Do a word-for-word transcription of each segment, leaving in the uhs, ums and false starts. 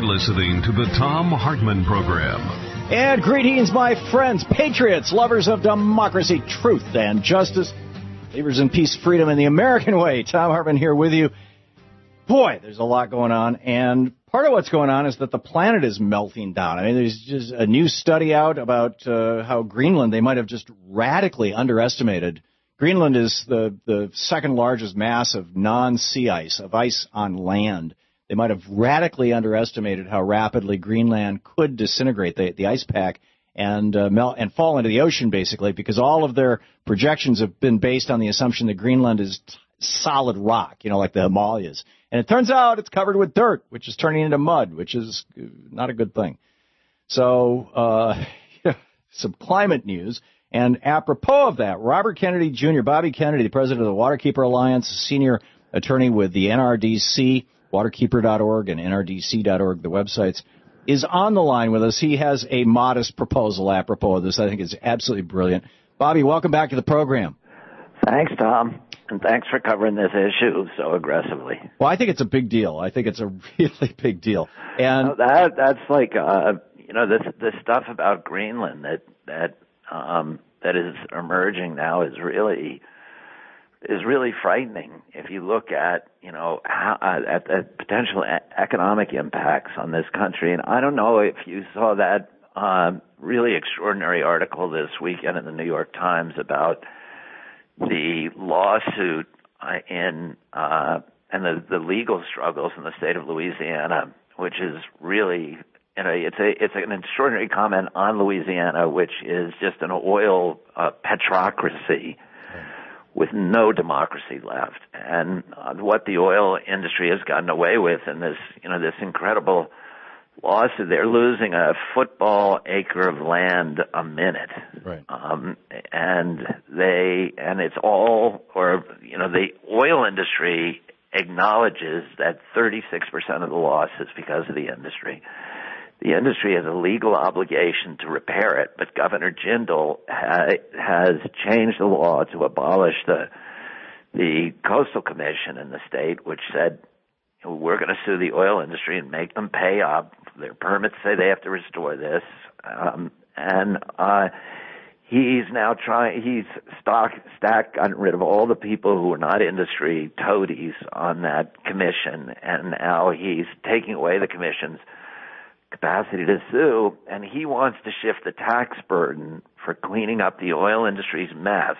You're listening to the Thom Hartmann Program. And greetings, my friends, patriots, lovers of democracy, truth, and justice, believers in peace, freedom, and the American way. Thom Hartmann here with you. Boy, there's a lot going on, and part of what's going on is that the planet is melting down. I mean, there's just a new study out about uh, how Greenland, they might have just radically underestimated. Greenland is the, the second largest mass of non-sea ice, of ice on land. They might have radically underestimated how rapidly Greenland could disintegrate, the, the ice pack, and uh, melt and fall into the ocean, basically, because all of their projections have been based on the assumption that Greenland is t- solid rock, you know, like the Himalayas. And it turns out it's covered with dirt, which is turning into mud, which is not a good thing. So uh, some climate news. And apropos of that, Robert Kennedy Junior, Bobby Kennedy, the president of the Waterkeeper Alliance, senior attorney with the N R D C, waterkeeper dot org and N R D C dot org, the websites, is on the line with us. He has a modest proposal apropos of this. I think it's absolutely brilliant. Bobby, welcome back to the program. Thanks, Tom, and thanks for covering this issue so aggressively. Well, I think it's a big deal. I think it's a really big deal. And no, that that's like uh, you know this this stuff about Greenland that that um, that is emerging now is really is really frightening. If you look at you know how, uh, at the potential a- economic impacts on this country, and I don't know if you saw that uh, really extraordinary article this weekend in the New York Times about the lawsuit in uh, and the, the legal struggles in the state of Louisiana, which is really, you know, it's a it's an extraordinary comment on Louisiana, which is just an oil uh, petrocracy with no democracy left, and uh, what the oil industry has gotten away with in this, you know, this incredible lawsuit. They're losing a football acre of land a minute. Right. Um, and they, and it's all, or, you know, the oil industry acknowledges that thirty-six percent of the loss is because of the industry. The industry has a legal obligation to repair it, but Governor Jindal ha- has changed the law to abolish the, the Coastal Commission in the state, which said, we're going to sue the oil industry and make them pay up. Their permits say they have to restore this. Um, and uh, he's now trying, he's stock, stacked, gotten rid of all the people who are not industry toadies on that commission. And now he's taking away the commission's capacity to sue. And he wants to shift the tax burden for cleaning up the oil industry's mess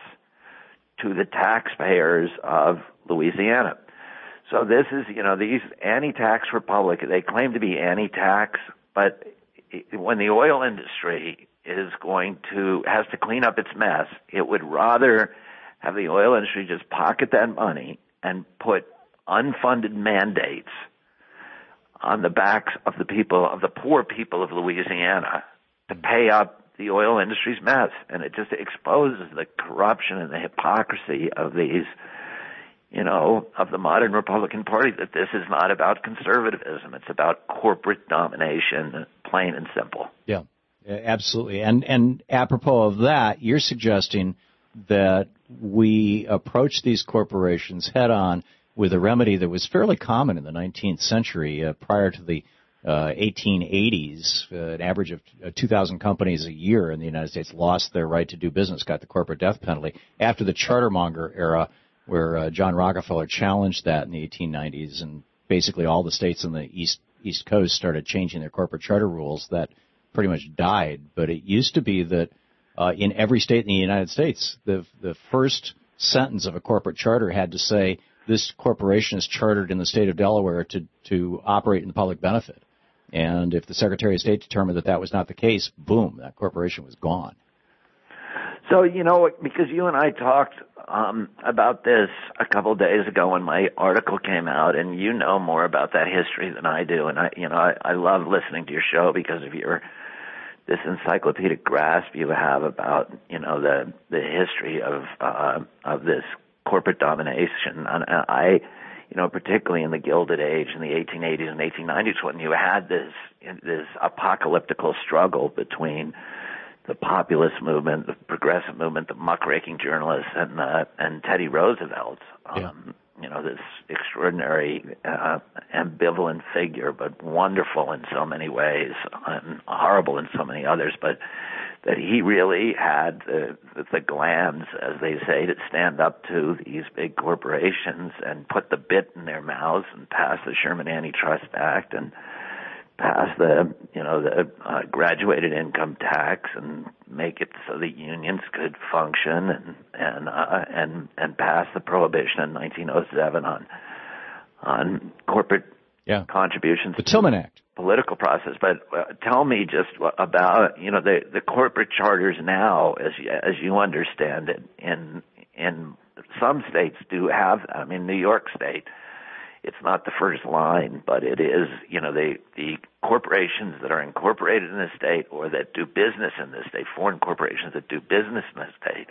to the taxpayers of Louisiana. So this is, you know, these anti-tax republic, they claim to be anti-tax, but when the oil industry is going to, has to clean up its mess, it would rather have the oil industry just pocket that money and put unfunded mandates on the backs of the people, of the poor people of Louisiana to pay up the oil industry's mess. And it just exposes the corruption and the hypocrisy of these, you know, of the modern Republican Party, that this is not about conservatism. It's about corporate domination, plain and simple. Yeah, absolutely. And and apropos of that, you're suggesting that we approach these corporations head on with a remedy that was fairly common in the nineteenth century. Uh, prior to the uh, eighteen eighties, uh, an average of uh, two thousand companies a year in the United States lost their right to do business, got the corporate death penalty. After the chartermonger era, where uh, John Rockefeller challenged that in the eighteen nineties, and basically all the states on the east east coast started changing their corporate charter rules, that pretty much died. But it used to be that uh, in every state in the United States, the the first sentence of a corporate charter had to say, this corporation is chartered in the state of Delaware to, to operate in the public benefit. And if the Secretary of State determined that that was not the case, boom, that corporation was gone. So, you know, because you and I talked um, about this a couple of days ago when my article came out, and you know more about that history than I do. And I, you know, I, I love listening to your show because of your this encyclopedic grasp you have about, you know, the the history of uh, of this corporate domination. And I, you know, particularly in the Gilded Age in the eighteen eighties and eighteen nineties, when you had this this apocalyptical struggle between the populist movement, the progressive movement, the muckraking journalists, and uh, and Teddy Roosevelt. Um, yeah. you know, this extraordinary, uh, ambivalent figure, but wonderful in so many ways and horrible in so many others, but that he really had the, the glands, as they say, to stand up to these big corporations and put the bit in their mouths and pass the Sherman Antitrust Act and pass the, you know, the uh, graduated income tax and make it so the unions could function and and uh, and and pass the prohibition in nineteen oh seven on on corporate yeah. contributions. The Tillman Act. Political process, but uh, tell me just about, you know, the the corporate charters now, as you, as you understand it, in in some states do have. I mean, New York State, it's not the first line, but it is. You know, the the corporations that are incorporated in the state or that do business in the state, foreign corporations that do business in the state,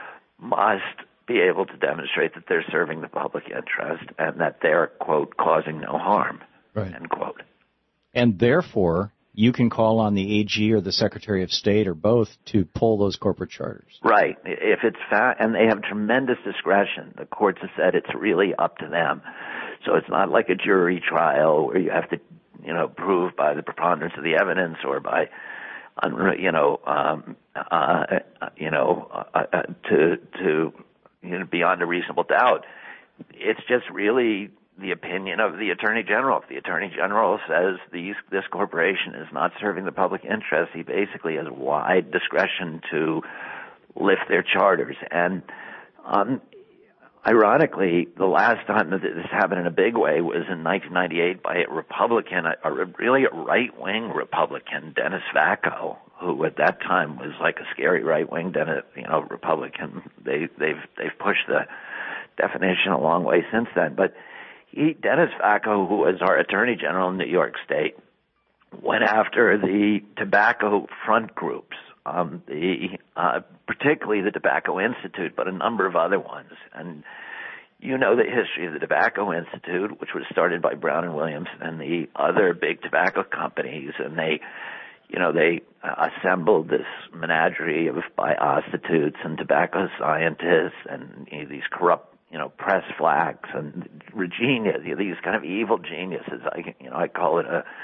must be able to demonstrate that they're serving the public interest and that they're, quote, causing no harm, right. end quote. And therefore, you can call on the A G or the Secretary of State or both to pull those corporate charters. Right. If it's fa- and they have tremendous discretion. The courts have said it's really up to them. So it's not like a jury trial where you have to, you know, prove by the preponderance of the evidence or by, you know, um, uh, you know, uh, uh, to to you know, beyond a reasonable doubt. It's just really the opinion of the Attorney General. If the Attorney General says these, this corporation is not serving the public interest, he basically has wide discretion to lift their charters. And um, ironically, the last time that this happened in a big way was in nineteen ninety-eight by a Republican, a, a really a right-wing Republican, Dennis Vacco, who at that time was like a scary right-wing, you know, Republican. They, they've they've pushed the definition a long way since then, but He, Dennis Vacco, who was our Attorney General in New York State, went after the tobacco front groups, um, the uh, particularly the Tobacco Institute, but a number of other ones. And you know the history of the Tobacco Institute, which was started by Brown and Williams and the other big tobacco companies, and they, you know, they uh, assembled this menagerie of biostitutes and tobacco scientists and you know, these corrupt, you know, press flacks and Regina, these kind of evil geniuses. I, you know, I call it a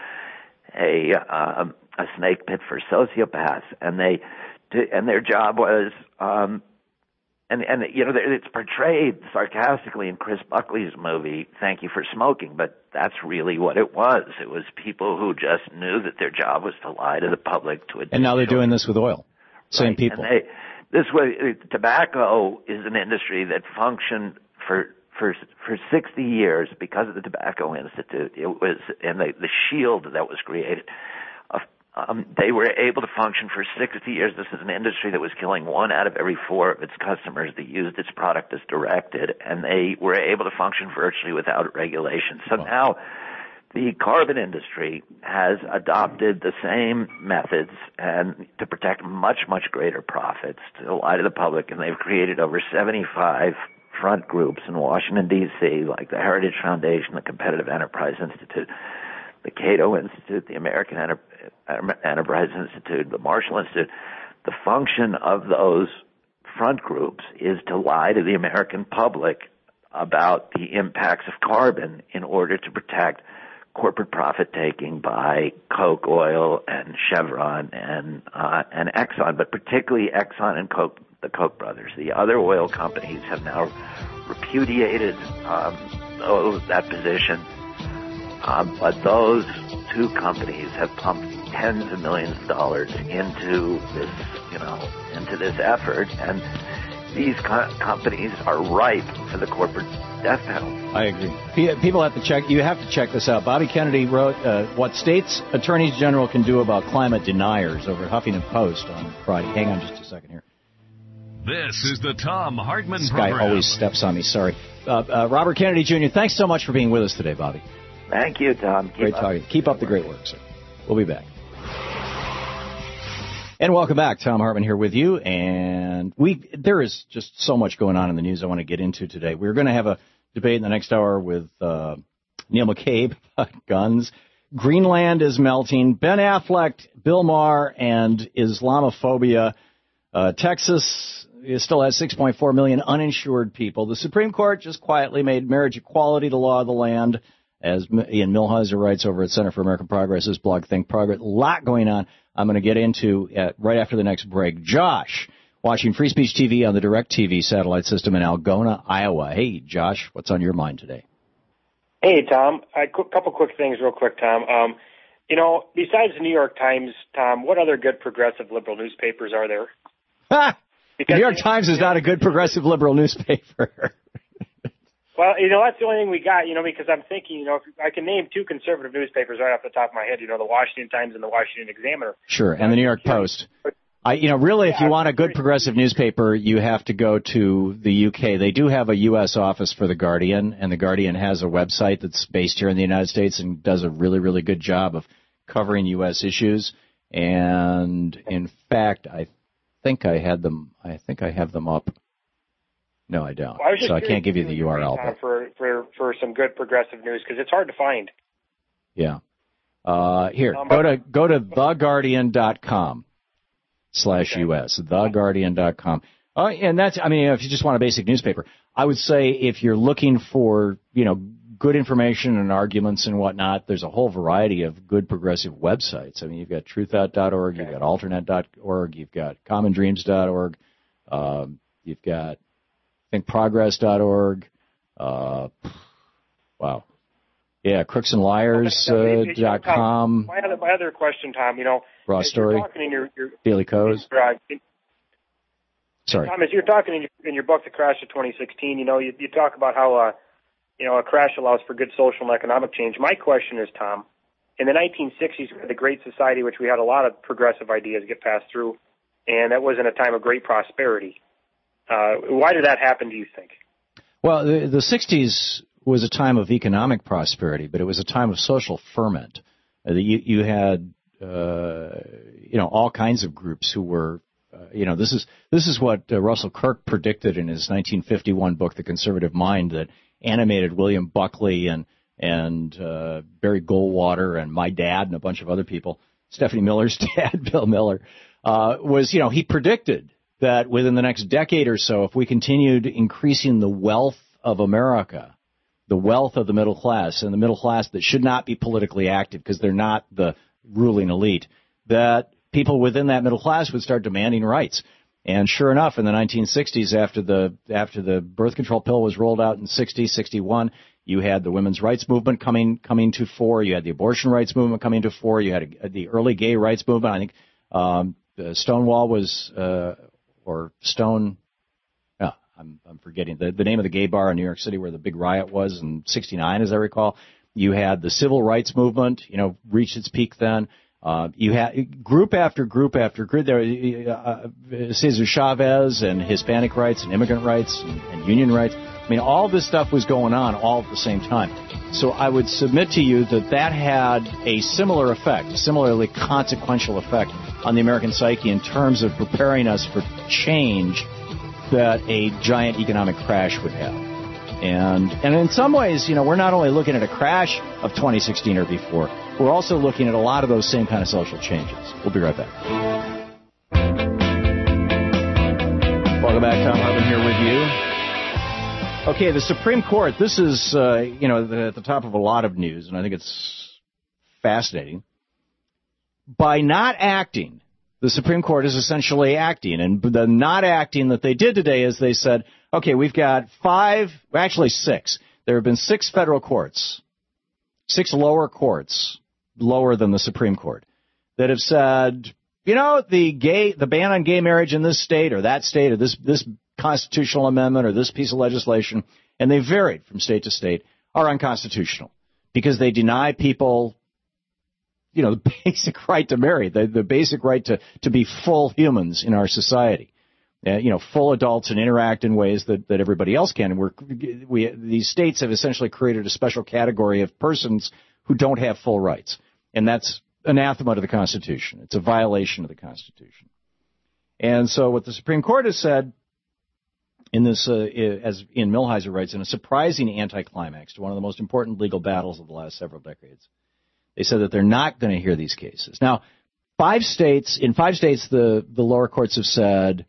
a um, a snake pit for sociopaths, and they and their job was, um, and and you know, it's portrayed sarcastically in Chris Buckley's movie Thank You for Smoking, but that's really what it was. It was people who just knew that their job was to lie to the public. To and now they're doing this with oil. Same right. people. And they, This way, tobacco is an industry that functioned for for for sixty years because of the Tobacco Institute. It was and the, the shield that was created. Uh, um, they were able to function for sixty years. This is an industry that was killing one out of every four of its customers that used its product as directed, and they were able to function virtually without regulation. So wow. now, the carbon industry has adopted the same methods and to protect much, much greater profits to lie to the public, and they've created over seventy-five front groups in Washington, D C, like the Heritage Foundation, the Competitive Enterprise Institute, the Cato Institute, the American Enter- Enterprise Institute, the Marshall Institute. The function of those front groups is to lie to the American public about the impacts of carbon in order to protect corporate profit-taking by Coke Oil and Chevron and uh, and Exxon, but particularly Exxon and Coke, the Koch brothers. The other oil companies have now repudiated um, those, that position, um, but those two companies have pumped tens of millions of dollars into this, you know, into this effort, and these co- companies are ripe for the corporate death penalty. I agree. People have to check. You have to check this out. Bobby Kennedy wrote uh, what states attorneys general can do about climate deniers over at Huffington Post on Friday. Hang on just a second here. This is the Thom Hartmann this Program. This guy always steps on me. Sorry. Uh, uh, Robert Kennedy Junior, thanks so much for being with us today, Bobby. Thank you, Tom. Keep Great up. talking. Keep up the great work, sir. We'll be back. And welcome back. Thom Hartmann here with you. And we there is just so much going on in the news I want to get into today. We're going to have a debate in the next hour with uh, Neil McCabe about guns. Greenland is melting. Ben Affleck, Bill Maher, and Islamophobia. Uh, Texas still has six point four million uninsured people. The Supreme Court just quietly made marriage equality the law of the land, as Ian Millhiser writes over at Center for American Progress's blog Think Progress. A lot going on I'm going to get into at, right after the next break. Josh, watching Free Speech T V on the DirecTV satellite system in Algona, Iowa. Hey, Josh, what's on your mind today? Hey, Tom. A couple quick things real quick, Tom. Um, you know, besides the New York Times, Tom, what other good progressive liberal newspapers are there? Ha! The New York Times is not a good progressive liberal newspaper. Well, you know, that's the only thing we got, you know, because I'm thinking, you know, if I can name two conservative newspapers right off the top of my head, you know, the Washington Times and the Washington Examiner. Sure, and the New York Post. I, you know, really, if you want a good progressive newspaper, you have to go to the U K. They do have a U S office for The Guardian, and The Guardian has a website that's based here in the United States and does a really, really good job of covering U S issues. And, in fact, I think I had them, I think I have them up. No, I don't. Well, I so I can't give you the U R L. But. For, for, for some good progressive news, because it's hard to find. Yeah. Uh, here, um, go to, go to the guardian dot com. Slash U S, the guardian dot com. Uh, and that's, I mean, if you just want a basic newspaper, I would say if you're looking for, you know, good information and arguments and whatnot, there's a whole variety of good progressive websites. I mean, you've got truth out dot org, okay. You've got alternate dot org, you've got common dreams dot org, um, you've got think progress dot org, uh, wow. Yeah, crooks and liars dot com. My other, my other question, Tom, you know, Raw Story, in your, your, Daily Kos. Sorry. Tom, as you're talking in your, in your book, The Crash of twenty sixteen, you know, you, you talk about how, uh, you know, a crash allows for good social and economic change. My question is, Tom, in the nineteen sixties, we had the Great Society, which we had a lot of progressive ideas get passed through, and that was in a time of great prosperity. Uh, why did that happen, do you think? Well, the, the sixties was a time of economic prosperity, but it was a time of social ferment. Uh, you, you had, uh, you know, all kinds of groups who were, uh, you know, this is this is what uh, Russell Kirk predicted in his nineteen fifty-one book, The Conservative Mind, that animated William Buckley and and uh, Barry Goldwater and my dad and a bunch of other people. Stephanie Miller's dad, Bill Miller, uh, was, you know, he predicted that within the next decade or so, if we continued increasing the wealth of America, the wealth of the middle class, and the middle class that should not be politically active because they're not the ruling elite, that people within that middle class would start demanding rights. And sure enough, in the nineteen sixties, after the after the birth control pill was rolled out in sixty, sixty-one, you had the women's rights movement coming coming to fore. You had the abortion rights movement coming to fore. You had a, the early gay rights movement. I think um, Stonewall was uh, or Stone. Yeah, I'm, I'm forgetting the, the name of the gay bar in New York City where the big riot was in sixty-nine, as I recall. You had the civil rights movement, you know, reached its peak then. Uh, you had group after group after group. There, uh, Cesar Chavez and Hispanic rights and immigrant rights and, and union rights. I mean, all this stuff was going on all at the same time. So I would submit to you that that had a similar effect, a similarly consequential effect on the American psyche in terms of preparing us for change that a giant economic crash would have. And and in some ways, you know, we're not only looking at a crash of twenty sixteen or before, we're also looking at a lot of those same kind of social changes. We'll be right back. Welcome back. Tom Hartman here with you. Okay, the Supreme Court, this is, uh, you know, the, at the top of a lot of news, and I think it's fascinating. By not acting, the Supreme Court is essentially acting, and the not acting that they did today is they said, okay, we've got five, actually six. There have been six federal courts, six lower courts, lower than the Supreme Court, that have said, you know, the gay, the ban on gay marriage in this state or that state or this, this constitutional amendment or this piece of legislation, and they varied from state to state, are unconstitutional because they deny people, you know, the basic right to marry, the, the basic right to, to be full humans in our society. Uh, you know, full adults and interact in ways that, that everybody else can. And we're, we, these states have essentially created a special category of persons who don't have full rights. And that's anathema to the Constitution. It's a violation of the Constitution. And so what the Supreme Court has said in this, uh, as Ian Millhiser writes, in a surprising anticlimax to one of the most important legal battles of the last several decades, they said that they're not going to hear these cases. Now, five states, in five states, the, the lower courts have said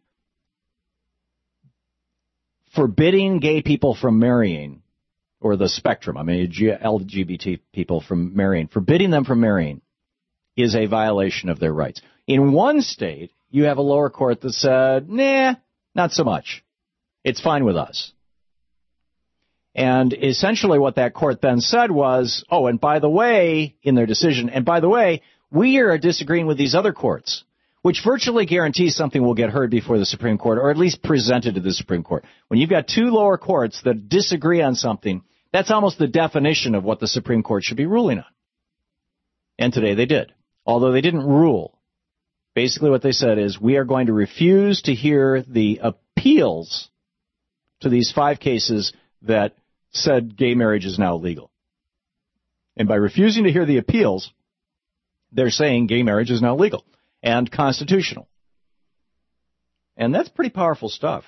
forbidding gay people from marrying, or the spectrum, I mean, L G B T people from marrying, forbidding them from marrying is a violation of their rights. In one state, you have a lower court that said, nah, not so much. It's fine with us. And essentially what that court then said was, oh, and by the way, in their decision, and by the way, we are disagreeing with these other courts, which virtually guarantees something will get heard before the Supreme Court, or at least presented to the Supreme Court. When you've got two lower courts that disagree on something, that's almost the definition of what the Supreme Court should be ruling on. And today they did, although they didn't rule. Basically what they said is, we are going to refuse to hear the appeals to these five cases that said gay marriage is now legal. And by refusing to hear the appeals, they're saying gay marriage is now legal and constitutional. And that's pretty powerful stuff.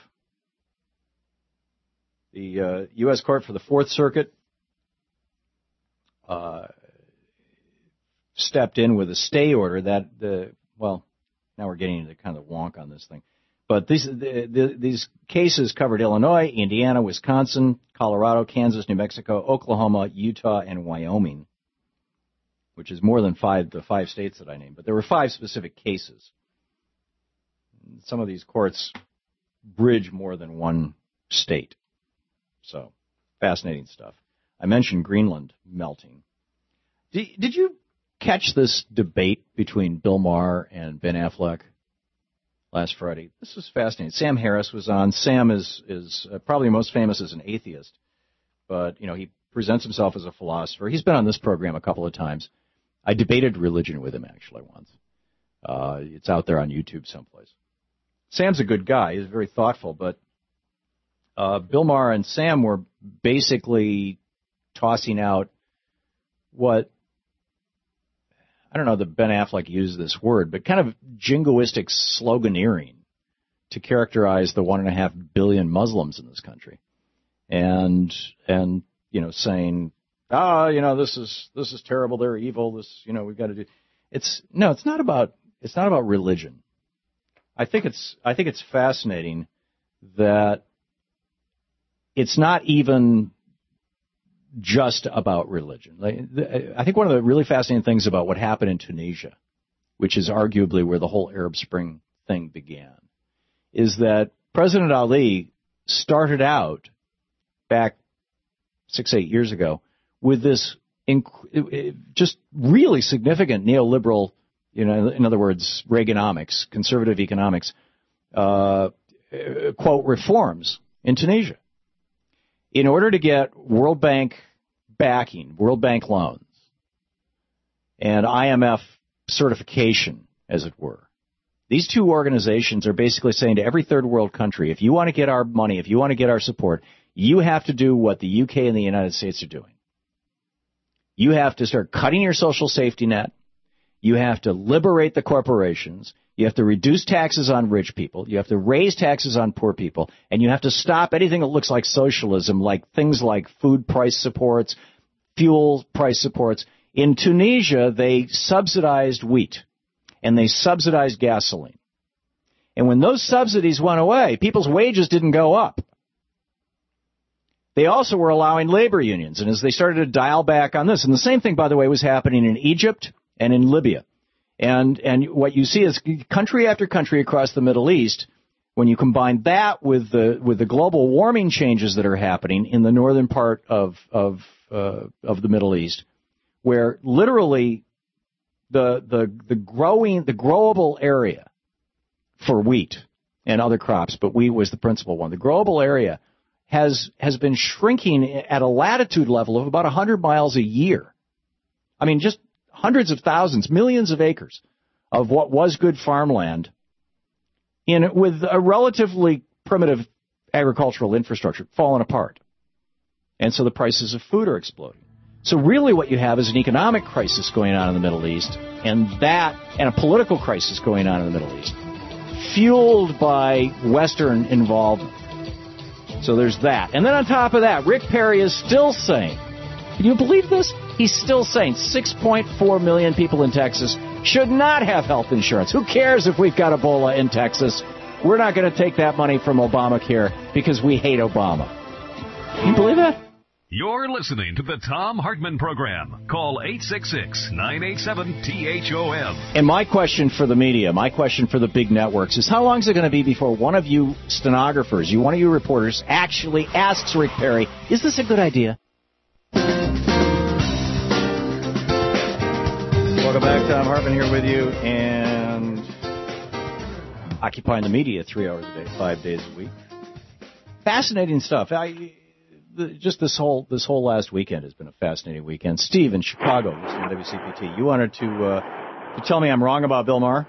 The uh, U S Court for the Fourth Circuit uh, stepped in with a stay order that, the well, now we're getting into kind of the wonk on this thing. But these the, the, these cases covered Illinois, Indiana, Wisconsin, Colorado, Kansas, New Mexico, Oklahoma, Utah, and Wyoming, which is more than five the five states that I named. But there were five specific cases. Some of these courts bridge more than one state. So, fascinating stuff. I mentioned Greenland melting. Did, did you catch this debate between Bill Maher and Ben Affleck last Friday? This was fascinating. Sam Harris was on. Sam is is uh, probably most famous as an atheist, but you know he presents himself as a philosopher. He's been on this program a couple of times. I debated religion with him actually once. Uh, it's out there on YouTube someplace. Sam's a good guy. He's very thoughtful, but uh, Bill Maher and Sam were basically tossing out what, I don't know that Ben Affleck used this word, but kind of jingoistic sloganeering to characterize the one and a half billion Muslims in this country. And, and, you know, saying, ah, you know, this is, this is terrible. They're evil. This, you know, we've got to do. It's, no, it's not about, it's not about religion. I think it's, I think it's fascinating that it's not even just about religion. I think one of the really fascinating things about what happened in Tunisia, which is arguably where the whole Arab Spring thing began, is that President Ali started out back six, eight years ago with this inc- just really significant neoliberal, you know, in other words, Reaganomics, conservative economics, uh, quote, reforms in Tunisia, in order to get World Bank backing, World Bank loans, and I M F certification, as it were. These two organizations are basically saying to every third world country, if you want to get our money, if you want to get our support, you have to do what the U K and the United States are doing. You have to start cutting your social safety net. You have to liberate the corporations. You have to reduce taxes on rich people. You have to raise taxes on poor people. And you have to stop anything that looks like socialism, like things like food price supports, fuel price supports. In Tunisia, they subsidized wheat, and they subsidized gasoline. And when those subsidies went away, people's wages didn't go up. They also were allowing labor unions, and as they started to dial back on this, and the same thing, by the way, was happening in Egypt and in Libya. And and what you see is country after country across the Middle East, when you combine that with the with the global warming changes that are happening in the northern part of of uh, of the Middle East, where literally the the the growing the growable area for wheat and other crops, but wheat was the principal one. The growable area has has been shrinking at a latitude level of about one hundred miles a year. I mean, just hundreds of thousands, millions of acres of what was good farmland in with a relatively primitive agricultural infrastructure falling apart. And so the prices of food are exploding. So really what you have is an economic crisis going on in the Middle East, and that and a political crisis going on in the Middle East, fueled by Western involvement. So there's that. And then on top of that, Rick Perry is still saying, can you believe this? He's still saying six point four million people in Texas should not have health insurance. Who cares if we've got Ebola in Texas? We're not going to take that money from Obamacare because we hate Obama. Can you believe that? You're listening to the Thom Hartmann Program. Call eight six six, nine eight seven, T H O M. And my question for the media, my question for the big networks is, how long is it going to be before one of you stenographers, you one of you reporters, actually asks Rick Perry, is this a good idea? Welcome back. Thom Hartmann here with you, and occupying the media three hours a day, five days a week. Fascinating stuff. I... The, just this whole this whole last weekend has been a fascinating weekend. Steve in Chicago, listening to W C P T, you wanted to uh, to tell me I'm wrong about Bill Maher?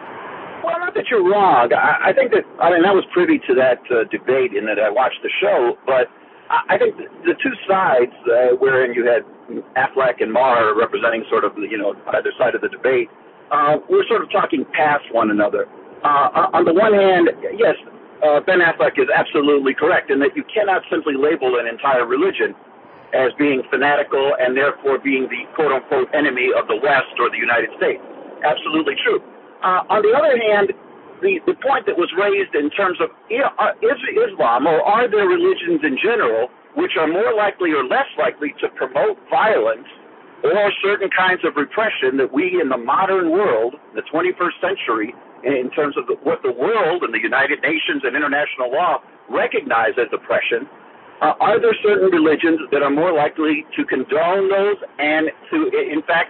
Well, not that you're wrong. I, I think that I mean I was privy to that uh, debate in that I watched the show, but I, I think the, the two sides, uh, wherein you had Affleck and Maher representing sort of you know either side of the debate, uh, we're sort of talking past one another. Uh, on the one hand, yes. Uh, Ben Affleck is absolutely correct in that you cannot simply label an entire religion as being fanatical and therefore being the quote-unquote enemy of the West or the United States. Absolutely true. Uh, on the other hand, the, the point that was raised in terms of you know, uh, is Islam or are there religions in general which are more likely or less likely to promote violence or certain kinds of repression that we in the modern world, the twenty-first century, in terms of the, what the world and the United Nations and international law recognize as oppression, uh, are there certain religions that are more likely to condone those and to, in fact,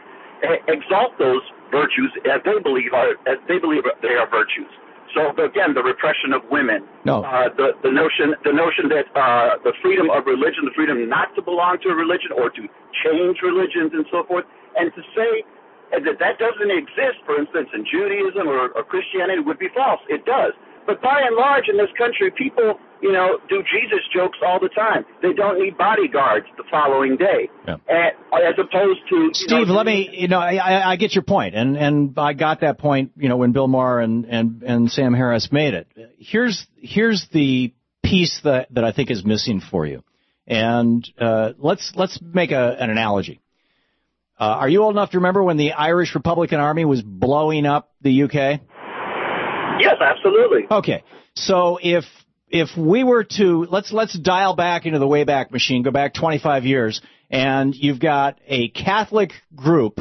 exalt those virtues as they believe are as they believe they are virtues? So again, the repression of women, no. uh, the the notion the notion that uh, the freedom of religion, the freedom not to belong to a religion or to change religions and so forth, and to say that that doesn't exist, for instance, in Judaism or, or Christianity would be false. It does. But by and large in this country, people, you know, do Jesus jokes all the time. They don't need bodyguards the following day. Yeah. And, as opposed to... Steve, know, let me, you know, I, I get your point, and, and I got that point, you know, when Bill Maher and, and, and Sam Harris made it. Here's, here's the piece that, that I think is missing for you. And uh, let's, let's make a, an analogy. Uh, are you old enough to remember when the Irish Republican Army was blowing up the U K? Yes, absolutely. Okay, so if if we were to let's let's dial back into the Wayback Machine, go back twenty-five years, and you've got a Catholic group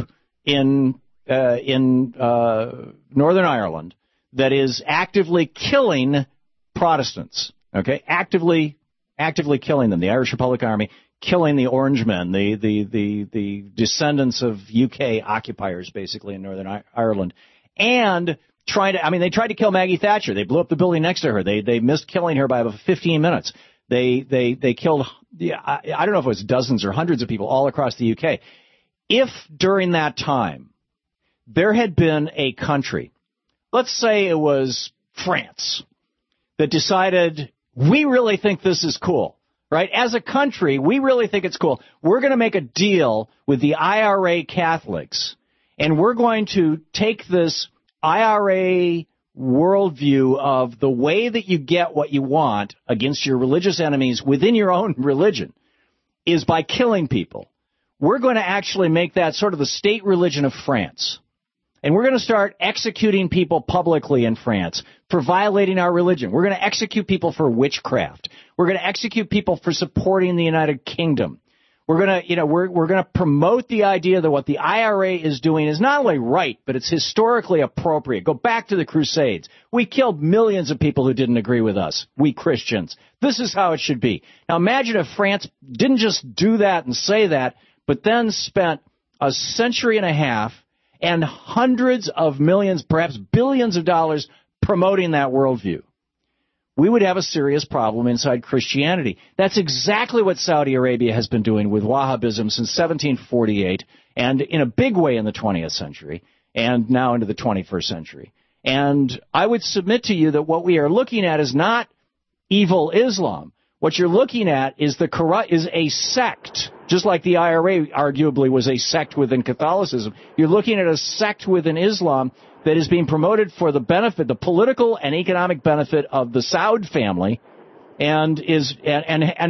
in uh, in uh, Northern Ireland that is actively killing Protestants. Okay, actively actively killing them. The Irish Republican Army. Killing the Orangemen, the, the, the, the descendants of U K occupiers, basically, in Northern I- Ireland. And trying to, I mean, they tried to kill Maggie Thatcher. They blew up the building next to her. They, they missed killing her by about fifteen minutes. They, they, they killed, yeah, I, I don't know if it was dozens or hundreds of people all across the U K. If during that time there had been a country, let's say it was France, that decided, we really think this is cool. Right? As a country, we really think it's cool. We're going to make a deal with the I R A Catholics, and we're going to take this I R A worldview of the way that you get what you want against your religious enemies within your own religion is by killing people. We're going to actually make that sort of the state religion of France. And we're going to start executing people publicly in France for violating our religion. We're going to execute people for witchcraft. We're going to execute people for supporting the United Kingdom. We're going to, you know, we're we're going to promote the idea that what the I R A is doing is not only right, but it's historically appropriate. Go back to the Crusades. We killed millions of people who didn't agree with us, we Christians. This is how it should be. Now imagine if France didn't just do that and say that, but then spent a century and a half and hundreds of millions, perhaps billions of dollars promoting that worldview. We would have a serious problem inside Christianity. That's exactly what Saudi Arabia has been doing with Wahhabism since seventeen forty-eight, and in a big way in the twentieth century, and now into the twenty-first century. And I would submit to you that what we are looking at is not evil Islam. What you're looking at is the corrupt is a sect, just like the I R A arguably was a sect within Catholicism. You're looking at a sect within Islam that is being promoted for the benefit, the political and economic benefit of the Saud family, and is and and, and is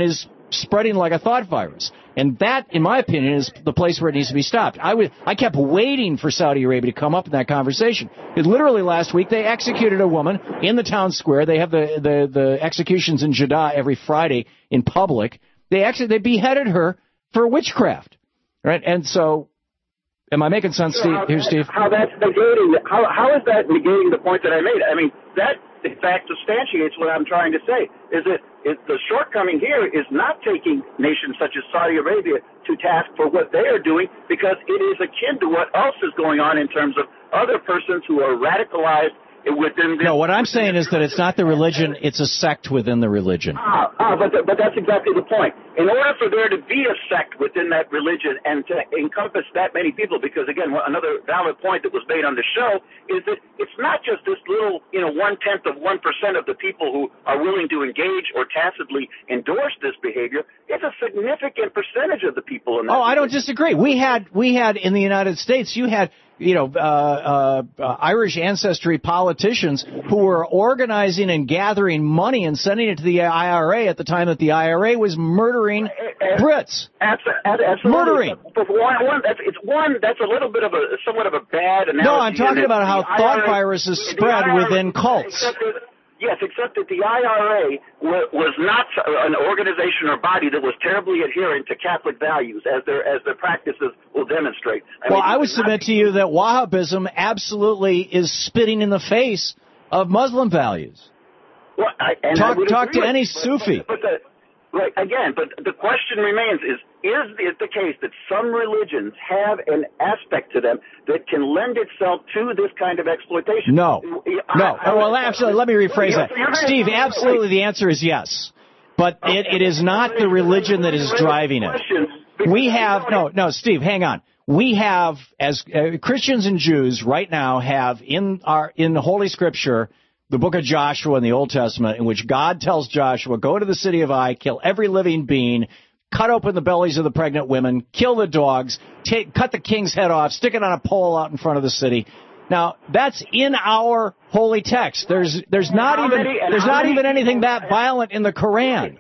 spreading like a thought virus. And that, in my opinion, is the place where it needs to be stopped. I would, I kept waiting for Saudi Arabia to come up in that conversation. Because literally last week they executed a woman in the town square. They have the, the, the executions in Jeddah every Friday in public. They actually, they beheaded her for witchcraft. Right? And so, am I making sense, Steve? How, Here's Steve. How that's negating, how, how is that negating the point that I made? I mean, that, in fact, substantiates what I'm trying to say, is that is the shortcoming here is not taking nations such as Saudi Arabia to task for what they are doing, because it is akin to what else is going on in terms of other persons who are radicalized within the... No, what I'm saying is that it's not the religion, it's a sect within the religion. Ah, ah but, the, but that's exactly the point. In order for there to be a sect within that religion and to encompass that many people, because, again, another valid point that was made on the show is that it's not just this little, you know, one-tenth of one percent of the people who are willing to engage or tacitly endorse this behavior. It's a significant percentage of the people in that. Oh, I don't disagree. We had, we had in the United States, you had... you know, uh, uh, uh, Irish ancestry politicians who were organizing and gathering money and sending it to the I R A at the time that the I R A was murdering Brits. Absolutely. Murdering. But one, one, that's, it's one, that's a little bit of a, somewhat of a bad analogy. No, I'm talking about how thought viruses spread within cults. Yes, except that the I R A was not an organization or body that was terribly adherent to Catholic values, as their as their practices will demonstrate. I well, mean, I would submit to you that Wahhabism absolutely is spitting in the face of Muslim values. Well, I, and talk I talk to with, any but, Sufi. But the, right, again, but the question remains is, is it the case that some religions have an aspect to them that can lend itself to this kind of exploitation? No. I, no. I, oh, well, actually, let me rephrase that. Steve, absolutely the answer is yes. But it, it is not the religion that is driving it. We have, no, no, Steve, hang on. We have, as uh, Christians and Jews right now have in our in the Holy Scripture, the book of Joshua in the Old Testament, in which God tells Joshua, go to the city of Ai, kill every living being, cut open the bellies of the pregnant women, kill the dogs, take, cut the king's head off, stick it on a pole out in front of the city. Now, that's in our holy text. There's there's not even there's not even anything that violent in the Quran.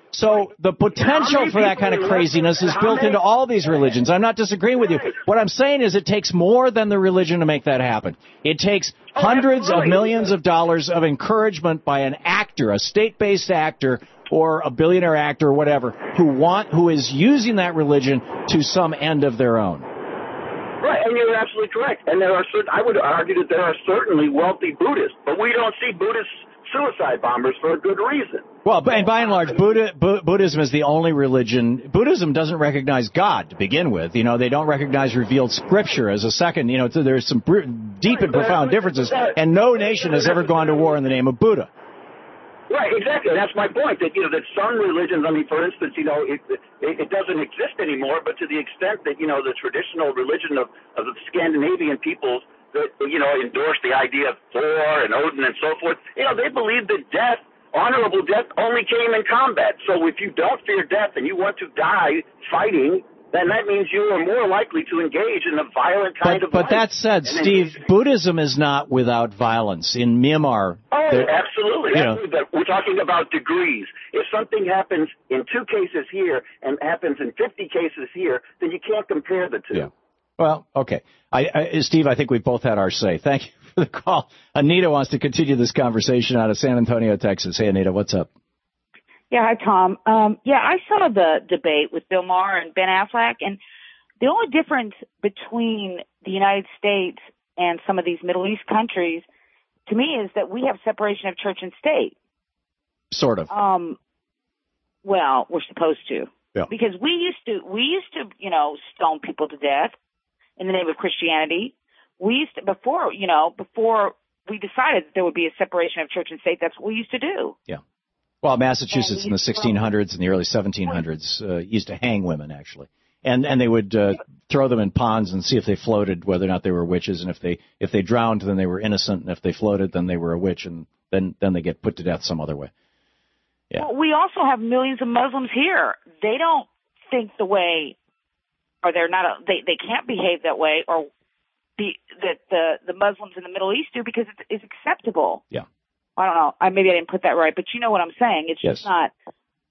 So the potential for that kind of craziness is built into all these religions. I'm not disagreeing with you. What I'm saying is it takes more than the religion to make that happen. It takes hundreds of millions of dollars of encouragement by an actor, a state-based actor, or a billionaire actor or whatever, who want who is using that religion to some end of their own. Right, and you're absolutely correct. And there are certain, I would argue that there are certainly wealthy Buddhists, but we don't see Buddhist suicide bombers for a good reason. Well, and by and large, Buddha, Bu- Buddhism is the only religion. Buddhism doesn't recognize God to begin with. You know, they don't recognize revealed scripture as a second. You know, there's some br- deep and profound differences, and no nation has ever gone to war in the name of Buddha. Right, exactly. That's my point. That you know that some religions, I mean, for instance, you know, it, it, it doesn't exist anymore. But to the extent that you know the traditional religion of, of the Scandinavian peoples that you know endorse the idea of Thor and Odin and so forth, you know, they believe that death, honorable death, only came in combat. So if you don't fear death and you want to die fighting, then that means you are more likely to engage in a violent kind but, of But life. that said, Steve, Buddhism is not without violence. In Myanmar... Oh, absolutely. You know, we're talking about degrees. If something happens in two cases here and happens in fifty cases here, then you can't compare the two. Yeah. Well, okay. I, I, Steve, I think we've both had our say. Thank you for the call. Anita wants to continue this conversation out of San Antonio, Texas. Hey, Anita, what's up? Yeah, hi, Tom. Um, yeah, I saw the debate with Bill Maher and Ben Affleck, and the only difference between the United States and some of these Middle East countries, to me, is that we have separation of church and state. Sort of. Um, well, we're supposed to. Yeah. Because we used to, we used to, you know, stone people to death in the name of Christianity. We used to, before, you know, before we decided that there would be a separation of church and state, that's what we used to do. Yeah. Well, Massachusetts in the sixteen hundreds and the early seventeen hundreds uh, used to hang women, actually. And and they would uh, throw them in ponds and see if they floated, whether or not they were witches. And if they if they drowned, then they were innocent. And if they floated, then they were a witch. And then, then they get put to death some other way. Yeah. Well, we also have millions of Muslims here. They don't think the way, or they're not, a, they they can't behave that way, or the that the the Muslims in the Middle East do because it's, it's acceptable. Yeah. I don't know. I maybe I didn't put that right, but you know what I'm saying. It's yes. just not.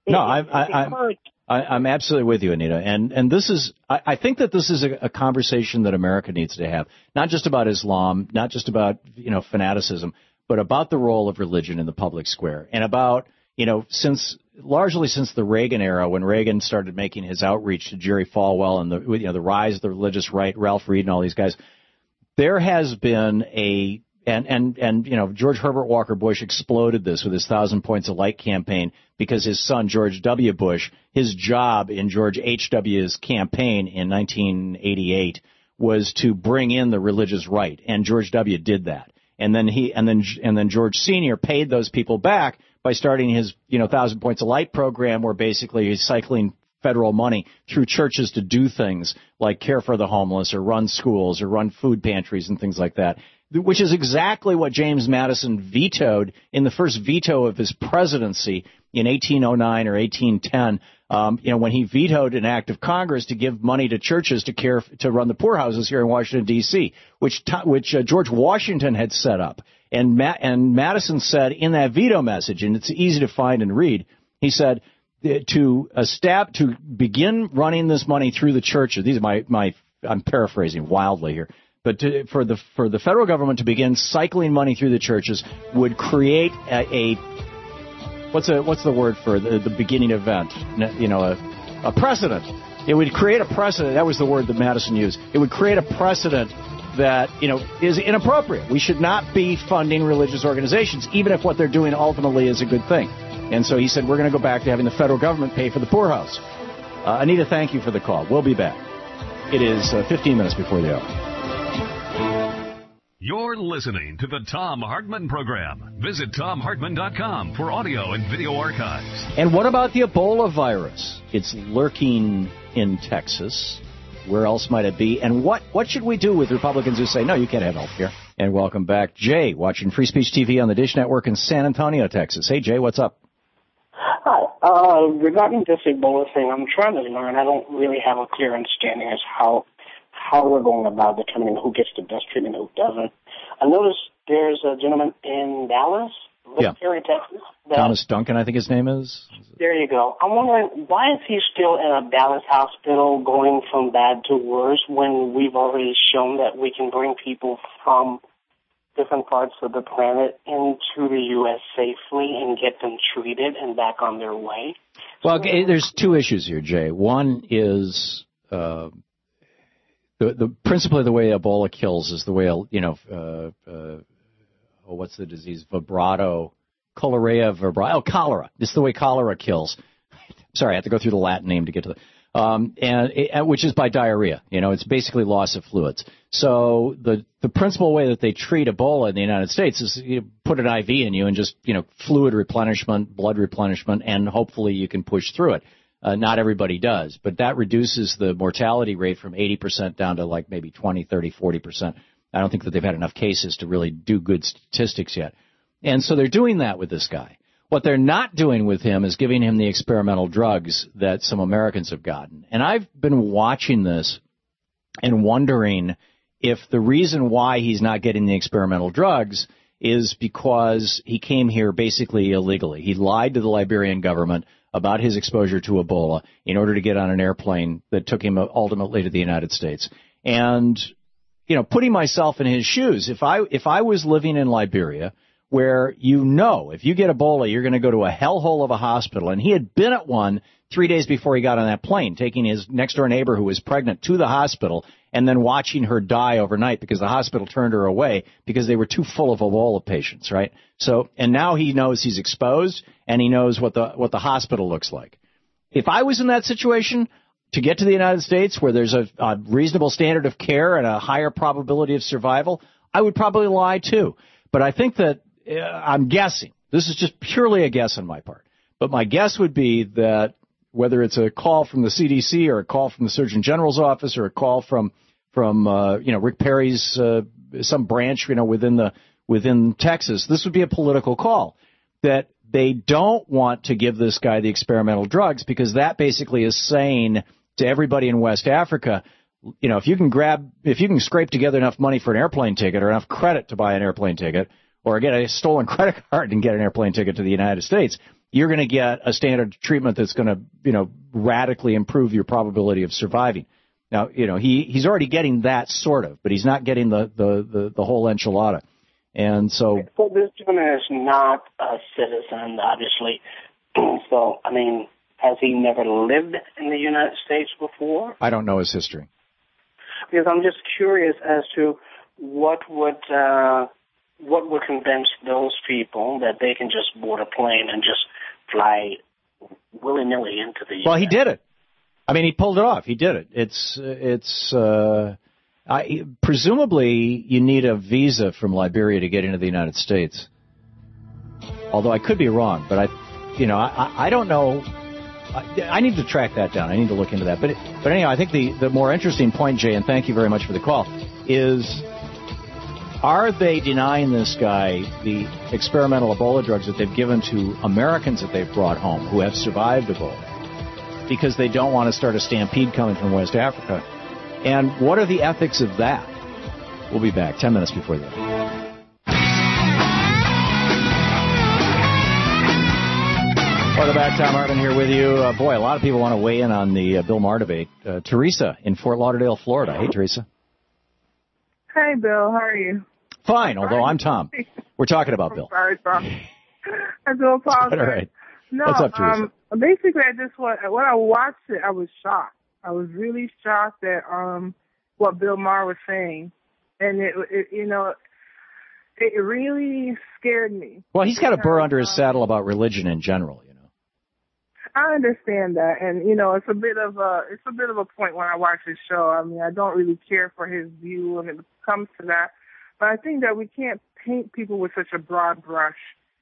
No, I, I, I, I, I'm absolutely with you, Anita. And and this is, I, I think that this is a, a conversation that America needs to have, not just about Islam, not just about, you know, fanaticism, but about the role of religion in the public square, and about, you know, since largely since the Reagan era, when Reagan started making his outreach to Jerry Falwell and the, you know, the rise of the religious right, Ralph Reed and all these guys, there has been a And, and, and, you know, George Herbert Walker Bush exploded this with his Thousand Points of Light campaign because his son, George W. Bush, his job in George H W.'s campaign in nineteen eighty-eight was to bring in the religious right. And George W. did that. And then he, and then, and then George Senior paid those people back by starting his, you know, Thousand Points of Light program, where basically he's cycling federal money through churches to do things like care for the homeless or run schools or run food pantries and things like that, which is exactly what James Madison vetoed in the first veto of his presidency in eighteen oh nine or eighteen ten, um, you know, when he vetoed an act of Congress to give money to churches to care to run the poorhouses here in Washington, D C, which which uh, George Washington had set up. And, Ma- and Madison said in that veto message, and it's easy to find and read, he said, to uh, stab, to begin running this money through the churches, these are my, my I'm paraphrasing wildly here, but to, for the for the federal government to begin cycling money through the churches would create a, a what's a what's the word for the, the beginning event? You know, a, a precedent. It would create a precedent. That was the word that Madison used. It would create a precedent that, you know, is inappropriate. We should not be funding religious organizations, even if what they're doing ultimately is a good thing. And so he said, we're going to go back to having the federal government pay for the poorhouse. Uh, Anita, thank you for the call. We'll be back. It is uh, fifteen minutes before the hour. You're listening to the Thom Hartmann Program. Visit Thom Hartmann dot com for audio and video archives. And what about the Ebola virus? It's lurking in Texas. Where else might it be? And what, what should we do with Republicans who say, no, you can't have health care? And welcome back, Jay, watching Free Speech T V on the Dish Network in San Antonio, Texas. Hey, Jay, what's up? Hi. Uh, regarding this Ebola thing, I'm trying to learn. I don't really have a clear understanding as how how we're going about determining who gets the best treatment and who doesn't. I noticed there's a gentleman in Dallas, yeah. Perry, Texas. That, Thomas Duncan, I think his name is. There you go. I'm wondering, why is he still in a Dallas hospital going from bad to worse when we've already shown that we can bring people from different parts of the planet into the U S safely and get them treated and back on their way? Well, okay, there's two issues here, Jay. One is uh, the, the principally the way Ebola kills is the way, you know, uh, uh, oh, what's the disease? Vibrato, cholera, vibrato, oh, cholera. It's the way cholera kills. Sorry, I have to go through the Latin name to get to the. Um, and it, which is by diarrhea. You know, it's basically loss of fluids. So the the principal way that they treat Ebola in the United States is you put an I V in you and just, you know, fluid replenishment, blood replenishment, and hopefully you can push through it. Uh, not everybody does, but that reduces the mortality rate from eighty percent down to like maybe twenty, thirty, forty percent. I don't think that they've had enough cases to really do good statistics yet. And so they're doing that with this guy. What they're not doing with him is giving him the experimental drugs that some Americans have gotten. And I've been watching this and wondering if the reason why he's not getting the experimental drugs is because he came here basically illegally. He lied to the Liberian government about his exposure to Ebola in order to get on an airplane that took him ultimately to the United States. And, you know, putting myself in his shoes, if I if I was living in Liberia, where you know if you get Ebola, you're going to go to a hellhole of a hospital. And he had been at one three days before he got on that plane, taking his next-door neighbor who was pregnant to the hospital and then watching her die overnight because the hospital turned her away because they were too full of Ebola patients, right? So, and now he knows he's exposed and he knows what the what the hospital looks like. If I was in that situation, to get to the United States where there's a, a reasonable standard of care and a higher probability of survival, I would probably lie too. But I think that Uh, I'm guessing. This is just purely a guess on my part. But my guess would be that whether it's a call from the C D C or a call from the Surgeon General's office or a call from from uh, you know Rick Perry's uh, some branch you know within the within Texas, this would be a political call that they don't want to give this guy the experimental drugs because that basically is saying to everybody in West Africa, you know, if you can grab if you can scrape together enough money for an airplane ticket or enough credit to buy an airplane ticket, or get a stolen credit card and get an airplane ticket to the United States, you're going to get a standard of treatment that's going to, you know, radically improve your probability of surviving. Now, you know, he, he's already getting that sort of, but he's not getting the, the, the, the whole enchilada. And so... So this gentleman is not a citizen, obviously. So, I mean, has he never lived in the United States before? I don't know his history. Because I'm just curious as to what would uh, what would convince those people that they can just board a plane and just fly willy-nilly into the U S. Well, he did it. I mean, he pulled it off. He did it. It's it's uh, I, presumably you need a visa from Liberia to get into the United States. Although I could be wrong, but I, you know, I, I don't know. I, I need to track that down. I need to look into that. But but anyhow, I think the the more interesting point, Jay, and thank you very much for the call, is are they denying this guy the experimental Ebola drugs that they've given to Americans that they've brought home who have survived Ebola? Because they don't want to start a stampede coming from West Africa. And what are the ethics of that? We'll be back ten minutes before that. Welcome back. Tom Hartman here with you. Uh, boy, a lot of people want to weigh in on the uh, Bill Maher debate. Uh, Teresa in Fort Lauderdale, Florida. Hey, Teresa. Hey, Bill. How are you? Fine, although I'm Tom. We're talking about Bill. Sorry, Tom. I do apologize. All right. No, What's up, Teresa? Um, basically, I just want, when I watched it, I was shocked. I was really shocked at um, what Bill Maher was saying. And, it, it you know, it really scared me. Well, he's got a burr under his saddle about religion in general, you know. I understand that. And, you know, it's a bit of a, it's a bit of a point when I watch his show. I mean, I don't really care for his view when it comes to that. But I think that we can't paint people with such a broad brush.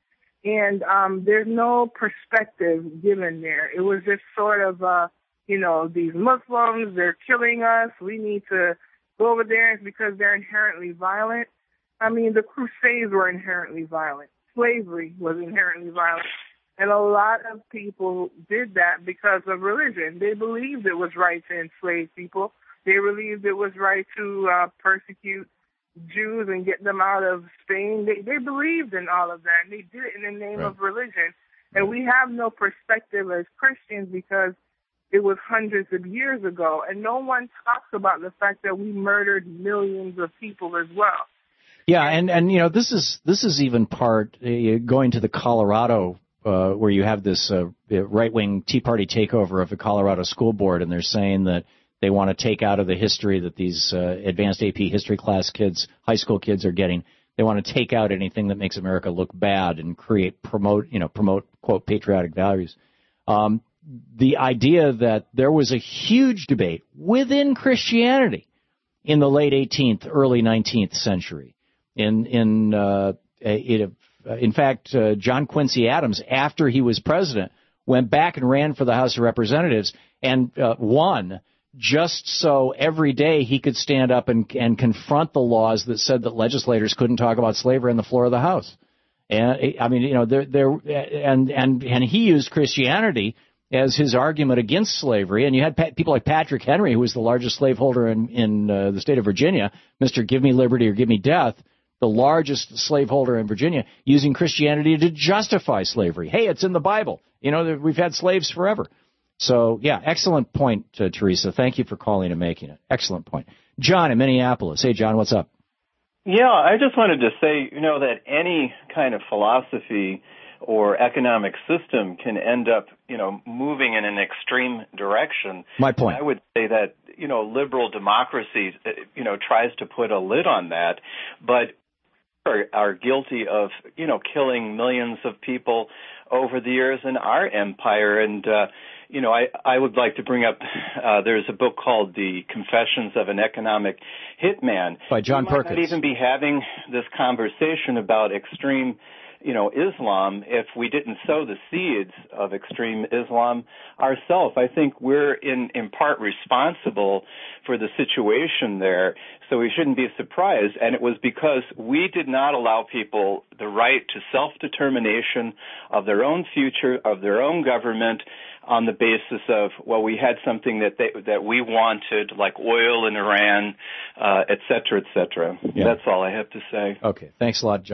And um, there's no perspective given there. It was just sort of, uh, you know, these Muslims, they're killing us. We need to go over there because they're inherently violent. I mean, the Crusades were inherently violent. Slavery was inherently violent. And a lot of people did that because of religion. They believed it was right to enslave people. They believed it was right to uh, persecute Jews and get them out of Spain. They, they believed in all of that, and they did it in the name right. of religion. And we have no perspective as Christians because it was hundreds of years ago, and no one talks about the fact that we murdered millions of people as well. Yeah, and, and you know, this is this is even part, uh, going to the Colorado, uh, where you have this uh, right-wing Tea Party takeover of the Colorado School Board, and they're saying that they want to take out of the history that these uh, advanced A P history class kids, high school kids are getting. They want to take out anything that makes America look bad and create, promote, you know, promote, quote, patriotic values. Um, the idea that there was a huge debate within Christianity in the late eighteenth, early nineteenth century. In, in, uh, it, in fact, uh, John Quincy Adams, after he was president, went back and ran for the House of Representatives and uh, won, just so every day he could stand up and, and confront the laws that said that legislators couldn't talk about slavery on the floor of the House. And I mean, you know, there, there, and and and he used Christianity as his argument against slavery. And you had pa- people like Patrick Henry, who was the largest slaveholder in in uh, the state of Virginia, Mister Give Me Liberty or Give Me Death, the largest slaveholder in Virginia, using Christianity to justify slavery. Hey, it's in the Bible. You know, we've had slaves forever. So, yeah, excellent point, uh, Teresa. Thank you for calling and making it. Excellent point. John in Minneapolis. Hey, John, what's up? Yeah, I just wanted to say, you know, that any kind of philosophy or economic system can end up, you know, moving in an extreme direction. My point. I would say that, you know, liberal democracy, you know, tries to put a lid on that, but are, are guilty of, you know, killing millions of people over the years in our empire. And, uh, you know, I, I would like to bring up, uh, there's a book called The Confessions of an Economic Hitman. By John we might Perkins. not even be having this conversation about extreme, you know, Islam if we didn't sow the seeds of extreme Islam ourselves. I think we're in, in part responsible for the situation there, so we shouldn't be surprised. And it was because we did not allow people the right to self-determination of their own future, of their own government, on the basis of, well, we had something that they, that we wanted, like oil in Iran, uh, et cetera, et cetera. Yeah. That's all I have to say. Okay. Thanks a lot, John, for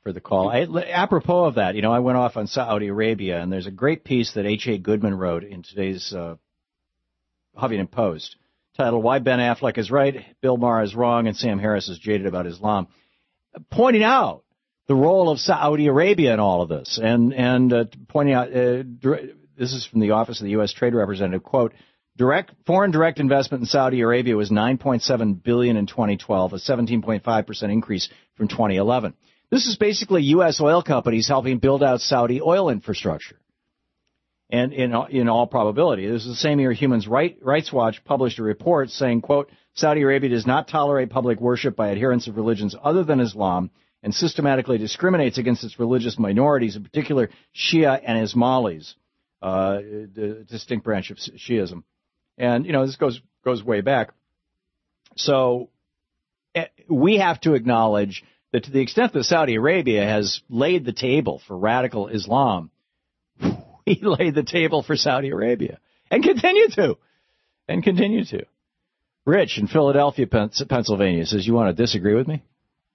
for the call. I, apropos of that, you know, I went off on Saudi Arabia, and there's a great piece that H A. Goodman wrote in today's uh, Huffington Post titled, Why Ben Affleck is Right, Bill Maher is Wrong, and Sam Harris is Jaded About Islam, pointing out the role of Saudi Arabia in all of this, and, and uh, pointing out, uh, this is from the Office of the U S. Trade Representative, quote, Direct foreign direct investment in Saudi Arabia was nine point seven billion dollars in twenty twelve, a seventeen point five percent increase from twenty eleven. This is basically U S oil companies helping build out Saudi oil infrastructure. And in in all probability, this is the same year Human Rights Watch published a report saying, quote, Saudi Arabia does not tolerate public worship by adherents of religions other than Islam and systematically discriminates against its religious minorities, in particular Shia and Ismailis, uh, the distinct branch of Shiism. And, you know, this goes goes way back. So we have to acknowledge that to the extent that Saudi Arabia has laid the table for radical Islam, he laid the table for Saudi Arabia and continue to, and continue to. Rich in Philadelphia, Pennsylvania says, you want to disagree with me?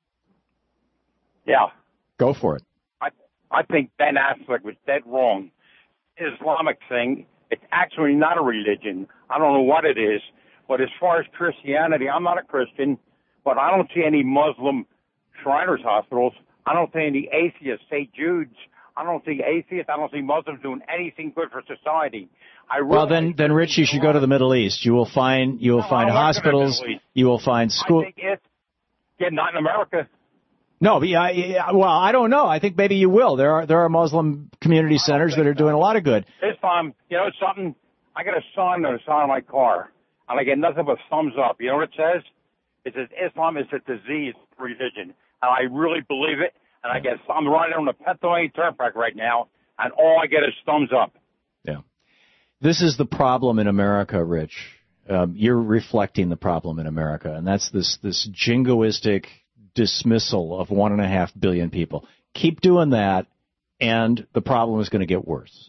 Yeah. Go for it. I I think Ben Affleck was dead wrong. Islamic thing, it's actually not a religion. I don't know what it is. But as far as Christianity, I'm not a Christian, but I don't see any Muslim Shriners hospitals. I don't see any atheists, Saint Jude's. I don't see atheists. I don't see Muslims doing anything good for society. I really well, then, then, Rich, you should go to the Middle East. You will find you will no, find hospitals. You will find school. I think it's, yeah, not in America. No, but yeah, yeah, well, I don't know. I think maybe you will. There are there are Muslim community centers that are doing a lot of good. Islam, you know, something. I got a sign on the side of my car, and I get nothing but thumbs up. You know what it says? It says Islam is a disease religion, and I really believe it. And I guess I'm riding on the Pennsylvania Turnpike right now, and all I get is thumbs up. Yeah. This is the problem in America, Rich. Um, you're reflecting the problem in America, and that's this this jingoistic dismissal of one and a half billion people. Keep doing that, and the problem is going to get worse.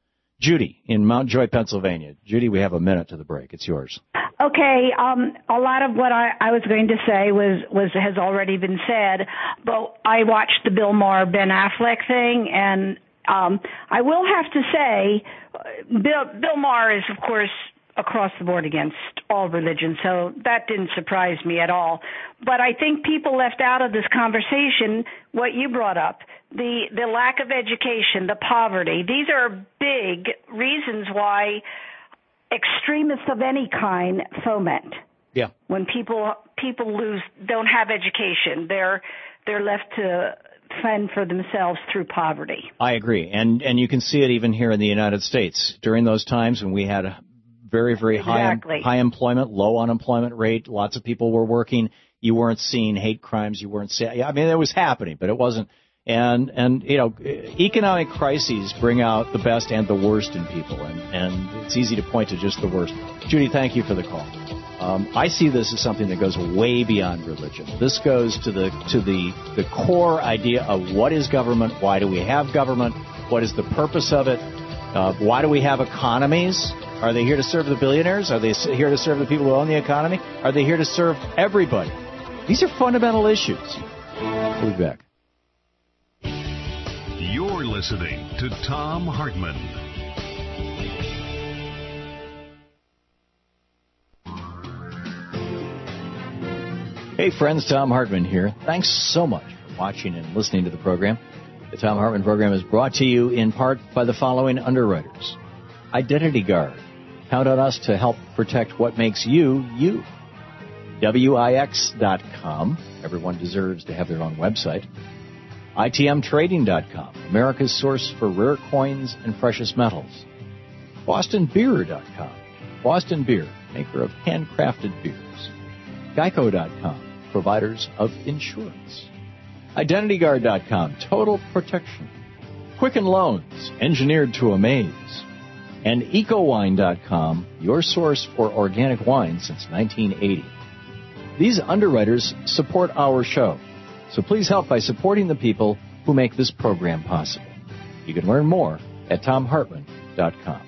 Judy in Mount Joy, Pennsylvania. Judy, we have a minute to the break. It's yours. Okay, um, a lot of what I, I was going to say was, was has already been said, but I watched the Bill Maher, Ben Affleck thing, and um, I will have to say, Bill, Bill Maher is, of course, across the board against all religions, so that didn't surprise me at all. But I think people left out of this conversation what you brought up, the, the lack of education, the poverty. These are big reasons why extremists of any kind foment. Yeah. When people people lose, don't have education, they're they're left to fend for themselves through poverty. I agree, and and you can see it even here in the United States during those times when we had a very very exactly. high high employment, low unemployment rate. Lots of people were working. You weren't seeing hate crimes. You weren't seeing. I mean, it was happening, but it wasn't. And, and you know, economic crises bring out the best and the worst in people, and, and it's easy to point to just the worst. Judy, thank you for the call. Um, I see this as something that goes way beyond religion. This goes to the to the, the core idea of what is government, why do we have government, what is the purpose of it, uh, why do we have economies? Are they here to serve the billionaires? Are they here to serve the people who own the economy? Are they here to serve everybody? These are fundamental issues. We'll be back. You're listening to Thom Hartmann. Hey friends, Thom Hartmann here. Thanks so much for watching and listening to the program. The Thom Hartmann program is brought to you in part by the following underwriters. Identity Guard. Count on us to help protect what makes you, you. W I X dot com. Everyone deserves to have their own website. I T M Trading dot com, America's source for rare coins and precious metals. Boston Beer dot com, Boston Beer, maker of handcrafted beers. Geico dot com, providers of insurance. Identity Guard dot com, total protection. Quicken Loans, engineered to amaze. And Eco Wine dot com, your source for organic wine since nineteen eighty. These underwriters support our show. So please help by supporting the people who make this program possible. You can learn more at Thom Hartmann dot com.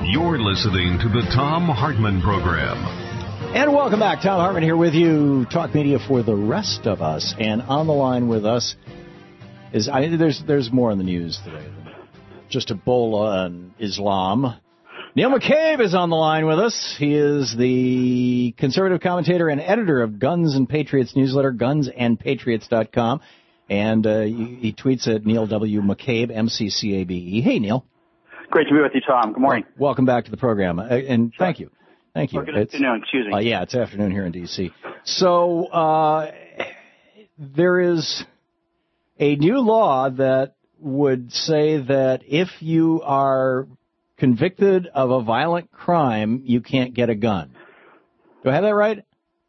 You're listening to the Thom Hartmann Program. And welcome back. Thom Hartmann here with you. Talk media for the rest of us. And on the line with us is, I there's there's more in the news today than just Ebola and Islam. Neil McCabe is on the line with us. He is the conservative commentator and editor of Guns and Patriots newsletter, guns and patriots dot com. And uh, he, he tweets at Neil W. McCabe, M C C A B E. Hey, Neil. Great to be with you, Tom. Good morning. Well, welcome back to the program. Uh, and sure. thank you. Thank you. Or good afternoon, excuse me. Uh, yeah, it's afternoon here in D C So uh, there is a new law that would say that if you are convicted of a violent crime, you can't get a gun. Do I have that right?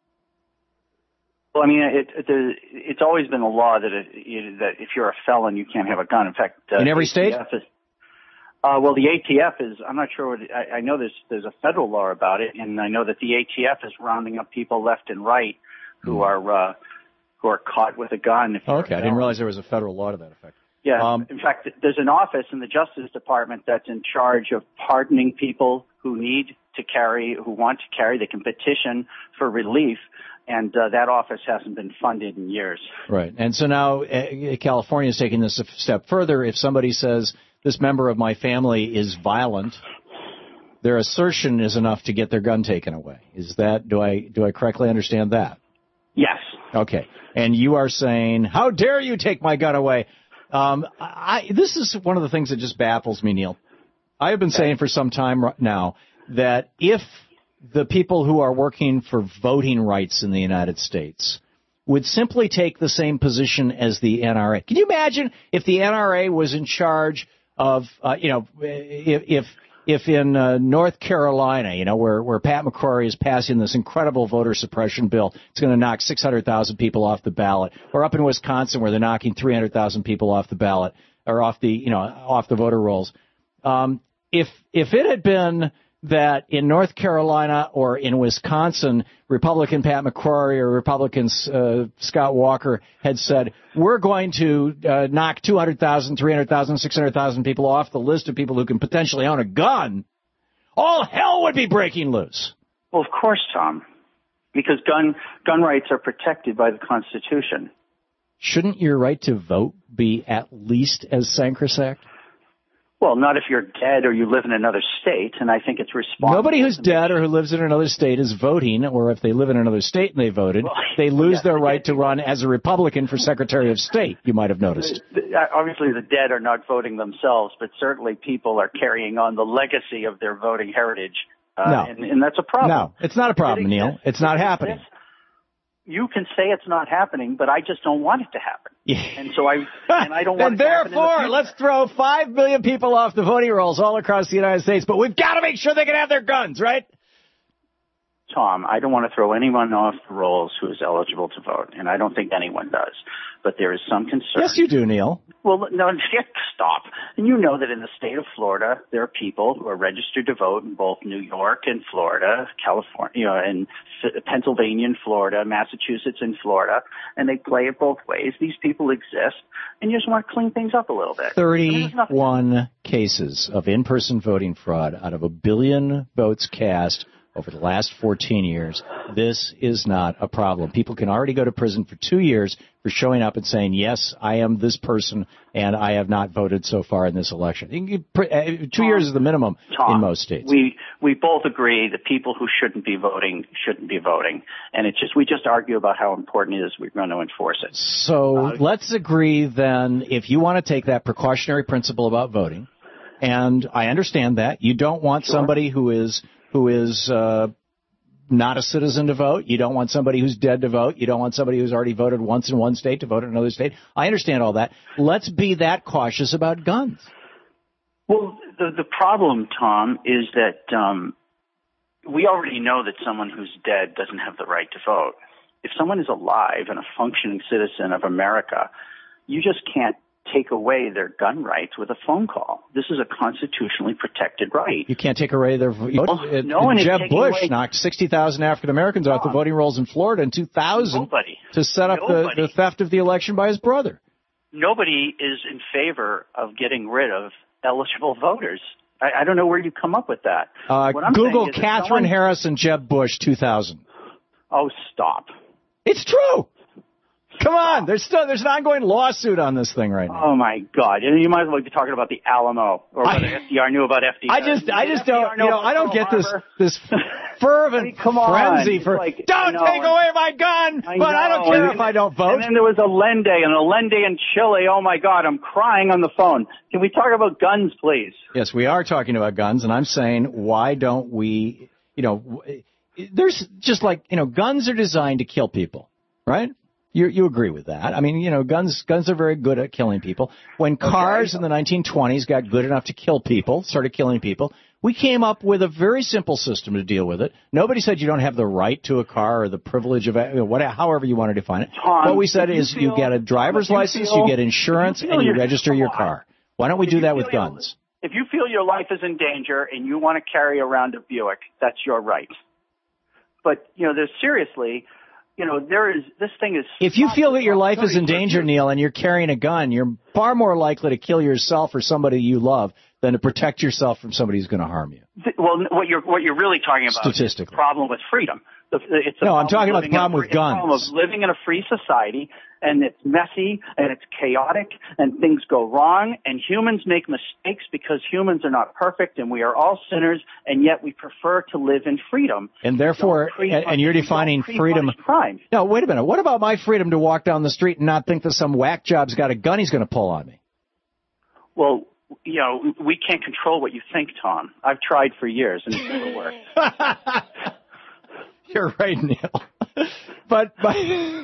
Well, I mean, it, it, it's always been a law that it, that if you're a felon, you can't have a gun. In fact, uh, in every state. Is, uh, well, the A T F is. I'm not sure. What, I, I know there's there's a federal law about it, and I know that the A T F is rounding up people left and right who mm. are uh, who are caught with a gun. If oh, okay, I didn't realize there was a federal law to that effect. Yeah. Um, in fact, there's an office in the Justice Department that's in charge of pardoning people who need to carry, who want to carry. They can petition for relief. And uh, that office hasn't been funded in years. Right. And so now uh, California is taking this a step further. If somebody says this member of my family is violent, their assertion is enough to get their gun taken away. Is that, do I do I correctly understand that? Yes. Okay. And you are saying, how dare you take my gun away? Um, I, this is one of the things that just baffles me, Neil. I have been saying for some time now that if the people who are working for voting rights in the United States would simply take the same position as the N R A. Can you imagine if the N R A was in charge of, uh, you know, if if, if in uh, North Carolina, you know, where, where Pat McCrory is passing this incredible voter suppression bill, it's going to knock six hundred thousand people off the ballot, or up in Wisconsin where they're knocking three hundred thousand people off the ballot, or off the, you know, off the voter rolls. Um, if if it had been that in North Carolina or in Wisconsin, Republican Pat McCrory or Republican uh, Scott Walker had said, we're going to uh, knock two hundred thousand, three hundred thousand, six hundred thousand people off the list of people who can potentially own a gun, all hell would be breaking loose. Well, of course, Tom, because gun gun rights are protected by the Constitution. Shouldn't your right to vote be at least as sacrosanct? Well, not if you're dead or you live in another state, and I think it's responsible. Nobody who's dead or who lives in another state is voting, or if they live in another state and they voted, well, they lose yeah, their right to run as a Republican for Secretary of State, you might have noticed. Obviously, the dead are not voting themselves, but certainly people are carrying on the legacy of their voting heritage, uh, no. and, and that's a problem. No, it's not a problem, Neil. It's not happening. You can say it's not happening, but I just don't want it to happen. Yeah. And so I, and I don't want and it to happen. And therefore, let's throw five million people off the voting rolls all across the United States, but we've got to make sure they can have their guns, right? Tom, I don't want to throw anyone off the rolls who is eligible to vote, and I don't think anyone does. But there is some concern. Yes, you do, Neil. Well, no, stop. And you know that in the state of Florida, there are people who are registered to vote in both New York and Florida, California, you know, and Pennsylvania and Florida, Massachusetts and Florida, and they play it both ways. These people exist, and you just want to clean things up a little bit. thirty-one cases of in-person voting fraud out of a billion votes cast over the last fourteen years. This is not a problem. People can already go to prison for two years for showing up and saying, yes, I am this person, and I have not voted so far in this election. Two Tom, years is the minimum Tom, in most states. We we both agree that people who shouldn't be voting shouldn't be voting. And it's just we just argue about how important it is we're going to enforce it. So uh, let's agree then, if you want to take that precautionary principle about voting, and I understand that, you don't want sure. somebody who is who is uh, not a citizen to vote. You don't want somebody who's dead to vote. You don't want somebody who's already voted once in one state to vote in another state. I understand all that. Let's be that cautious about guns. Well, the, the problem, Tom, is that um, we already know that someone who's dead doesn't have the right to vote. If someone is alive and a functioning citizen of America, you just can't take away their gun rights with a phone call. This is a constitutionally protected right. You can't take away their vote. No, no one is Jeb taking Bush away... knocked sixty thousand African Americans off the voting rolls in Florida in two thousand Nobody. to set up the, the theft of the election by his brother. Nobody is in favor of getting rid of eligible voters. I, I don't know where you come up with that. Uh, What I'm Google saying is that Catherine someone- Harris and Jeb Bush two thousand. Oh, stop. It's true. Come on. There's still there's an ongoing lawsuit on this thing right now. Oh my God! And you might as well be talking about the Alamo or what I- F D R knew about F D R. I just I just Did F D R don't know you know about I don't Pearl get this Harbor? this fervent I mean, come on. frenzy It's for like, don't no, take away my gun, I but I don't know. care And if then- I don't vote. And then there was Allende and Allende in Chile. Oh my God! I'm crying on the phone. Can we talk about guns, please? Yes, we are talking about guns, and I'm saying why don't we? You know, there's just like you know, guns are designed to kill people, right? You you agree with that? I mean, you know, guns guns are very good at killing people. When cars okay. in the nineteen twenties got good enough to kill people, started killing people, we came up with a very simple system to deal with it. Nobody said you don't have the right to a car or the privilege of you know, whatever, however you want to define it. Tom, what we said you is feel, you get a driver's you license, feel, you get insurance, you and you your, register your car. Why don't we do that with your, guns? If you feel your life is in danger and you want to carry around a Buick, that's your right. But you know, there's seriously. You know, there is, this thing is... If you feel that your life is in danger, Neil, and you're carrying a gun, you're far more likely to kill yourself or somebody you love than to protect yourself from somebody who's going to harm you. Well, what you're, what you're really talking about Statistically. is the problem with freedom. The, it's a no, I'm talking about the problem free, with guns. The problem of living in a free society, and it's messy, and it's chaotic, and things go wrong, and humans make mistakes because humans are not perfect, and we are all sinners, and yet we prefer to live in freedom. And therefore, and, and you're defining freedom. Crime. No, wait a minute. What about my freedom to walk down the street and not think that some whack job's got a gun he's going to pull on me? Well, you know, we can't control what you think, Tom. I've tried for years, and it's never worked. You're right, Neil. but, but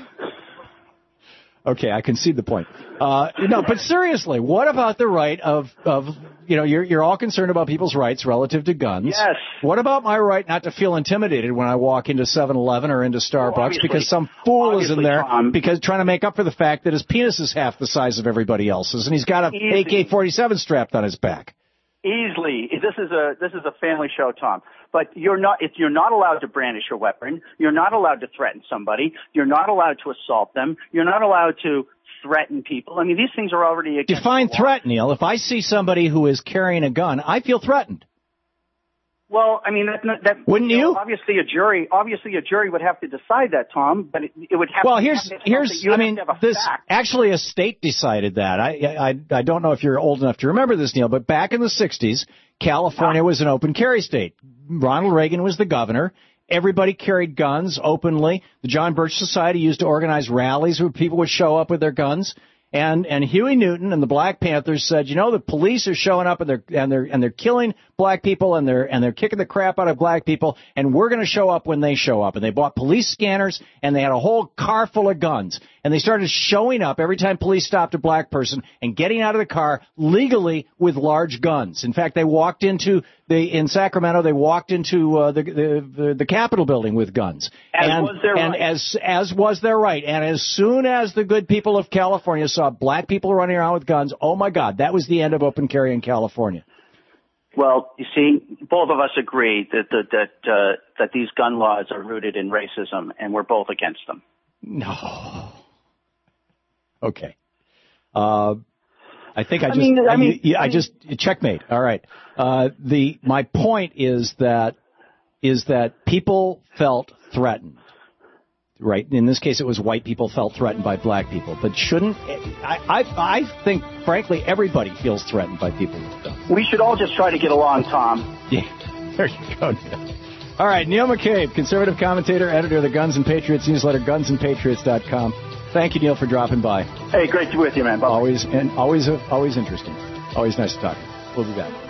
okay, I concede the point. Uh, no, but seriously, what about the right of, of you know, you're you're all concerned about people's rights relative to guns. Yes. What about my right not to feel intimidated when I walk into seven eleven or into Starbucks well, because some fool is in there Tom, because trying to make up for the fact that his penis is half the size of everybody else's and he's got a A K forty-seven strapped on his back? Easily. This is a this is a family show, Tom. But you're not if you're not allowed to brandish a weapon, you're not allowed to threaten somebody, you're not allowed to assault them, you're not allowed to threaten people. I mean, these things are already against Define the law. threat, Neil. If I see somebody who is carrying a gun, I feel threatened. Well, I mean, that, that wouldn't you? Know, obviously, a jury, obviously, a jury would have to decide that, Tom. But it, it would have. Well, to here's have here's. you I mean, have this fact. actually a state decided that. I, I I don't know if you're old enough to remember this, Neil, but back in the sixties, California was an open carry state. Ronald Reagan was the governor. Everybody carried guns openly. The John Birch Society used to organize rallies where people would show up with their guns. And and Huey Newton and the Black Panthers said, you know, the police are showing up and they're and they're and they're killing black people and they're and they're kicking the crap out of black people, and we're going to show up when they show up. And they bought police scanners and they had a whole car full of guns. And they started showing up every time police stopped a black person and getting out of the car legally with large guns. In fact, they walked into the in Sacramento. They walked into uh, the, the the the Capitol building with guns. As and was their and right. as as was their right. And as soon as the good people of California saw black people running around with guns, oh my God, that was the end of open carry in California. Well, you see, both of us agree that that that, uh, that these gun laws are rooted in racism, and we're both against them. No. Okay. Uh, I think I just, I mean, I, mean, I, I just checkmate. All right. Uh, the my point is that is that people felt threatened. Right. In this case, it was white people felt threatened by black people. But shouldn't I? I, I think, frankly, everybody feels threatened by people with guns. We should all just try to get along, Tom. Yeah. There you go, Neil. All right. Neil McCabe, conservative commentator, editor of the Guns and Patriots newsletter, guns and patriots dot com. Thank you, Neil, for dropping by. Hey, great to be with you, man. Bye-bye. Always and always, uh, always interesting. Always nice to talk. We'll be back.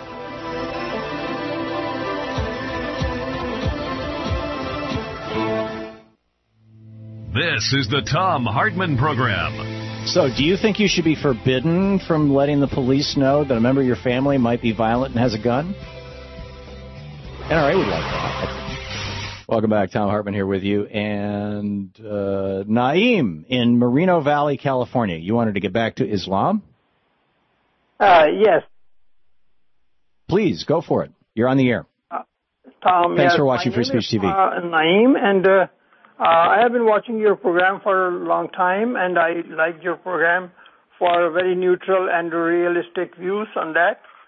This is the Thom Hartmann Program. So, do you think you should be forbidden from letting the police know that a member of your family might be violent and has a gun? N R A would like that. Welcome back. Thom Hartmann here with you. And uh, Naeem in Moreno Valley, California. You wanted to get back to Islam? Uh, yes. Please, go for it. You're on the air. Uh, Tom, Thanks yes, for watching Free Speech is, T V. Uh, Naeem, and uh, uh, I have been watching your program for a long time, and I like your program for very neutral and realistic views on that.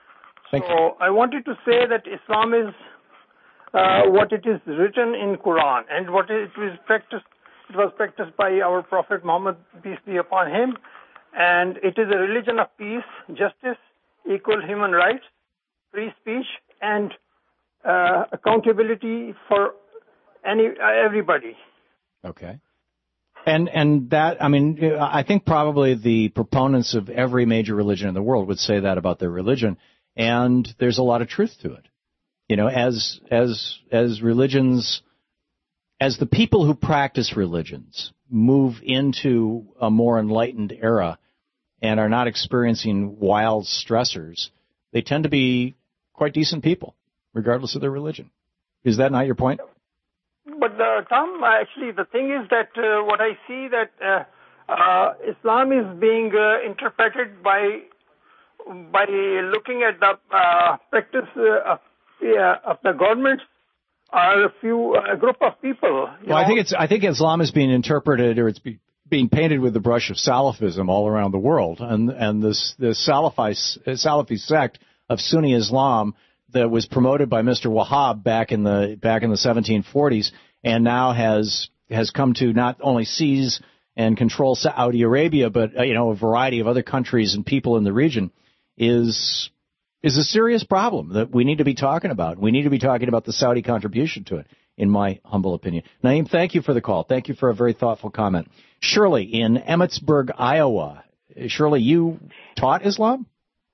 Thank so you. I wanted to say that Islam is uh, what it is written in Quran and what it was practiced. It was practiced by our Prophet Muhammad, peace be upon him, and it is a religion of peace, justice, equal human rights, free speech, and uh, accountability for any uh, everybody. Okay. And and that, I mean, I think probably the proponents of every major religion in the world would say that about their religion, and there's a lot of truth to it. You know, as as as religions, as the people who practice religions move into a more enlightened era and are not experiencing wild stressors, they tend to be quite decent people, regardless of their religion. Is that not your point? But uh, Tom, actually, the thing is that uh, what I see that uh, uh, Islam is being uh, interpreted by by looking at the uh, practice uh, of, yeah, of the governments or a few a group of people. Well, know? I think it's I think Islam is being interpreted, or it's be, being painted with the brush of Salafism all around the world, and and this the Salafi Salafi sect of Sunni Islam that was promoted by Mister Wahhab back in the back in the seventeen forties, and now has has come to not only seize and control Saudi Arabia, but uh, you know a variety of other countries and people in the region, is is a serious problem that we need to be talking about. We need to be talking about the Saudi contribution to it, in my humble opinion. Naeem, thank you for the call. Thank you for a very thoughtful comment. Shirley in Emmitsburg, Iowa. Shirley, you taught Islam?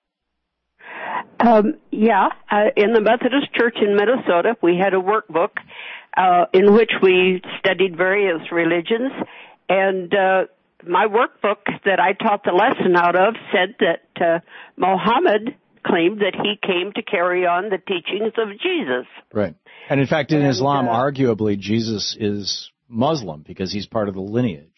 Um, yeah, uh, in the Methodist Church in Minnesota, we had a workbook uh, in which we studied various religions, and uh, my workbook that I taught the lesson out of said that uh, Muhammad claimed that he came to carry on the teachings of Jesus. Right. And in fact, in and, Islam, uh, arguably, Jesus is Muslim because he's part of the lineage.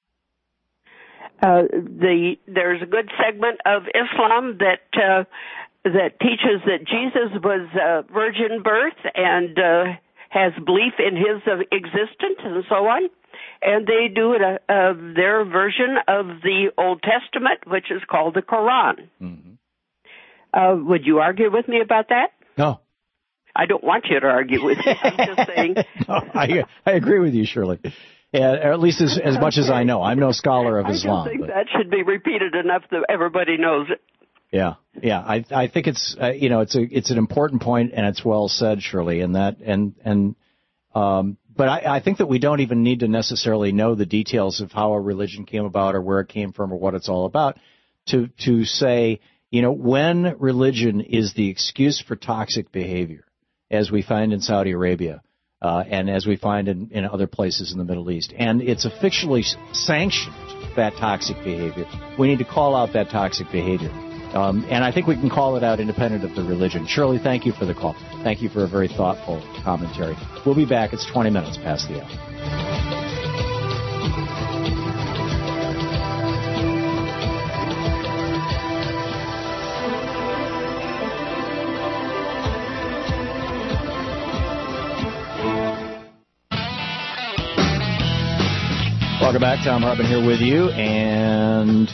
Uh, the there's a good segment of Islam that uh, that teaches that Jesus was uh, virgin birth and uh, has belief in his uh, existence and so on. And they do it, uh, uh, their version of the Old Testament, which is called the Quran. Mm-hmm. Uh, would you argue with me about that? No. I don't want you to argue with me. I'm just saying. No, I, I agree with you, Shirley. Yeah, or at least as, as much as I know. I'm no scholar of I Islam. I think but. that should be repeated enough that everybody knows it. Yeah, yeah. I I think it's uh, you know it's a it's an important point, and it's well said, Shirley. And that and and um, but I, I think that we don't even need to necessarily know the details of how a religion came about or where it came from or what it's all about to to say, you know, when religion is the excuse for toxic behavior, as we find in Saudi Arabia. Uh, and as we find in, in other places in the Middle East. And it's officially sanctioned, that toxic behavior. We need to call out that toxic behavior. Um, and I think we can call it out independent of the religion. Shirley, thank you for the call. Thank you for a very thoughtful commentary. We'll be back. It's twenty minutes past the hour. Welcome back. Tom Hartman here with you. And,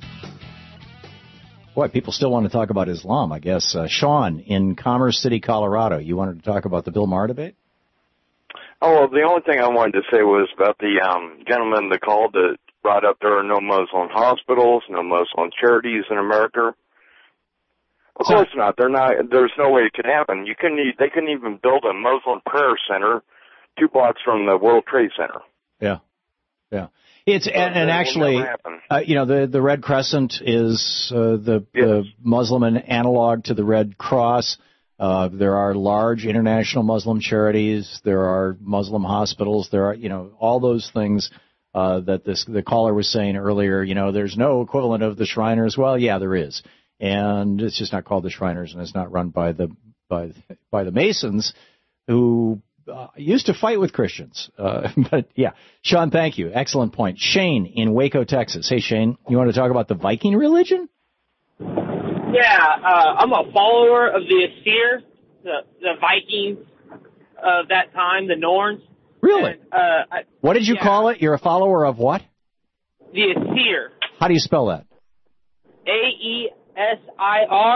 boy, people still want to talk about Islam, I guess. Uh, Sean in Commerce City, Colorado. You wanted to talk about the Bill Maher debate? Oh, well, the only thing I wanted to say was about the um, gentleman that called that brought up there are no Muslim hospitals, no Muslim charities in America. Of course not. They're not. There's no way it could happen. You couldn't. They couldn't even build a Muslim prayer center two blocks from the World Trade Center. Yeah. Yeah, it's and, and actually, uh, you know, the the Red Crescent is uh, the, yes. the Muslim analog to the Red Cross. Uh, there are large international Muslim charities. There are Muslim hospitals. There are, you know, all those things uh, that this the caller was saying earlier. You know, there's no equivalent of the Shriners. Well, yeah, there is, and it's just not called the Shriners, and it's not run by the by by the Masons, who. Uh, used to fight with Christians. Uh, but, yeah. Sean, thank you. Excellent point. Shane in Waco, Texas. Hey, Shane, you want to talk about the Viking religion? Yeah, uh, I'm a follower of the Asir, the, the Vikings of that time, the Norns. Really? And, uh, I, what did you yeah. call it? You're a follower of what? The Asir. How do you spell that? A E S I R.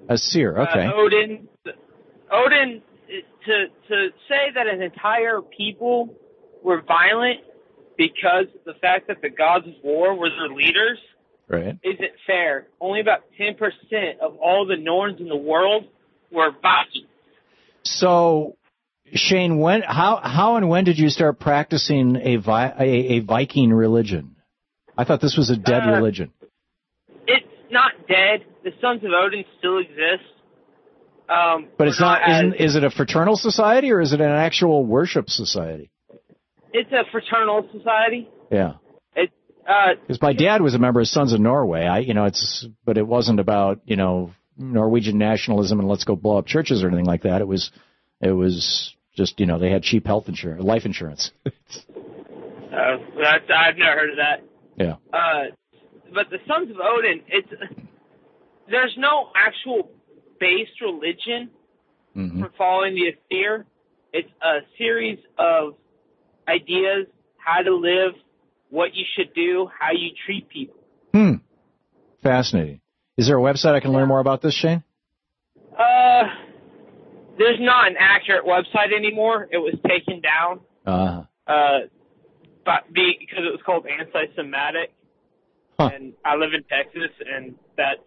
A seer, okay. Uh, Odin. Odin, to to say that an entire people were violent because of the fact that the gods of war were their leaders right. isn't fair. Only about ten percent of all the Norns in the world were Vikings. So, Shane, when, how, how and when did you start practicing a, Vi- a, a Viking religion? I thought this was a dead uh, religion. It's not dead. The Sons of Odin still exist. Um, But it's not, not isn't, as, is it a fraternal society or is it an actual worship society? it's a fraternal society. Yeah. It, uh, Because my dad was a member of Sons of Norway. I, you know, it's, but it wasn't about, you know, Norwegian nationalism and let's go blow up churches or anything like that. It was, it was just, you know, they had cheap health insurance, life insurance. uh, that's, I've never heard of that. Yeah. Uh, but the Sons of Odin, it's, there's no actual base religion mm-hmm. for following the Aesir. It's a series of ideas, how to live, what you should do, how you treat people. Hmm. Fascinating. Is there a website I can learn more about this, Shane? Uh, there's not an accurate website anymore. It was taken down. Uh-huh. Uh, but because it was called Anti-Semitic. Huh. And I live in Texas, and that's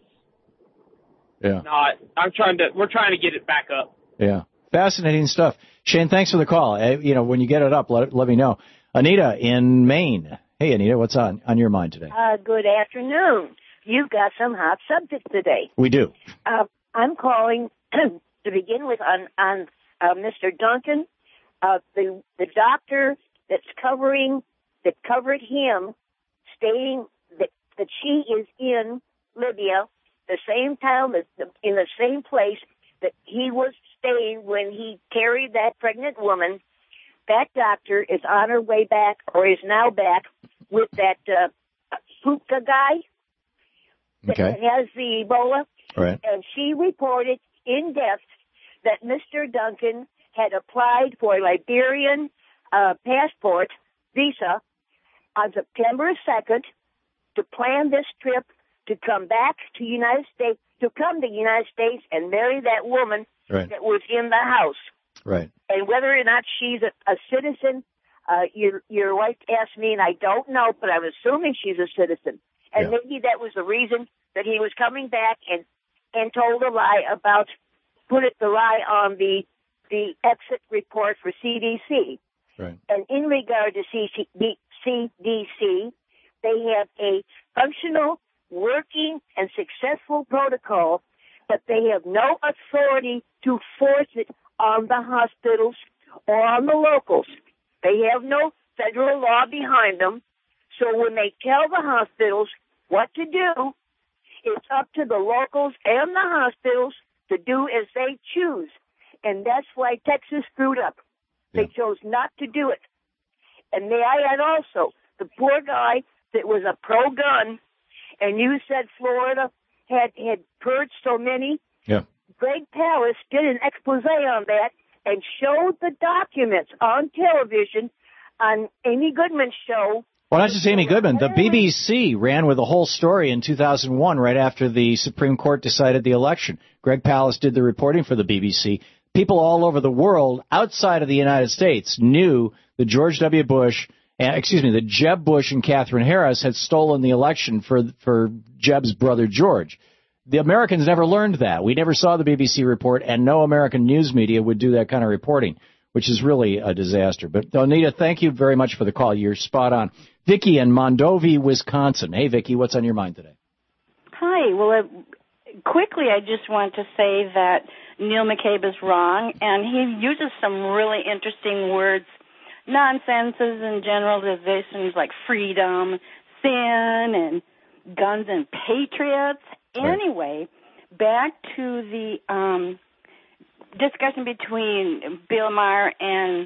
Yeah. not, I'm trying to, we're trying to get it back up. Yeah. Fascinating stuff. Shane, thanks for the call. Uh, you know, when you get it up, let, let me know. Anita in Maine. Hey, Anita, what's on, on your mind today? Uh, good afternoon. You've got some hot subjects today. We do. Uh, I'm calling to begin with on, on uh, Mister Duncan, uh, the the doctor that's covering that covered him, stating that that she is in Libya, the same town, that in the same place that he was staying when he carried that pregnant woman. That doctor is on her way back, or is now back, with that uh, Puka guy. Okay. That has the Ebola. Right. And she reported in depth that Mister Duncan had applied for a Liberian uh, passport visa on September second to plan this trip to come back to the United States, to come to the United States and marry that woman right. that was in the house. Right. And whether or not she's a, a citizen, uh, your, your wife asked me, and I don't know, but I'm assuming she's a citizen. And yeah. maybe that was the reason that he was coming back and, and told a lie about, put it the lie on the, the exit report for C D C. Right. And in regard to C D C, they have a functional, working, and successful protocol, but they have no authority to force it on the hospitals or on the locals. They have no federal law behind them. So when they tell the hospitals what to do, it's up to the locals and the hospitals to do as they choose. And that's why Texas screwed up. They yeah. chose not to do it. And may I add also, the poor guy that was a pro-gun, and you said Florida had, had purged so many. Yeah. Greg Palast did an expose on that and showed the documents on television on Amy Goodman's show. Well, not just Amy Goodman. The B B C ran with the whole story in two thousand one, right after the Supreme Court decided the election. Greg Palast did the reporting for the B B C. People all over the world, outside of the United States, knew that George W. Bush, uh, excuse me, that Jeb Bush and Katherine Harris had stolen the election for for Jeb's brother George. The Americans never learned that. We never saw the B B C report, and no American news media would do that kind of reporting, which is really a disaster. But, Anita, thank you very much for the call. You're spot on. Vicki in Mondovi, Wisconsin. Hey, Vicki, what's on your mind today? Hi. Well, uh, quickly, I just want to say that Neil McCabe is wrong, and he uses some really interesting words, nonsenses and generalizations like freedom, sin, and guns and patriots. Right. Anyway, back to the um, discussion between Bill Maher and,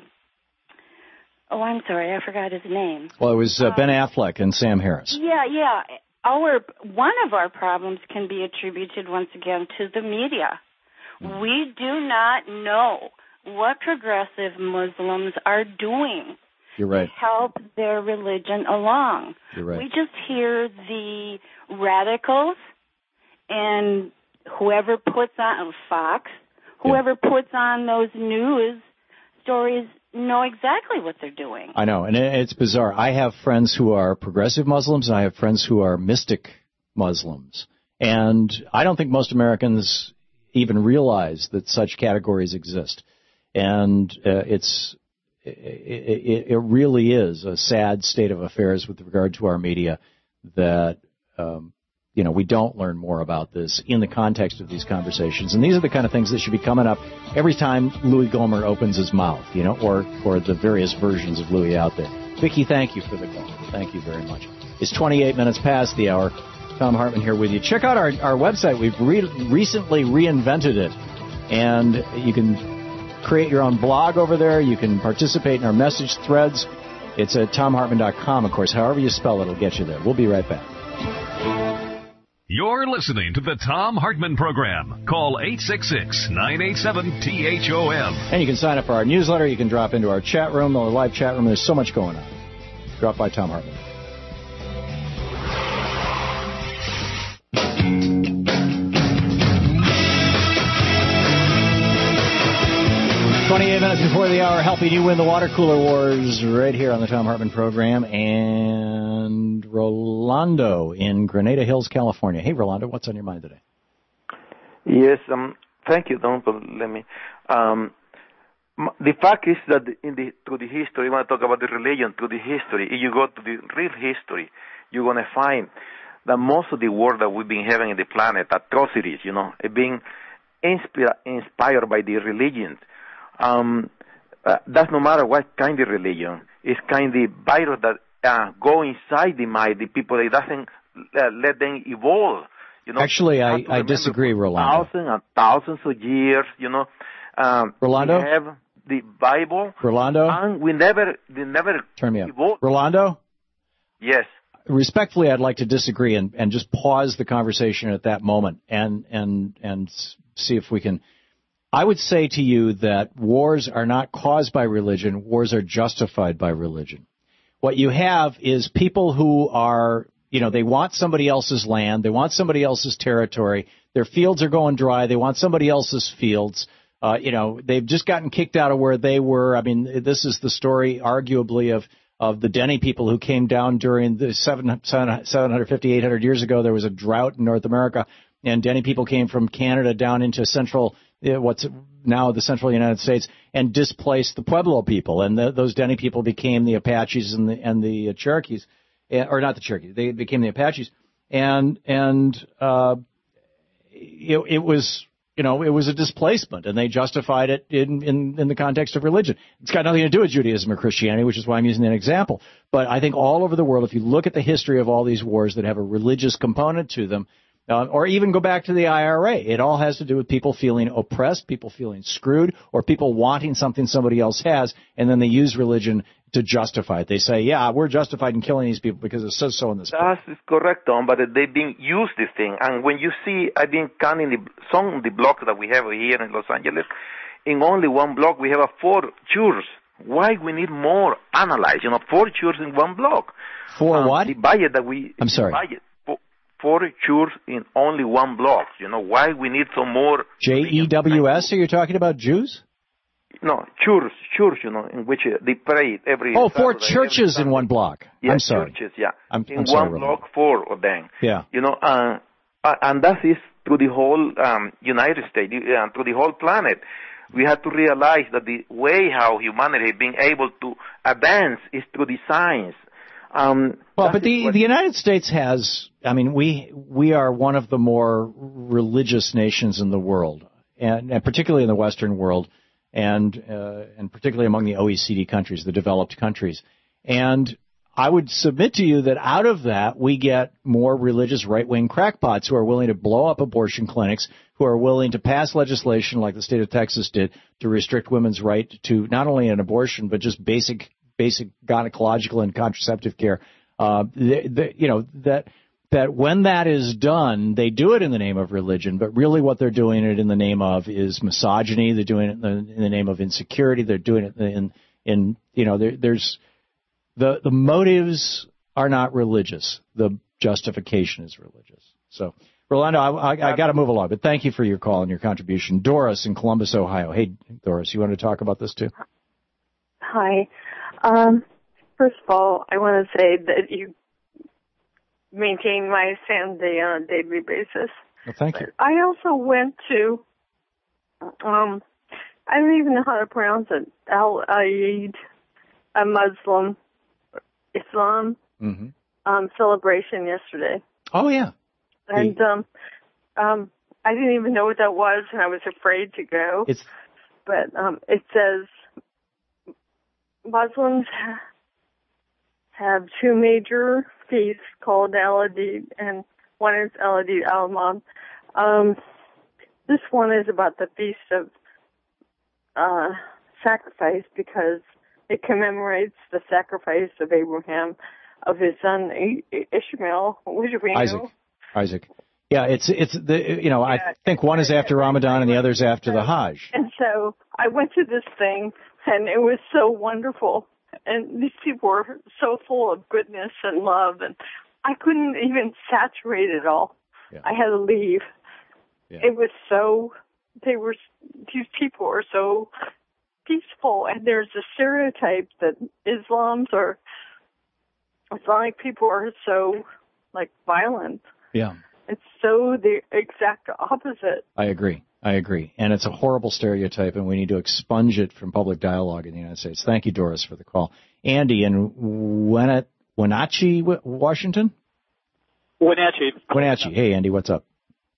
oh, I'm sorry, I forgot his name. Well, it was uh, Ben Affleck and Sam Harris. Yeah, yeah. Our one of our problems can be attributed once again to the media. Mm. We do not know what progressive Muslims are doing You're right. to help their religion along. You're right. We just hear the radicals and whoever puts on Fox, whoever yeah. puts on those news stories know exactly what they're doing. I know, and it's bizarre. I have friends who are progressive Muslims, and I have friends who are mystic Muslims. And I don't think most Americans even realize that such categories exist. And uh, it's it, it, it really is a sad state of affairs with regard to our media that, um, you know, we don't learn more about this in the context of these conversations. And these are the kind of things that should be coming up every time Louis Gohmert opens his mouth, you know, or, or the various versions of Louis out there. Vicki, thank you for the call. Thank you very much. It's twenty-eight minutes past the hour. Thom Hartmann here with you. Check out our, our website. We've re- recently reinvented it. And you can create your own blog over there. You can participate in our message threads. It's at tom hartmann dot com, of course. However you spell it, it'll get you there. We'll be right back. You're listening to the Thom Hartmann Program. Call eight six six, nine eight seven, T H O M. And you can sign up for our newsletter. You can drop into our chat room, our live chat room. There's so much going on. Drop by Thom Hartmann. twenty-eight minutes before the hour, helping you win the water cooler wars right here on the Thom Hartmann Program. And Rolando in Granada Hills, California. Hey, Rolando, what's on your mind today? Yes, um, thank you, Don, for let me. Um, the fact is that in the through the history, when I talk about the religion, through the history, if you go to the real history, you're going to find that most of the war that we've been having in the planet, atrocities, you know, are being inspira- inspired by the religions. Um, uh, that's no matter what kind of religion. It's kind of virus that uh, go inside the mind, the people, it doesn't uh, let them evolve. You know, Actually, I, I disagree, Rolando. Thousands and thousands of years, you know. Um, Rolando? We have the Bible. Rolando? And we never, they never Turn me up. evolved. Rolando? Yes. Respectfully, I'd like to disagree and, and just pause the conversation at that moment and, and, and see if we can... I would say to you that wars are not caused by religion. Wars are justified by religion. What you have is people who are, you know, they want somebody else's land. They want somebody else's territory. Their fields are going dry. They want somebody else's fields. Uh, you know, they've just gotten kicked out of where they were. I mean, this is the story, arguably, of, of the Denny people who came down during the seven, seven fifty, eight hundred years ago. There was a drought in North America, and Denny people came from Canada down into central what's now the central United States and displaced the Pueblo people. And the, those Denny people became the Apaches and the, and the Cherokees, or not the Cherokees, they became the Apaches. And, and, uh, it, it was, you know, it was a displacement, and they justified it in, in, in the context of religion. It's got nothing to do with Judaism or Christianity, which is why I'm using that example. But I think all over the world, if you look at the history of all these wars that have a religious component to them, Uh, or even go back to the I R A. It all has to do with people feeling oppressed, people feeling screwed, or people wanting something somebody else has, and then they use religion to justify it. They say, yeah, we're justified in killing these people because it says so in this book. That's correct, Tom, but they've been used this thing. And when you see, I've been counting the, some of the blocks that we have here in Los Angeles. In only one block, we have a four churches. Why we need more analyze? You know, four churches in one block. Four um, what? The budget that we... I'm sorry. Budget, four churches in only one block. You know, why we need some more... J E W S, are you talking about Jews? No, church, church, you know, in which uh, they pray every Oh, four Saturday, churches in one block. Yeah, I'm sorry. churches, yeah. I'm, in I'm one sorry, block, four of them. Yeah. You know, uh, uh, and that is through the whole um, United States, uh, through the whole planet. We have to realize that the way how humanity is being able to advance is through the science. Um, well, but the, the United States has, I mean, we we are one of the more religious nations in the world, and, and particularly in the Western world, and uh, and particularly among the O E C D countries, the developed countries. And I would submit to you that out of that, we get more religious right-wing crackpots who are willing to blow up abortion clinics, who are willing to pass legislation like the state of Texas did to restrict women's right to not only an abortion, but just basic basic gynecological and contraceptive care. Uh, the, the, you know, that that when that is done, they do it in the name of religion, but really what they're doing it in the name of is misogyny. They're doing it in the, in the name of insecurity. They're doing it in, in you know, there, there's the the motives are not religious. The justification is religious. So, Rolando, I, I, I got to move along, but thank you for your call and your contribution. Doris in Columbus, Ohio. Hey, Doris, you want to talk about this too? Hi. Um, first of all, I want to say that you maintain my sanity on a daily basis. Well, thank you. I also went to, um, I don't even know how to pronounce it, Al-Eid, a Muslim Islam Mm-hmm. um, celebration yesterday. Oh, yeah. And um, um, I didn't even know what that was, and I was afraid to go. It's But um, it says Muslims ha- have two major feasts called Al-Eid, and one is Al-Eid al-Adha. Um, this one is about the feast of uh, sacrifice because it commemorates the sacrifice of Abraham of his son Ishmael, which we Isaac. know. Isaac. Yeah, it's it's the you know Yeah, I think one is after Ramadan and the other is after the Hajj. And so I went to this thing, and it was so wonderful. And these people were so full of goodness and love, and I couldn't even saturate it all. Yeah. I had to leave. Yeah. It was so, they were, these people are so peaceful, and there's a stereotype that Islams are, Islamic people are so, like, violent. Yeah. It's so the exact opposite. I agree. I agree. And it's a horrible stereotype, and we need to expunge it from public dialogue in the United States. Thank you, Doris, for the call. Andy in Wenat- Wenatchee, Washington? Wenatchee. Wenatchee. Hey, Andy, what's up?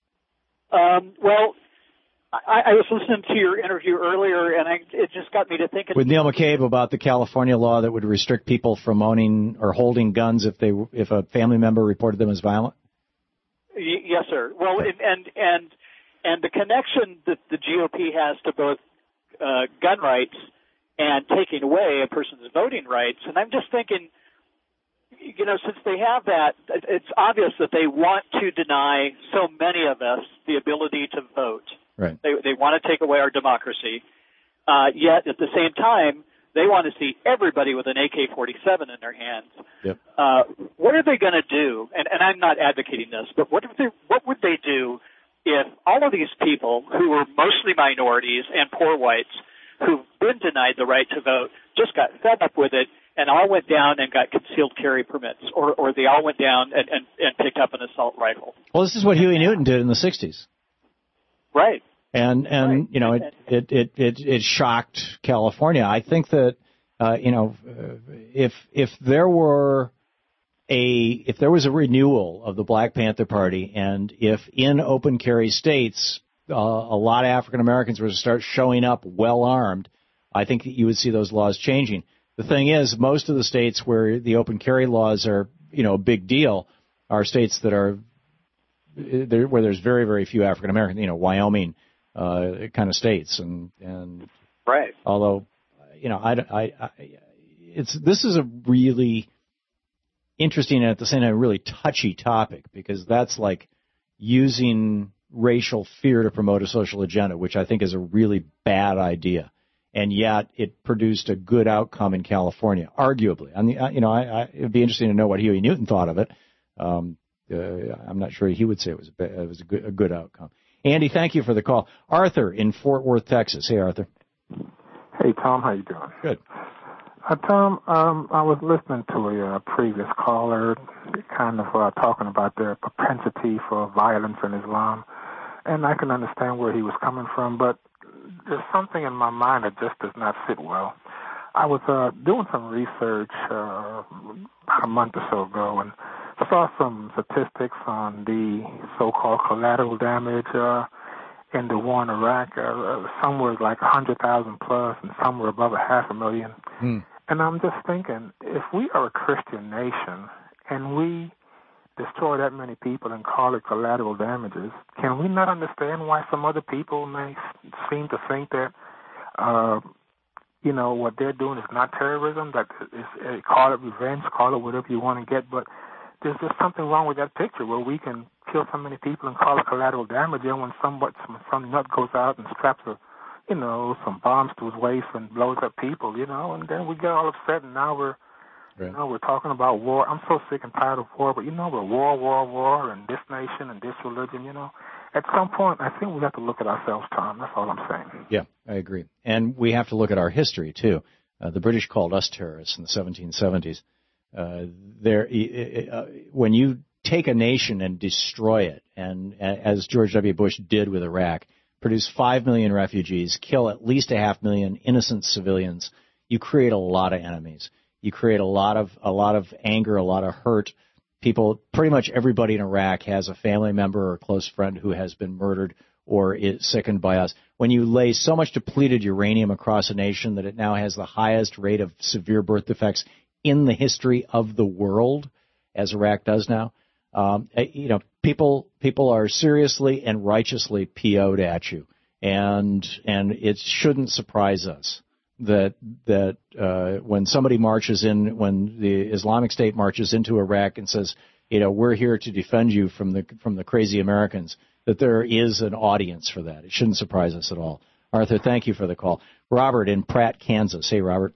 Um, well, I, I was listening to your interview earlier, and I, it just got me to thinking. With Neil McCabe about the California law that would restrict people from owning or holding guns if they if a family member reported them as violent? Y- yes, sir. Well, and, and and and the connection that the G O P has to both uh, gun rights and taking away a person's voting rights, and I'm just thinking, you know, since they have that, it's obvious that they want to deny so many of us the ability to vote. Right. They they want to take away our democracy. Uh, yet at the same time, they want to see everybody with an A K forty-seven in their hands. Yep. Uh, what are they going to do? And, and I'm not advocating this, but what if they, what would they do if all of these people who were mostly minorities and poor whites who've been denied the right to vote just got fed up with it and all went down and got concealed carry permits, or, or they all went down and, and, and picked up an assault rifle? Well, this is what Huey Newton did in the sixties. Right. And, and right. you know, it, it, it, it, it shocked California. I think that, uh, you know, if if there were a if there was a renewal of the Black Panther Party, and if in open carry states uh, a lot of African Americans were to start showing up well armed, I think that you would see those laws changing. The thing is, most of the states where the open carry laws are, you know, a big deal are states that are where there's very, very few African Americans, you know, Wyoming uh, kind of states. And, and right. Although, you know, I, I, I, it's this is a really interesting and at the same time really touchy topic, because that's like using racial fear to promote a social agenda, which I think is a really bad idea. And yet it produced a good outcome in California, arguably. I mean, you know, I, I, it would be interesting to know what Huey Newton thought of it. Um, uh, I'm not sure he would say it was a, it was a good, a good outcome. Andy, thank you for the call. Arthur in Fort Worth, Texas. Hey, Arthur. Hey, Tom. How you doing? Good. Uh, Tom, um, I was listening to a uh, previous caller kind of uh, talking about their propensity for violence in Islam, and I can understand where he was coming from, but there's something in my mind that just does not sit well. I was uh, doing some research uh, about a month or so ago and saw some statistics on the so-called collateral damage uh, in the war in Iraq. Uh, some were like one hundred thousand plus and some were above a half a million. Hmm. And I'm just thinking, if we are a Christian nation and we destroy that many people and call it collateral damages, can we not understand why some other people may seem to think that, uh, you know, what they're doing is not terrorism, that is, uh, call it revenge, call it whatever you want to get, but there's just something wrong with that picture where we can kill so many people and call it collateral damage, and when somebody, some, some nut goes out and straps a, you know, some bombs to his waist and blows up people, you know, and then we get all upset and now we're You know, we're talking about war. I'm so sick and tired of war, but you know, we're war, war, war, and this nation and this religion, you know. At some point, I think we have to look at ourselves, Tom. That's all I'm saying. Yeah, I agree. And we have to look at our history, too. Uh, the British called us terrorists in the seventeen seventies. Uh, there, uh, when you take a nation and destroy it, and as George W. Bush did with Iraq, produce five million refugees, kill at least a half million innocent civilians, you create a lot of enemies. You create a lot of a lot of anger, a lot of hurt. People, pretty much everybody in Iraq has a family member or a close friend who has been murdered or is sickened by us. When you lay so much depleted uranium across a nation that it now has the highest rate of severe birth defects in the history of the world, as Iraq does now, um, you know, people people are seriously and righteously P O'd at you, and and it shouldn't surprise us that that uh, when somebody marches in, when the Islamic State marches into Iraq and says, you know, we're here to defend you from the from the crazy Americans, that there is an audience for that. It shouldn't surprise us at all. Arthur, thank you for the call. Robert in Pratt, Kansas. Hey, Robert.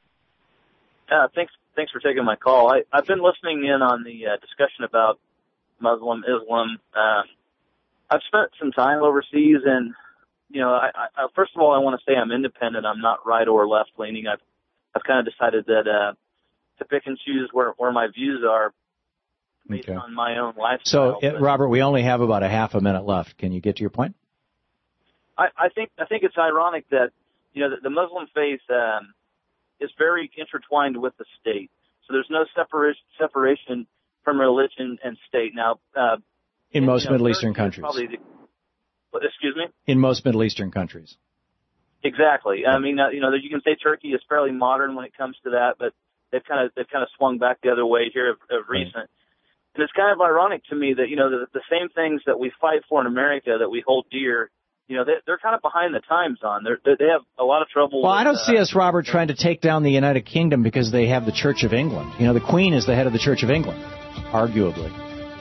Uh, thanks, thanks for taking my call. I, I've been listening in on the uh, discussion about Muslim Islam. Uh, I've spent some time overseas, and you know, I, I, first of all, I want to say I'm independent. I'm not right or left leaning. I've I've kind of decided that uh, to pick and choose where where my views are based Okay. on my own lifestyle. So, uh, Robert, we only have about a half a minute left. Can you get to your point? I, I think I think it's ironic that you know the, the Muslim faith um, is very intertwined with the state. So there's no separation separation from religion and state. Now, uh, In most you know, Middle Eastern Turkey is countries. probably the, excuse me. In most Middle Eastern countries. Exactly. I mean, uh, you know, you can say Turkey is fairly modern when it comes to that, but they've kind of they've kind of swung back the other way here of, of recent. Right. And it's kind of ironic to me that you know the, the same things that we fight for in America that we hold dear, you know, they, they're kind of behind the times on. They're, they have a lot of trouble. Well, with, I don't uh, see us, Robert, trying to take down the United Kingdom because they have the Church of England. You know, the Queen is the head of the Church of England, arguably.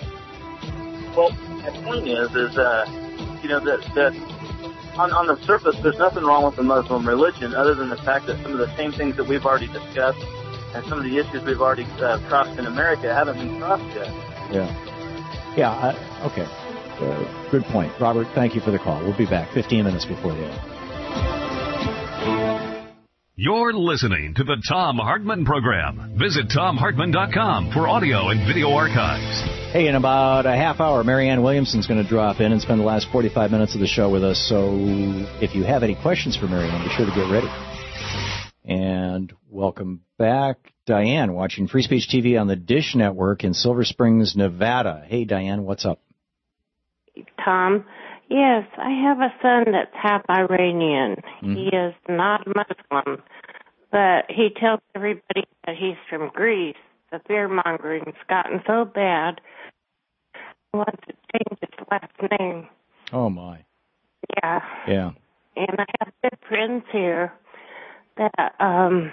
Well, the point is, is uh, you know that that. On, on the surface, there's nothing wrong with the Muslim religion other than the fact that some of the same things that we've already discussed and some of the issues we've already uh, crossed in America haven't been crossed yet. Yeah. Yeah, I, okay. Uh, good point. Robert, thank you for the call. We'll be back fifteen minutes before the end. You're listening to the Thom Hartmann Program. Visit Thom Hartmann dot com for audio and video archives. Hey, in about a half hour, Marianne Williamson's going to drop in and spend the last forty-five minutes of the show with us. So if you have any questions for Marianne, be sure to get ready. And welcome back, Diane, watching Free Speech T V on the Dish Network in Silver Springs, Nevada. Hey, Diane, what's up? Tom, yes, I have a son that's half Iranian. Mm-hmm. He is not Muslim, but he tells everybody that he's from Greece. The fear-mongering's gotten so bad, he wants to change his last name. Oh, my. Yeah. Yeah. And I have good friends here that um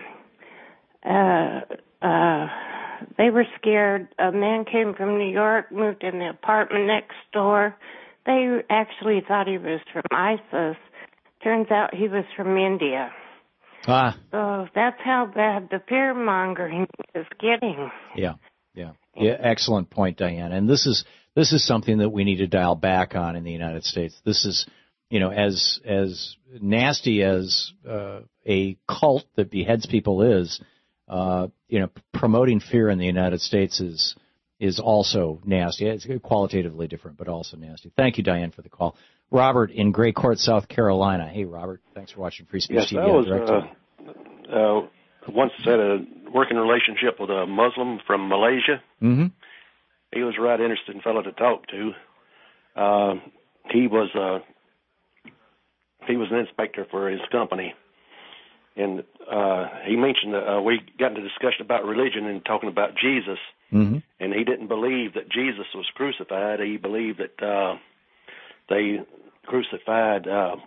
uh uh they were scared. A man came from New York, moved in the apartment next door. They actually thought he was from ISIS. Turns out he was from India. Ah. So that's how bad the fear-mongering is getting. Yeah, yeah. Yeah, excellent point, Diane. And this is this is something that we need to dial back on in the United States. This is, you know, as as nasty as uh, a cult that beheads people is, uh, you know, promoting fear in the United States is is also nasty. It's qualitatively different, but also nasty. Thank you, Diane, for the call. Robert in Gray Court, South Carolina. Hey, Robert. Thanks for watching Free Speech yes, T V. I was on uh, uh, once had a working relationship with a Muslim from Malaysia. Mm-hmm. He was a right interesting fellow to talk to. Uh, he was uh, he was an inspector for his company, and uh, he mentioned that uh, we got into discussion about religion and talking about Jesus, mm-hmm. and he didn't believe that Jesus was crucified. He believed that uh, they crucified uh,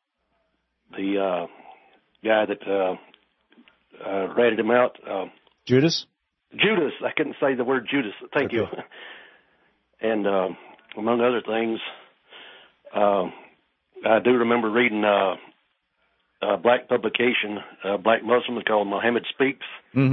the uh, guy that uh, uh, ratted him out. Uh, Judas? Judas. I couldn't say the word Judas. Thank okay. you. And uh, among other things, uh, I do remember reading uh, a black publication, a black Muslim called Muhammad Speaks. Mm-hmm.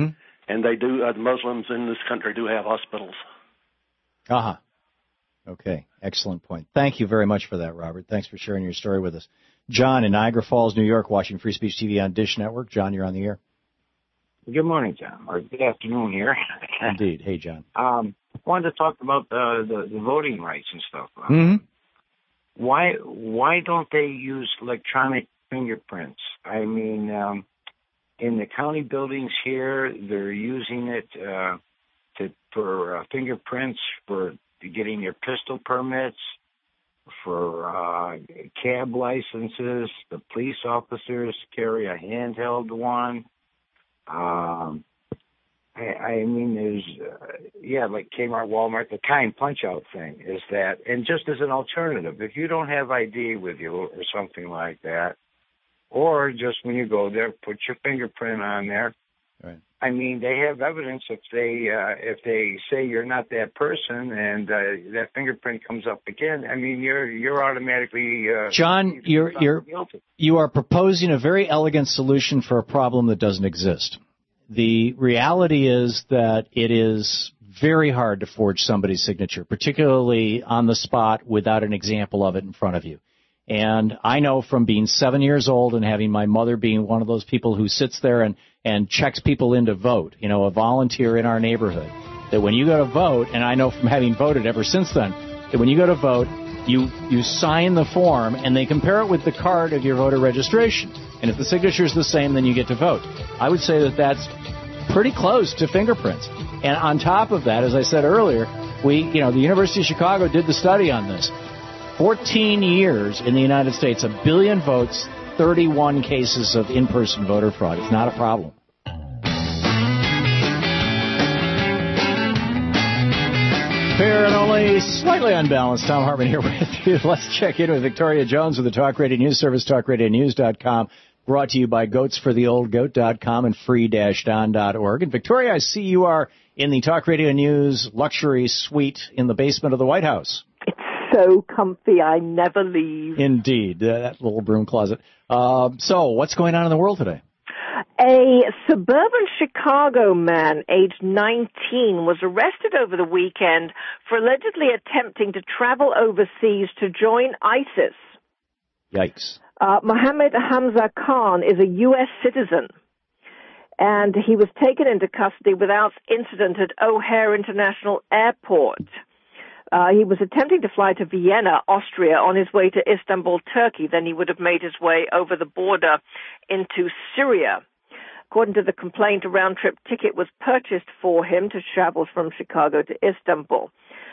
and they do. Uh, the Muslims in this country do have hospitals. Uh-huh. Okay, excellent point. Thank you very much for that, Robert. Thanks for sharing your story with us. John in Niagara Falls, New York, watching Free Speech T V on Dish Network. John, you're on the air. Good morning, John, or good afternoon here. Indeed. Hey, John. Um, wanted to talk about uh, the, the voting rights and stuff. Uh, Mm-hmm. Why why don't they use electronic fingerprints? I mean, um, in the county buildings here, they're using it uh, to for uh, fingerprints for getting your pistol permits, for uh, cab licenses. The police officers carry a handheld one. Um, I, I mean, there's, uh, yeah, like Kmart, Walmart, the kind punch-out thing is that, and just as an alternative, if you don't have I D with you or something like that, or just when you go there, put your fingerprint on there. Right. I mean, they have evidence if they uh, if they say you're not that person and uh, that fingerprint comes up again. I mean, you're you're automatically uh, John, you're you're guilty. you are proposing a very elegant solution for a problem that doesn't exist. The reality is that it is very hard to forge somebody's signature, particularly on the spot without an example of it in front of you. And I know from being seven years old and having my mother being one of those people who sits there and, and checks people in to vote, you know, a volunteer in our neighborhood, that when you go to vote, and I know from having voted ever since then, that when you go to vote, you, you sign the form and they compare it with the card of your voter registration. And if the signature is the same, then you get to vote. I would say that that's pretty close to fingerprints. And on top of that, as I said earlier, we, you know, the University of Chicago did the study on this. fourteen years in the United States, a billion votes, thirty-one cases of in-person voter fraud. It's not a problem. Fair and only slightly unbalanced. Tom Hartman here with you. Let's check in with Victoria Jones with the Talk Radio News Service, talk radio news dot com, brought to you by goats for the old goat dot com and free dash don dot org. And Victoria, I see you are in the Talk Radio News luxury suite in the basement of the White House. So comfy, I never leave. Indeed, uh, that little broom closet. Uh, so, what's going on in the world today? A suburban Chicago man, aged nineteen, was arrested over the weekend for allegedly attempting to travel overseas to join ISIS. Yikes. Uh, Mohammed Hamza Khan is a U S citizen, and he was taken into custody without incident at O'Hare International Airport. Uh, he was attempting to fly to Vienna, Austria, on his way to Istanbul, Turkey. Then he would have made his way over the border into Syria. According to the complaint, a round-trip ticket was purchased for him to travel from Chicago to Istanbul.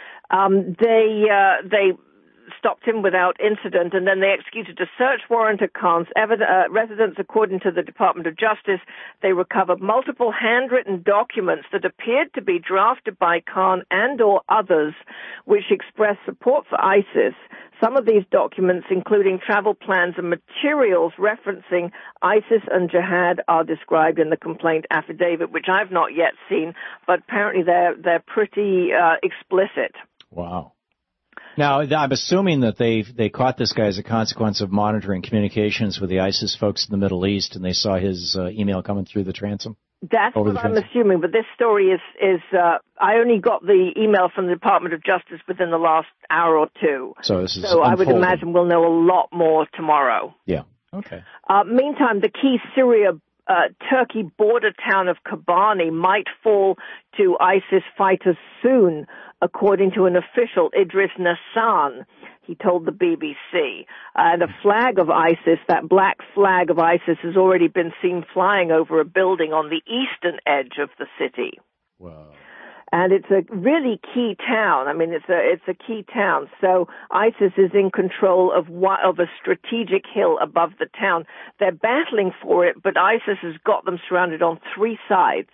Um, they uh, they stopped him without incident, and then they executed a search warrant at Khan's evid- uh, residence. According to the Department of Justice, they recovered multiple handwritten documents that appeared to be drafted by Khan and or others, which expressed support for ISIS. Some of these documents, including travel plans and materials referencing ISIS and jihad, are described in the complaint affidavit, which I've not yet seen, but apparently they're they're pretty uh, explicit. Wow. Now, I'm assuming that they they caught this guy as a consequence of monitoring communications with the ISIS folks in the Middle East, and they saw his uh, email coming through the transom. That's Over what the I'm transom. assuming, but this story is, is uh, I only got the email from the Department of Justice within the last hour or two. So this is So I would unfolding. imagine we'll know a lot more tomorrow. Yeah. Okay. Uh, meantime, the key Syria uh, Turkey border town of Kobani might fall to ISIS fighters soon, according to an official, Idris Nassan. He told the B B C. Uh, the flag of ISIS, that black flag of ISIS, has already been seen flying over a building on the eastern edge of the city. Wow. And it's a really key town. I mean, it's a it's a key town. So ISIS is in control of one, of a strategic hill above the town. They're battling for it, but ISIS has got them surrounded on three sides.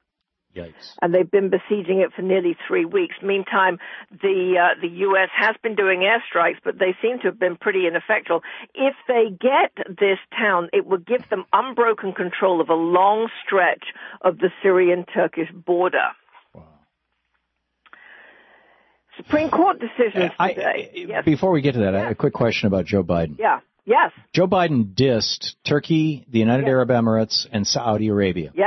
Yikes. And they've been besieging it for nearly three weeks. Meantime, the uh, the U S has been doing airstrikes, but they seem to have been pretty ineffectual. If they get this town, it would give them unbroken control of a long stretch of the Syrian-Turkish border. Supreme Court decisions today. I, yes. Before we get to that, I have a quick question about Joe Biden. Yeah. Yes. Joe Biden dissed Turkey, the United Yes. Arab Emirates, and Saudi Arabia. Yes.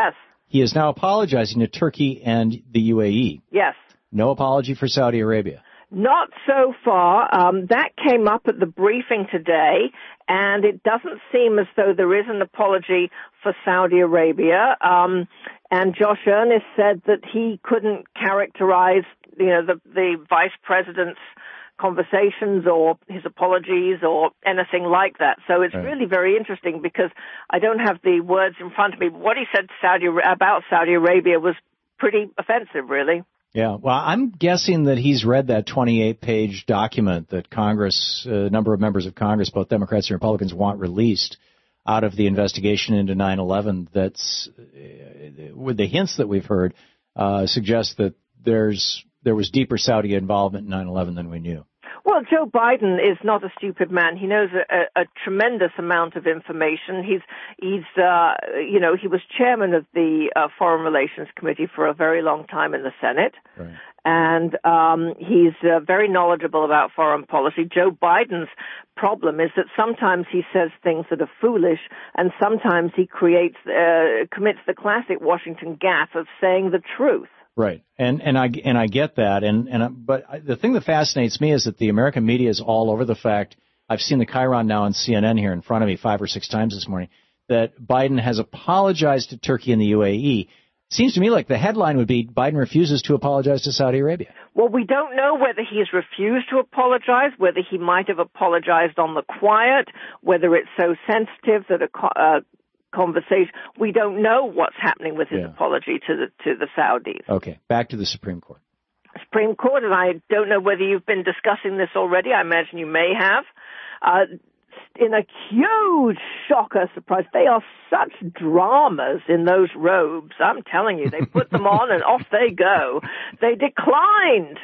he is now apologizing to Turkey and the U A E. Yes. No apology for Saudi Arabia. Not so far. Um, that came up at the briefing today, and it doesn't seem as though there is an apology for Saudi Arabia. Um, and Josh Earnest said that he couldn't characterize, you know, the, the vice president's conversations or his apologies or anything like that. So it's right. really very interesting because I don't have the words in front of me. What he said to Saudi about Saudi Arabia was pretty offensive, really. Yeah, well, I'm guessing that he's read that twenty-eight page document that Congress, a number of members of Congress, both Democrats and Republicans, want released out of the investigation into nine eleven. That's, uh, with the hints that we've heard, uh, suggests that there's there was deeper Saudi involvement in nine eleven than we knew. Well, Joe Biden is not a stupid man. He knows a, a, a tremendous amount of information. He's, he's, uh, you know, he was chairman of the uh, Foreign Relations Committee for a very long time in the Senate. Right. And um, he's uh, very knowledgeable about foreign policy. Joe Biden's problem is that sometimes he says things that are foolish, and sometimes he creates, uh, commits the classic Washington gaffe of saying the truth. Right, and and I and I get that, and and but the thing that fascinates me is that the American media is all over the fact. I've seen the Chiron now on C N N here in front of me five or six times this morning that Biden has apologized to Turkey and the U A E. Seems to me like the headline would be Biden refuses to apologize to Saudi Arabia. Well, we don't know whether he's refused to apologize, whether he might have apologized on the quiet, whether it's so sensitive that a uh, conversation. We don't know what's happening with his yeah. apology to the to the Saudis. Okay, back to the Supreme Court. Supreme Court, and I don't know whether you've been discussing this already. I imagine you may have. Uh, in a huge shocker surprise, they are such dramas in those robes. I'm telling you, they put them on and off they go. They declined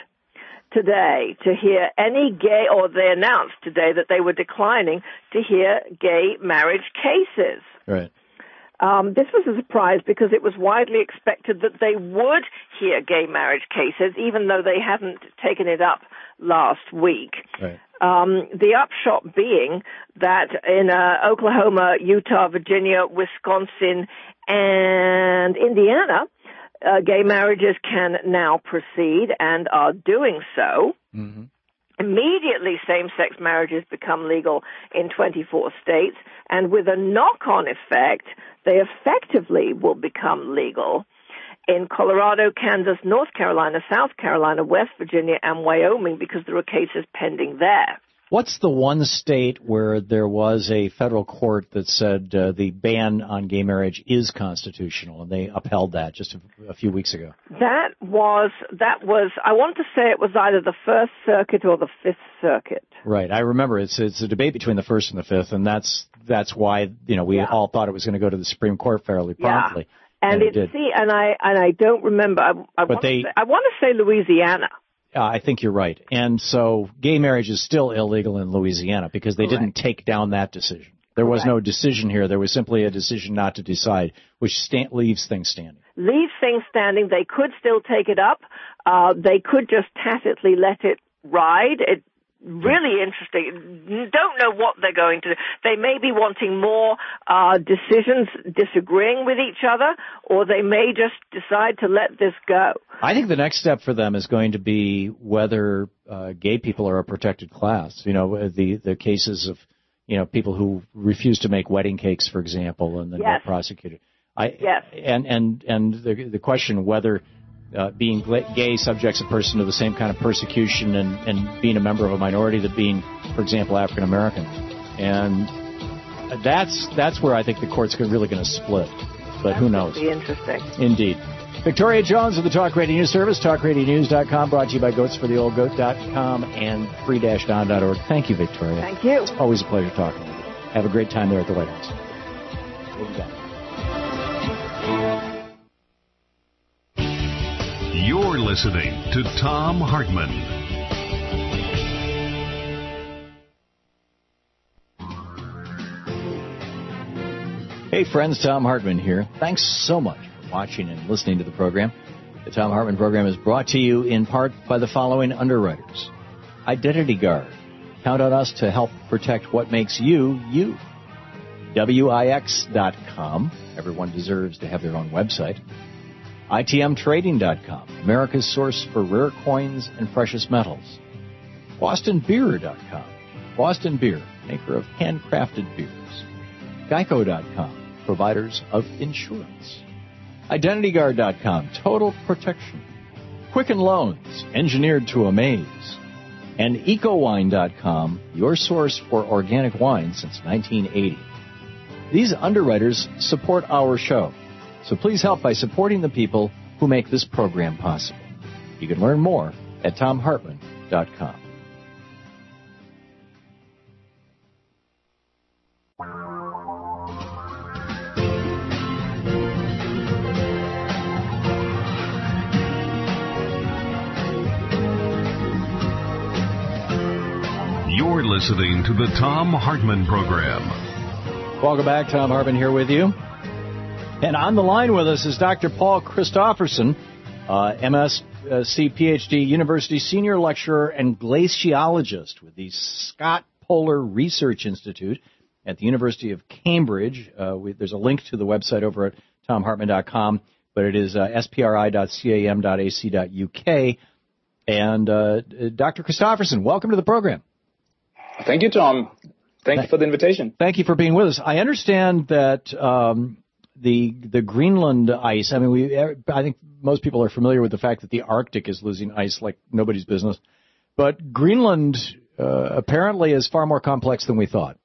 today to hear any gay, or they announced today that they were declining to hear gay marriage cases. Right. Um, this was a surprise because it was widely expected that they would hear gay marriage cases, even though they hadn't taken it up last week. Right. Um, the upshot being that in uh, Oklahoma, Utah, Virginia, Wisconsin, and Indiana, uh, gay marriages can now proceed and are doing so. Mm-hmm. Immediately, same-sex marriages become legal in twenty-four states, and with a knock-on effect, they effectively will become legal in Colorado, Kansas, North Carolina, South Carolina, West Virginia, and Wyoming, because there are cases pending there. What's the one state where there was a federal court that said uh, the ban on gay marriage is constitutional, and they upheld that just a, a few weeks ago? That was, that was, I want to say it was either the First Circuit or the Fifth Circuit. Right. I remember it's it's a debate between the First and the Fifth, and that's that's why, you know, we yeah. all thought it was going to go to the Supreme Court fairly promptly. Yeah. And, and it, it did. See, and I and I don't remember. I, I want to say, I want to say Louisiana. Uh, I think you're right. And so gay marriage is still illegal in Louisiana because they Correct. didn't take down that decision. There Correct. was no decision here. There was simply a decision not to decide, which sta- leaves things standing. Leaves things standing. They could still take it up. Uh, they could just tacitly let it ride. It really interesting. Don't know what they're going to do. They may be wanting more uh, decisions disagreeing with each other, or they may just decide to let this go. I think the next step for them is going to be whether uh, gay people are a protected class. You know, the the cases of, you know, people who refuse to make wedding cakes, for example, and then yes. get prosecuted. I, yes. And and and the the question whether Uh, being gay subjects a person to the same kind of persecution and, and being a member of a minority that being, for example, African American. And that's that's where I think the court's really going to split. But That's who knows? Be interesting. Indeed. Victoria Jones of the Talk Radio News Service, talk radio news dot com, brought to you by goats for the old goat dot com and free dash don dot org. Thank you, Victoria. Thank you. It's always a pleasure talking with you. Have a great time there at the White House. We'll be back. You're listening to Thom Hartmann. Hey friends, Thom Hartmann here. Thanks so much for watching and listening to the program. The Thom Hartmann program is brought to you in part by the following underwriters. Identity Guard. Count on us to help protect what makes you, you. W I X dot com. Everyone deserves to have their own website. I T M Trading dot com, America's source for rare coins and precious metals. Boston Beer dot com, Boston Beer, maker of handcrafted beers. Geico dot com, providers of insurance. Identity Guard dot com, total protection. Quicken Loans, engineered to amaze. And Eco Wine dot com, your source for organic wine since nineteen eighty. These underwriters support our show, so please help by supporting the people who make this program possible. You can learn more at Thom Hartmann dot com. You're listening to the Thom Hartmann Program. Welcome back. Thom Hartmann here with you. And on the line with us is Doctor Paul Christofferson, uh, M S C, P H D, University Senior Lecturer and Glaciologist with the Scott Polar Research Institute at the University of Cambridge. Uh, we, there's a link to the website over at Thom Hartmann dot com, but it is uh, s p r i dot cam dot a c dot u k. And uh, Doctor Christofferson, welcome to the program. Thank you, Tom. Thank you for the invitation. Thank you for being with us. I understand that um, the the Greenland ice, I mean, we I think most people are familiar with the fact that the Arctic is losing ice like nobody's business. But Greenland uh, apparently is far more complex than we thought.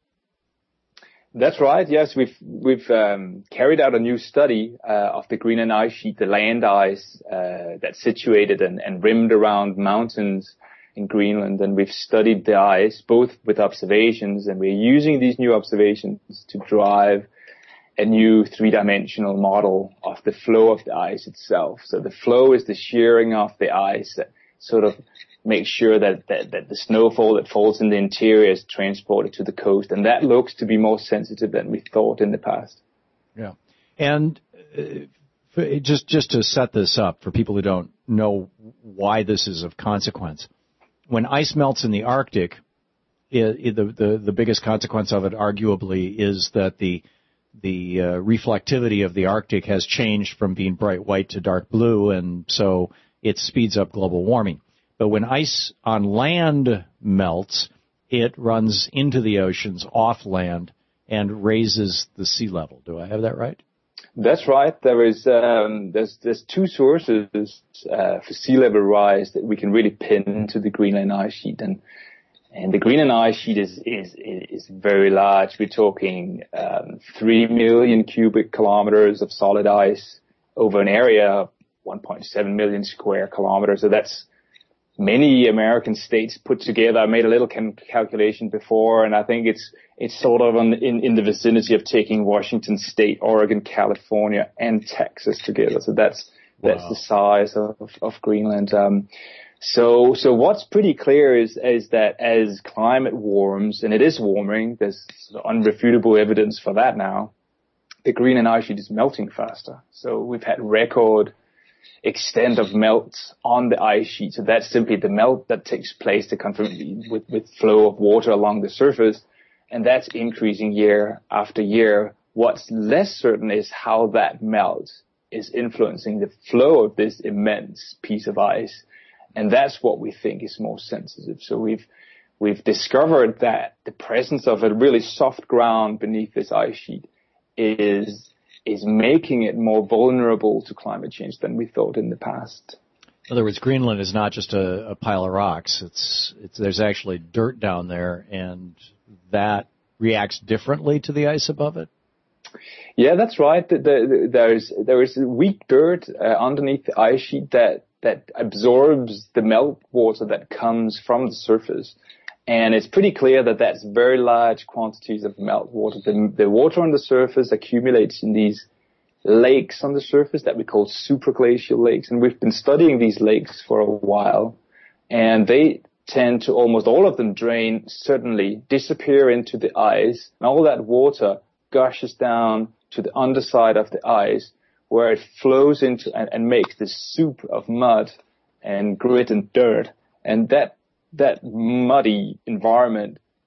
That's right. Yes, we've we've um, carried out a new study uh, of the Greenland ice sheet, the land ice uh, that's situated and, and rimmed around mountains in Greenland, and we've studied the ice both with observations, and we're using these new observations to drive a new three-dimensional model of the flow of the ice itself. So the flow is the shearing of the ice that sort of makes sure that, that, that the snowfall that falls in the interior is transported to the coast, and that looks to be more sensitive than we thought in the past. Yeah. And uh, just just to set this up for people who don't know why this is of consequence, when ice melts in the Arctic, it, it, the, the the biggest consequence of it, arguably, is that the the uh, reflectivity of the Arctic has changed from being bright white to dark blue, and so it speeds up global warming. But when ice on land melts, it runs into the oceans off land and raises the sea level. Do I have that right? That's right. There is um, there's there's two sources uh, for sea level rise that we can really pin to the Greenland ice sheet, and and the Greenland ice sheet is is is very large. We're talking um, three million cubic kilometers of solid ice over an area of one point seven million square kilometers. So that's many American states put together. I made a little calculation before, and I think it's it's sort of on, in, in the vicinity of taking Washington State, Oregon, California, and Texas together. So that's wow. that's the size of, of Greenland. Um, so so what's pretty clear is is that as climate warms, and it is warming, there's sort of unrefutable evidence for that now, the Greenland ice sheet is melting faster. So we've had record extent of melt on the ice sheet. So that's simply the melt that takes place to confirm with, with flow of water along the surface. And that's increasing year after year. What's less certain is how that melt is influencing the flow of this immense piece of ice. And that's what we think is more sensitive. So we've, we've discovered that the presence of a really soft ground beneath this ice sheet is is making it more vulnerable to climate change than we thought in the past. In other words, Greenland is not just a, a pile of rocks. It's, it's there's actually dirt down there, and that reacts differently to the ice above it? Yeah, that's right. The, the, there's there is weak dirt uh, underneath the ice sheet that, that absorbs the melt water that comes from the surface. And it's pretty clear that that's very large quantities of melt water. The, the water on the surface accumulates in these lakes on the surface that we call superglacial lakes. And we've been studying these lakes for a while. And they tend to, almost all of them drain, certainly disappear into the ice. And all that water gushes down to the underside of the ice, where it flows into and, and makes this soup of mud and grit and dirt. And that that muddy environment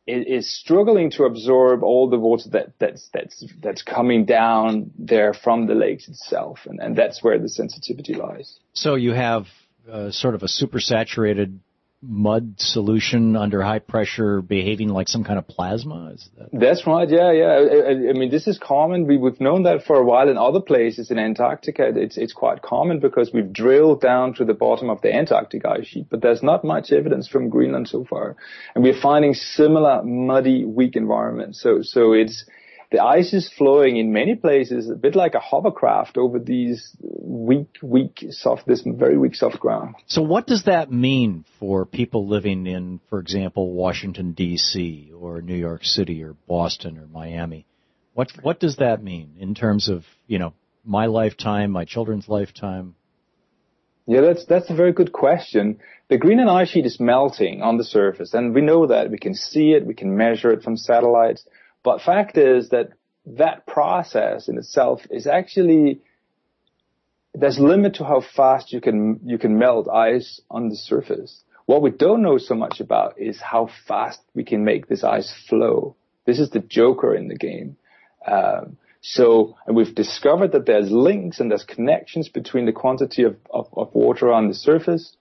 is struggling to absorb all the water that that's that's that's coming down there from the lakes itself, and, and that's where the sensitivity lies. So you have uh, sort of a supersaturated mud solution under high pressure behaving like some kind of plasma? Is that... That's right, yeah, yeah. I, I mean, this is common. We, we've known that for a while in other places. In Antarctica, it's, it's quite common because we've drilled down to the bottom of the Antarctic ice sheet, but there's not much evidence from Greenland so far. And we're finding similar muddy, weak environments. So, so it's, the ice is flowing in many places a bit like a hovercraft over these weak, weak, soft, this very weak soft ground. So what does that mean for people living in, for example, Washington, D C or New York City or Boston or Miami? What what does that mean in terms of, you know, my lifetime, my children's lifetime? Yeah, that's that's a very good question. The Greenland ice sheet is melting on the surface, and we know that. We can see it, we can measure it from satellites. But fact is that that process in itself is actually, there's a limit to how fast you can you can melt ice on the surface. What we don't know so much about is how fast we can make this ice flow. This is the joker in the game. Um, so, and we've discovered that there's links and there's connections between the quantity of, of, of water on the surface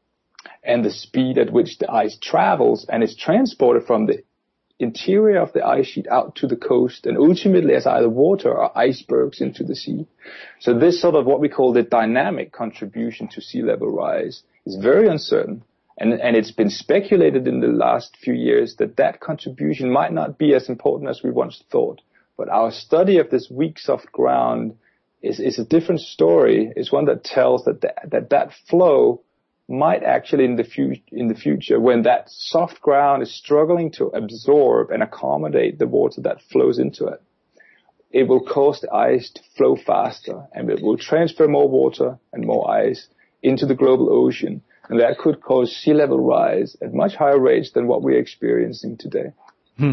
and the speed at which the ice travels and is transported from the interior of the ice sheet out to the coast and ultimately as either water or icebergs into the sea. So this sort of what we call the dynamic contribution to sea level rise is very uncertain. And, and it's been speculated in the last few years that that contribution might not be as important as we once thought. But our study of this weak soft ground is, is a different story. It's one that tells that the, that, that flow might actually in the, fu- in the future, when that soft ground is struggling to absorb and accommodate the water that flows into it, it will cause the ice to flow faster and it will transfer more water and more ice into the global ocean. And that could cause sea level rise at much higher rates than what we're experiencing today. Hmm.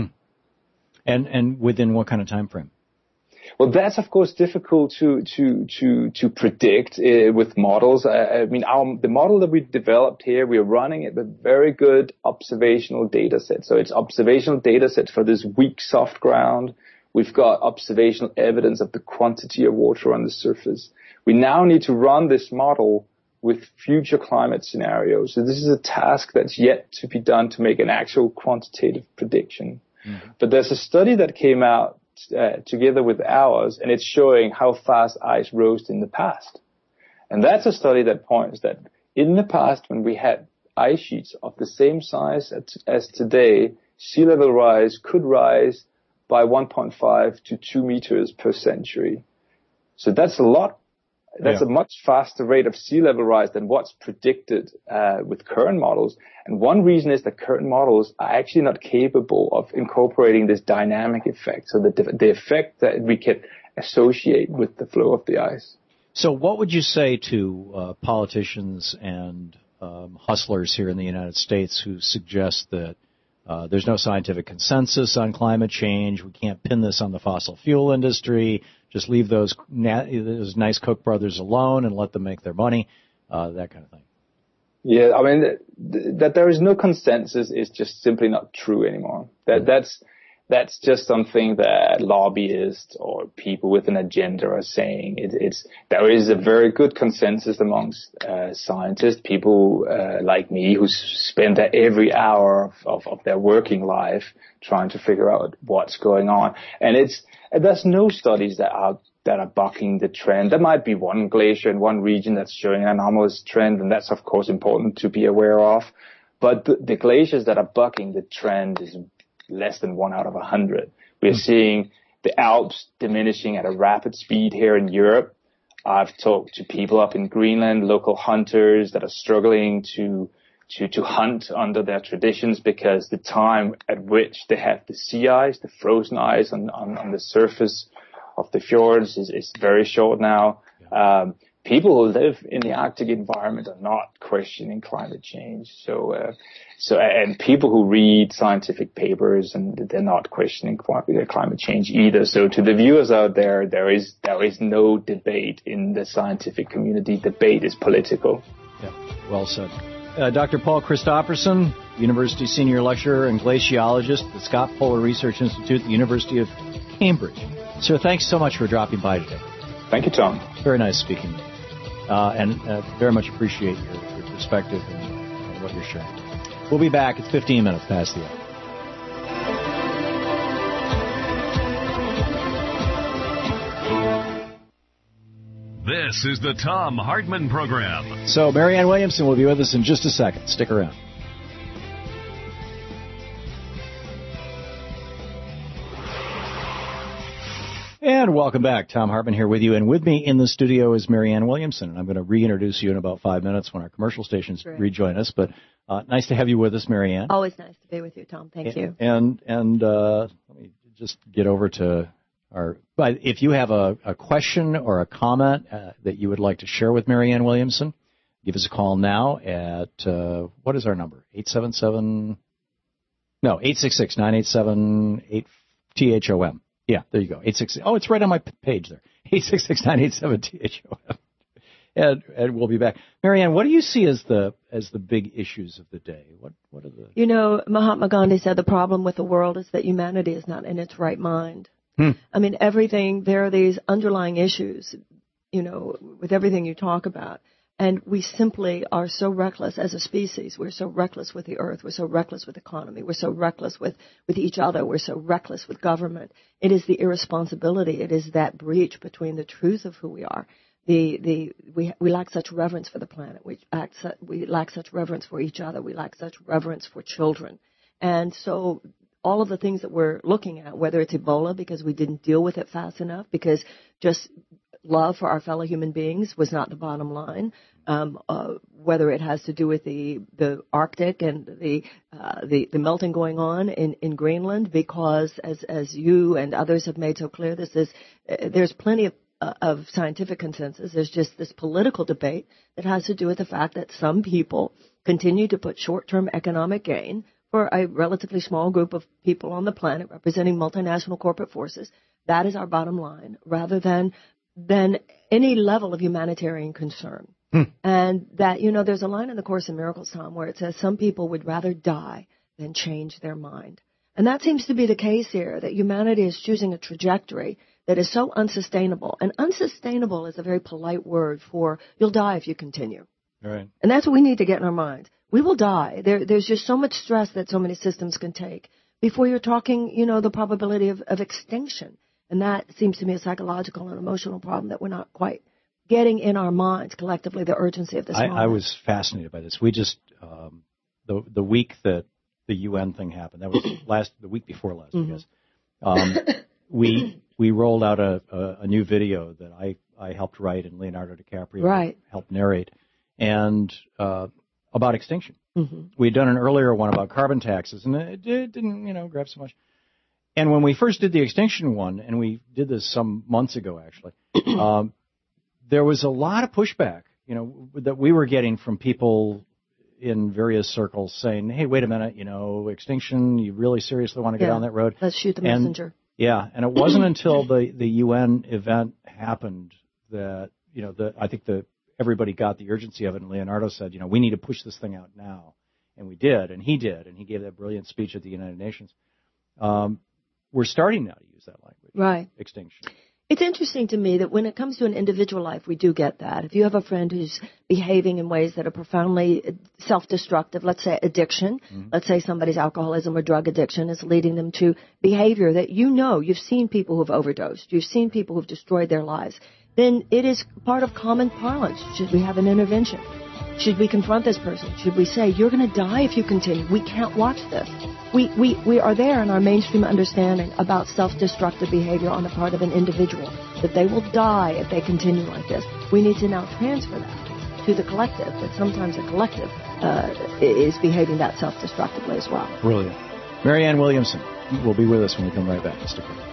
And, and within what kind of time frame? Well, that's of course difficult to to to to predict uh, with models. I, I mean, our the model that we developed here, we are running it with very good observational data sets. So it's observational data sets for this weak soft ground. We've got observational evidence of the quantity of water on the surface. We now need to run this model with future climate scenarios. So this is a task that's yet to be done to make an actual quantitative prediction. Mm-hmm. But there's a study that came out Uh, together with ours, and it's showing how fast ice rose in the past. And that's a study that points that in the past, when we had ice sheets of the same size as, as today, sea level rise could rise by one point five to two meters per century. So that's a lot. That's yeah. a much faster rate of sea level rise than what's predicted uh, with current models. And one reason is that current models are actually not capable of incorporating this dynamic effect, so the, the effect that we can associate with the flow of the ice. So what would you say to uh, politicians and um, hustlers here in the United States who suggest that uh, there's no scientific consensus on climate change, we can't pin this on the fossil fuel industry, just leave those, na- those nice Koch brothers alone and let them make their money, uh, that kind of thing? Yeah, I mean, th- that there is no consensus is just simply not true anymore. That that's that's just something that lobbyists or people with an agenda are saying. It, it's there is a very good consensus amongst uh, scientists, people uh, like me who spend every hour of, of, of their working life trying to figure out what's going on. And it's and there's no studies that are that are bucking the trend. There might be one glacier in one region that's showing an anomalous trend, and that's of course important to be aware of. But the, the glaciers that are bucking the trend is less than one out of a hundred. We're mm-hmm. seeing the Alps diminishing at a rapid speed here in Europe. I've talked to people up in Greenland, local hunters that are struggling to to to hunt under their traditions because the time at which they have the sea ice, the frozen ice on on, on the surface of the fjords is, is very short now. Um, people who live in the Arctic environment are not questioning climate change. So, uh, so, and people who read scientific papers and they're not questioning climate change either. So to the viewers out there, there is, there is no debate in the scientific community. Debate is political. Yeah, well said. uh, Doctor Paul Christopherson, University Senior Lecturer and Glaciologist at the Scott Polar Research Institute at the University of Cambridge. Sir, thanks so much for dropping by today. Thank you, Tom. Very nice speaking to you. Uh, and uh, very much appreciate your, your perspective and, and what you're sharing. We'll be back. It's fifteen minutes past the hour. This is the Thom Hartmann Program. So Marianne Williamson will be with us in just a second. Stick around. And welcome back. Thom Hartmann here with you. And with me in the studio is Marianne Williamson. And I'm going to reintroduce you in about five minutes when our commercial stations Great. rejoin us. But uh, nice to have you with us, Marianne. Always nice to be with you, Tom. Thank and, you. And and uh, let me just get over to our... But if you have a, a question or a comment uh, that you would like to share with Marianne Williamson, give us a call now at... Uh, what is our number? eight seven seven... No, eight six six, nine eight seven, eight T H O M. Yeah, there you go. eight six six. Oh, it's right on my page there. eight six six, nine eight seven, T H O M. And, and we'll be back. Marianne, what do you see as the as the big issues of the day? What what are the... You know, Mahatma Gandhi said the problem with the world is that humanity is not in its right mind. Hmm. I mean, everything, there are these underlying issues, you know, with everything you talk about. And we simply are so reckless as a species. We're so reckless with the earth. We're so reckless with economy. We're so reckless with, with each other. We're so reckless with government. It is the irresponsibility. It is that breach between the truth of who we are. The, the, we, we lack such reverence for the planet. We, act, we lack such reverence for each other. We lack such reverence for children. And so all of the things that we're looking at, whether it's Ebola because we didn't deal with it fast enough, because just love for our fellow human beings was not the bottom line. Um, uh, whether it has to do with the the Arctic and the uh, the, the melting going on in, in Greenland, because as as you and others have made so clear, this is uh, there's plenty of uh, of scientific consensus. There's just this political debate that has to do with the fact that some people continue to put short-term economic gain for a relatively small group of people on the planet representing multinational corporate forces. That is our bottom line, rather than than any level of humanitarian concern. Hmm. And that, you know, there's a line in the Course in Miracles, Tom, where it says some people would rather die than change their mind. And that seems to be the case here, that humanity is choosing a trajectory that is so unsustainable. And unsustainable is a very polite word for you'll die if you continue. Right. And that's what we need to get in our mind. We will die. There, there's just so much stress that so many systems can take before you're talking, you know, the probability of, of extinction. And that seems to me a psychological and emotional problem that we're not quite getting in our minds collectively, the urgency of this I, moment. I was fascinated by this. We just, um, the the week that the U N thing happened, that was last the week before last, Mm-hmm. I guess, um, we we rolled out a, a, a new video that I, I helped write and Leonardo DiCaprio Right. helped narrate, and uh, about extinction. Mm-hmm. We'd done an earlier one about carbon taxes, and it, it didn't, you know, grab so much. And when we first did the extinction one, and we did this some months ago, actually, um, there was a lot of pushback, you know, that we were getting from people in various circles saying, hey, wait a minute, you know, extinction, you really seriously want to go Yeah. down that road? Let's shoot the And- messenger. Yeah, and it wasn't until the, the U N event happened that, you know, the, I think the everybody got the urgency of it, and Leonardo said, you know, we need to push this thing out now. And we did, and he did, and he gave that brilliant speech at the United Nations. Um, we're starting now to use that language. Right. Extinction. It's interesting to me that when it comes to an individual life, we do get that. If you have a friend who's behaving in ways that are profoundly self-destructive, let's say addiction, Mm-hmm. let's say somebody's alcoholism or drug addiction is leading them to behavior that you know, you've seen people who've overdosed, you've seen people who've destroyed their lives, then it is part of common parlance. Should we have an intervention? Should we confront this person? Should we say, you're going to die if you continue. We can't watch this. We, we, we are there in our mainstream understanding about self-destructive behavior on the part of an individual, that they will die if they continue like this. We need to now transfer that to the collective, that sometimes the collective uh, is behaving that self-destructively as well. Brilliant. Marianne Williamson will be with us when we come right back. Stick around.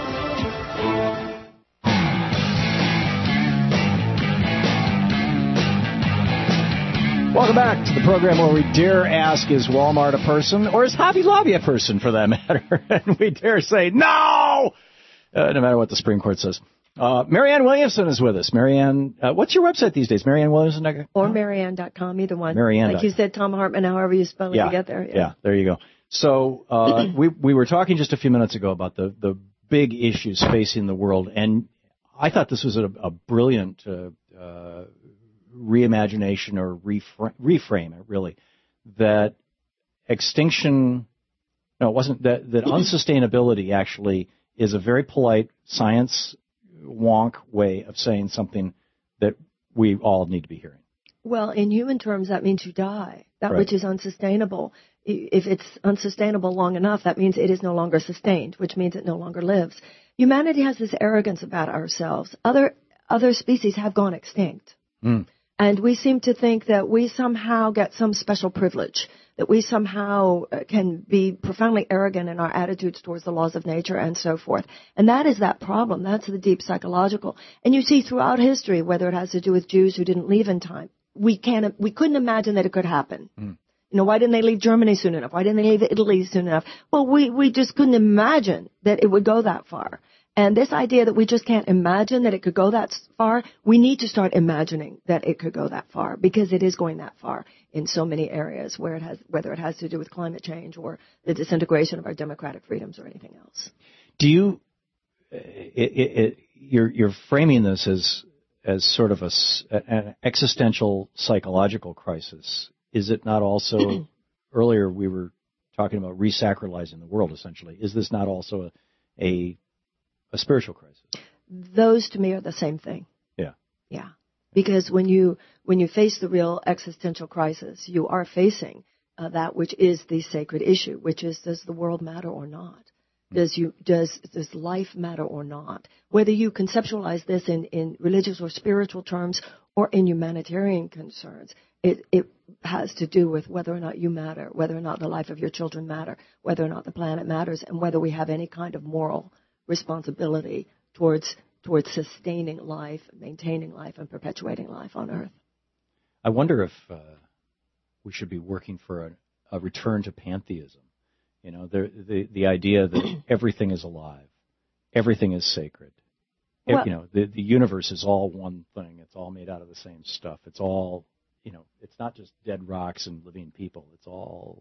Welcome back to the program where we dare ask, is Walmart a person, or is Hobby Lobby a person, for that matter? And we dare say no, uh, no matter what the Supreme Court says. Uh, Marianne Williamson is with us. Marianne, uh, what's your website these days? Marianne Williamson dot com? Or Marianne dot com, either one. Marianne. Like you said, Tom Hartman, however you spell it yeah. to get there. Yeah. yeah, there you go. So uh, we we were talking just a few minutes ago about the, the big issues facing the world, and I thought this was a, a brilliant uh, uh, reimagination or refra- reframe, it really, that extinction, no, it wasn't, that, that unsustainability actually is a very polite science wonk way of saying something that we all need to be hearing. Well, in human terms, that means you die. That right. which is unsustainable. If it's unsustainable long enough, that means it is no longer sustained, which means it no longer lives. Humanity has this arrogance about ourselves. Other other species have gone extinct. Mm. And we seem to think that we somehow get some special privilege, that we somehow can be profoundly arrogant in our attitudes towards the laws of nature and so forth. And that is that problem. That's the deep psychological. And you see throughout history, whether it has to do with Jews who didn't leave in time, we can't, we couldn't imagine that it could happen. Mm. You know, why didn't they leave Germany soon enough? Why didn't they leave Italy soon enough? Well, we, we just couldn't imagine that it would go that far. And this idea that we just can't imagine that it could go that far, we need to start imagining that it could go that far, because it is going that far in so many areas, where it has, whether it has to do with climate change or the disintegration of our democratic freedoms or anything else. Do you, it, it, it, you're, you're framing this as, as sort of a, an existential psychological crisis. Is it not also, earlier we were talking about resacralizing the world, essentially. Is this not also a, a A spiritual crisis? Those to me are the same thing. Yeah. Yeah. Because when you when you face the real existential crisis, you are facing uh, that which is the sacred issue, which is, does the world matter or not? Does you does does life matter or not? Whether you conceptualize this in, in religious or spiritual terms or in humanitarian concerns, it, it has to do with whether or not you matter, whether or not the life of your children matter, whether or not the planet matters, and whether we have any kind of moral responsibility towards towards sustaining life, maintaining life, and perpetuating life on Earth. I wonder if uh, we should be working for a, a return to pantheism. You know, the the, the idea that everything is alive, everything is sacred. Well, you know, the, the universe is all one thing. It's all made out of the same stuff. It's all, you know, it's not just dead rocks and living people. It's all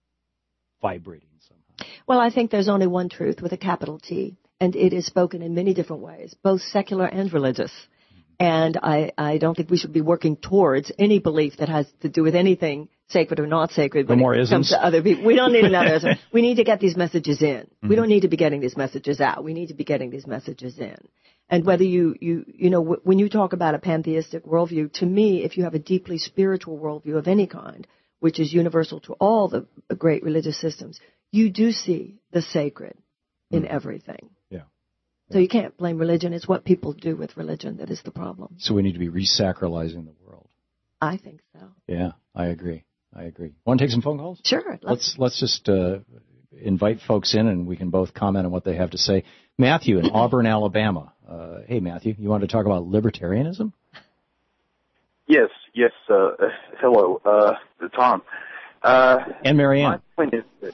vibrating somehow. Well, I think there's only one truth with a capital T, and it is spoken in many different ways, both secular and religious. And I, I don't think we should be working towards any belief that has to do with anything sacred or not sacred when no it comes to other people. We don't need another ism. We need to get these messages in. Mm-hmm. We don't need to be getting these messages out. We need to be getting these messages in. And whether you, you, you know, w- when you talk about a pantheistic worldview, to me, if you have a deeply spiritual worldview of any kind, which is universal to all the great religious systems, you do see the sacred in mm-hmm. everything. Yeah. So you can't blame religion. It's what people do with religion that is the problem. So we need to be resacralizing the world. I think so. Yeah, I agree. I agree. Want to take some phone calls? Sure. Let's let's just uh, invite folks in, and we can both comment on what they have to say. Matthew in Auburn, Alabama. Uh, hey, Matthew, you want to talk about libertarianism? Yes, yes. Uh, hello, uh, Tom. Uh, and Marianne. My point is that,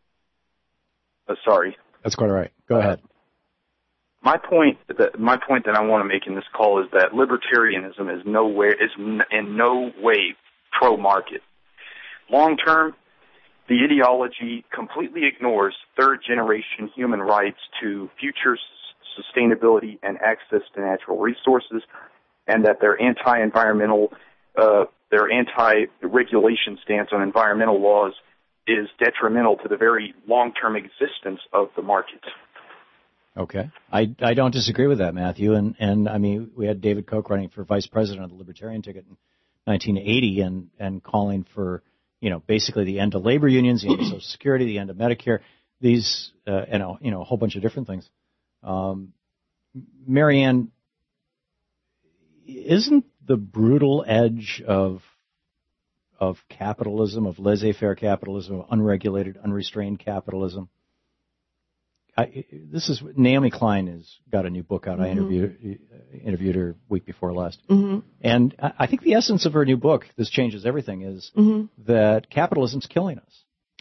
uh, sorry. That's quite all right. Go ahead. My point that my point that I want to make in this call is that libertarianism is nowhere is in no way pro-market. Long term, the ideology completely ignores third-generation human rights to future sustainability and access to natural resources, and that their anti-environmental, uh, their anti-regulation stance on environmental laws is detrimental to the very long-term existence of the market. Okay. I, I don't disagree with that, Matthew. And, and I mean, we had David Koch running for vice president of the Libertarian ticket in nineteen eighty and, and calling for, you know, basically the end of labor unions, the end of Social Security, the end of Medicare, these, uh, and, a, you know, a whole bunch of different things. Um, Marianne, isn't the brutal edge of of capitalism, of laissez-faire capitalism, of unregulated, unrestrained capitalism? I, this is Naomi Klein has got a new book out. Mm-hmm. I interviewed interviewed her week before last, mm-hmm. and I, I think the essence of her new book, "This Changes Everything," is mm-hmm. that capitalism's killing us.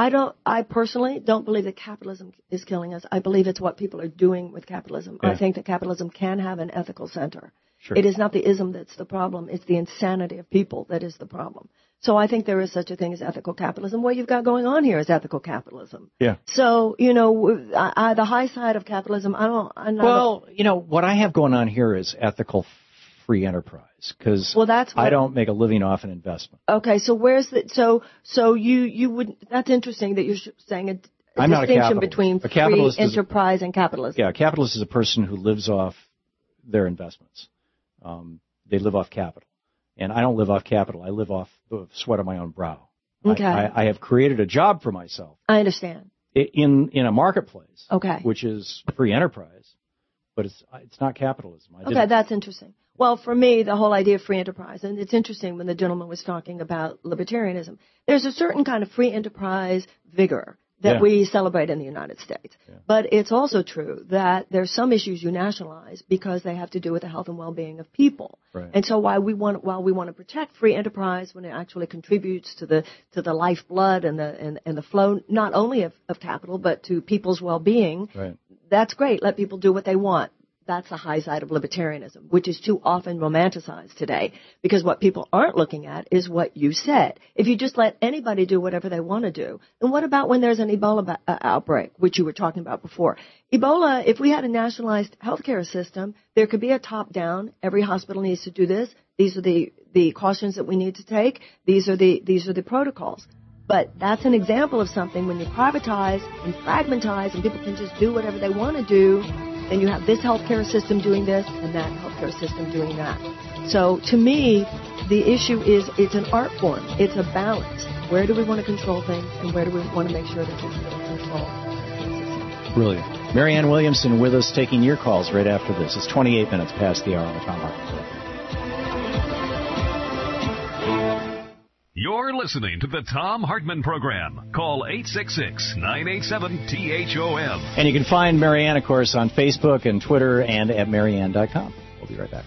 I don't. I personally don't believe that capitalism is killing us. I believe it's what people are doing with capitalism. Yeah. I think that capitalism can have an ethical center. Sure. It is not the ism that's the problem. It's the insanity of people that is the problem. So I think there is such a thing as ethical capitalism. What you've got going on here is ethical capitalism. Yeah. So, you know, I, I, the high side of capitalism, I don't, I'm not. Well, a, you know, what I have going on here is ethical free enterprise because well, that's what, I don't make a living off an investment. Okay. So where's the, so, so you, you would, that's interesting that you're saying a, a I'm distinction not a between a capitalist free enterprise a, and capitalism. Yeah. A capitalist is a person who lives off their investments. Um, they live off capital. And I don't live off capital. I live off the sweat of my own brow. Okay. I, I, I have created a job for myself. I understand. In in a marketplace. Okay. Which is free enterprise, but it's it's not capitalism. I okay, didn't. That's interesting. Well, for me, the whole idea of free enterprise, and it's interesting when the gentleman was talking about libertarianism, there's a certain kind of free enterprise vigor that yeah. we celebrate in the United States. Yeah. But it's also true that there's some issues you nationalize because they have to do with the health and well-being of people. Right. And so while we want while we want to protect free enterprise when it actually contributes to the to the lifeblood and the and, and the flow not only of, of capital but to people's well-being, right. that's great. Let people do what they want. That's the high side of libertarianism, which is too often romanticized today, because what people aren't looking at is what you said. If you just let anybody do whatever they want to do, then what about when there's an Ebola ba- uh, outbreak, which you were talking about before? Ebola, if we had a nationalized healthcare system, there could be a top-down. Every hospital needs to do this. These are the, the cautions that we need to take. These are the these are the protocols. But that's an example of something when you privatize and fragmentize and people can just do whatever they want to do. Then you have this healthcare system doing this and that healthcare system doing that. So to me, the issue is it's an art form. It's a balance. Where do we want to control things and where do we want to make sure that there's little control? Brilliant. Marianne Williamson with us taking your calls right after this. It's twenty-eight minutes past the hour on the Tom Hartman Program. You're listening to the Tom Hartman Program. Call eight six six, nine eight seven, T H O M. And you can find Marianne, of course, on Facebook and Twitter and at marianne dot com. We'll be right back.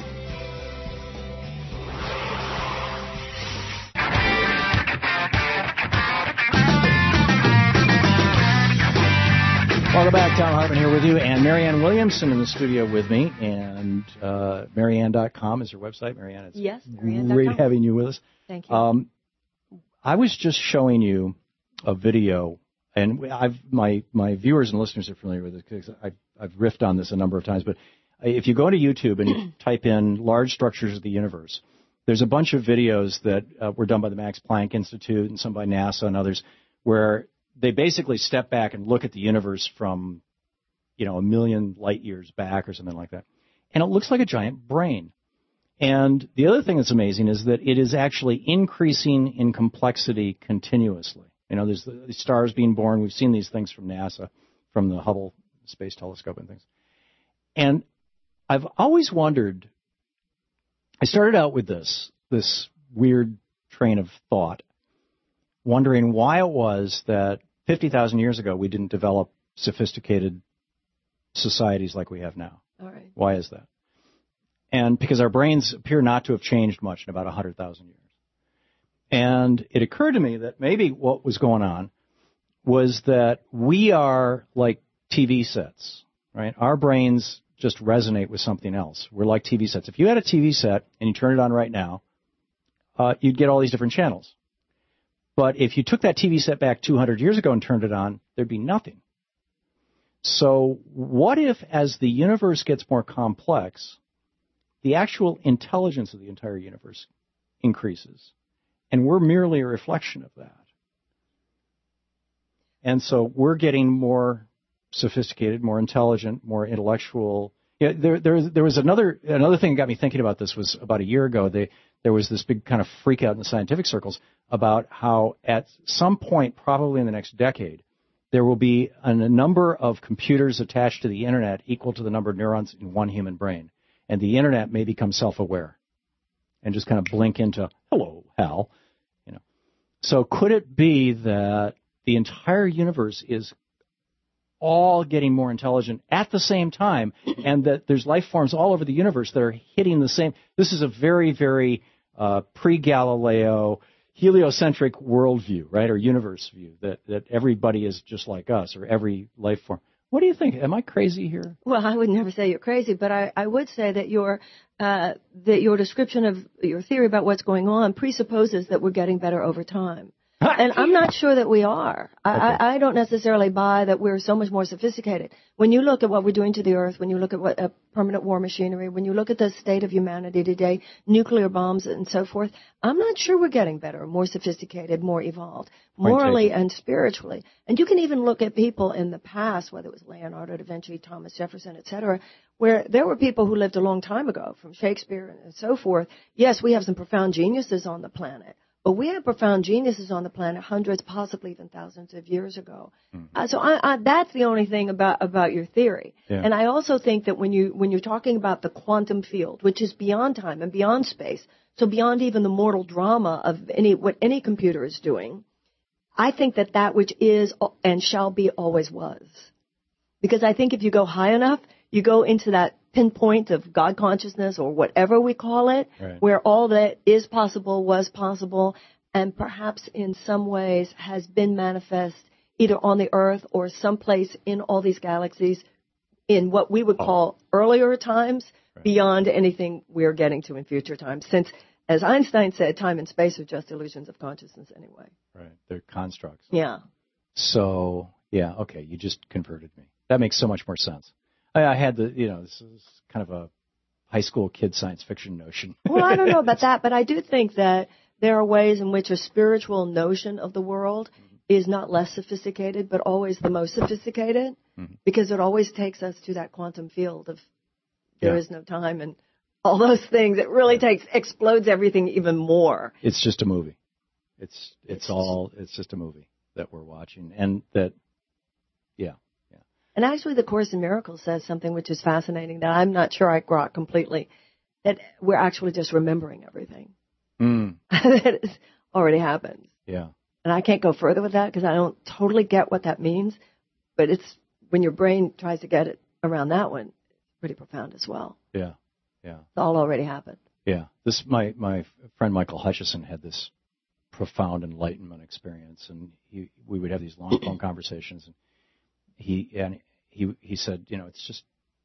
Welcome back. Tom Hartman here with you, and Marianne Williamson in the studio with me. And uh, marianne dot com is your website. Marianne, it's yes, marianne dot com. Great having you with us. Thank you. Um, I was just showing you a video, and I've my my viewers and listeners are familiar with it because I've, I've riffed on this a number of times. But if you go to YouTube and you type in large structures of the universe, there's a bunch of videos that uh, were done by the Max Planck Institute and some by NASA and others where they basically step back and look at the universe from, you know, a million light years back or something like that. And it looks like a giant brain. And the other thing that's amazing is that it is actually increasing in complexity continuously. You know, there's the, the stars being born. We've seen these things from NASA, from the Hubble Space Telescope and things. And I've always wondered, I started out with this, this weird train of thought, wondering why it was that fifty thousand years ago we didn't develop sophisticated societies like we have now. All right. Why is that? And because our brains appear not to have changed much in about one hundred thousand years. And it occurred to me that maybe what was going on was that we are like T V sets, right? Our brains just resonate with something else. We're like T V sets. If you had a T V set and you turn it on right now, uh, you'd get all these different channels. But if you took that T V set back two hundred years ago and turned it on, there'd be nothing. So what if, as the universe gets more complex, the actual intelligence of the entire universe increases, and we're merely a reflection of that? And so we're getting more sophisticated, more intelligent, more intellectual. Yeah, there, there, there was another another thing that got me thinking about this was about a year ago. They, there was this big kind of freak out in the scientific circles about how at some point, probably in the next decade, there will be a, a number of computers attached to the internet equal to the number of neurons in one human brain. And the internet may become self-aware and just kind of blink into, hello, Hal. You know. So could it be that the entire universe is all getting more intelligent at the same time, and that there's life forms all over the universe that are hitting the same? This is a very, very uh, pre-Galileo, heliocentric worldview, right, or universe view, that, that everybody is just like us, or every life form. What do you think? Am I crazy here? Well, I would never say you're crazy, but I, I would say that your uh, that your description of your theory about what's going on presupposes that we're getting better over time. And I'm not sure that we are. I, okay. I, I don't necessarily buy that we're so much more sophisticated. When you look at what we're doing to the earth, when you look at what uh, permanent war machinery, when you look at the state of humanity today, nuclear bombs and so forth, I'm not sure we're getting better, more sophisticated, more evolved, morally and spiritually. And you can even look at people in the past, whether it was Leonardo da Vinci, Thomas Jefferson, et cetera, where there were people who lived a long time ago, from Shakespeare and so forth. Yes, we have some profound geniuses on the planet. But we had profound geniuses on the planet hundreds, possibly even thousands of years ago. Mm. Uh, so I, I, that's the only thing about, about your theory. Yeah. And I also think that when you when you're talking about the quantum field, which is beyond time and beyond space, so beyond even the mortal drama of any what any computer is doing, I think that that which is and shall be always was. Because I think if you go high enough, you go into that pinpoint of God consciousness or whatever we call it, right, where all that is possible was possible and perhaps in some ways has been manifest either on the earth or someplace in all these galaxies in what we would call oh. earlier times, right, beyond anything we're getting to in future times. Since, as Einstein said, time and space are just illusions of consciousness anyway. Right. They're constructs. Yeah. So, yeah, okay, you just converted me. That makes so much more sense. I, I had the, you know, this is kind of a high school kid science fiction notion. Well, I don't know about that, but I do think that there are ways in which a spiritual notion of the world mm-hmm. is not less sophisticated, but always the most sophisticated, mm-hmm. because it always takes us to that quantum field of there yeah. is no time and all those things. It really takes, explodes everything even more. It's just a movie. It's, it's, it's all, it's just a movie that we're watching. And that, yeah. And actually, the Course in Miracles says something which is fascinating that I'm not sure I grok completely, that we're actually just remembering everything. Mm. That has already happened. Yeah. And I can't go further with that because I don't totally get what that means. But it's when your brain tries to get it around that one, pretty profound as well. Yeah. Yeah. It's all already happened. Yeah. This my my friend Michael Hutchison had this profound enlightenment experience, and he, we would have these long phone conversations, and he and he he said, you know, it's just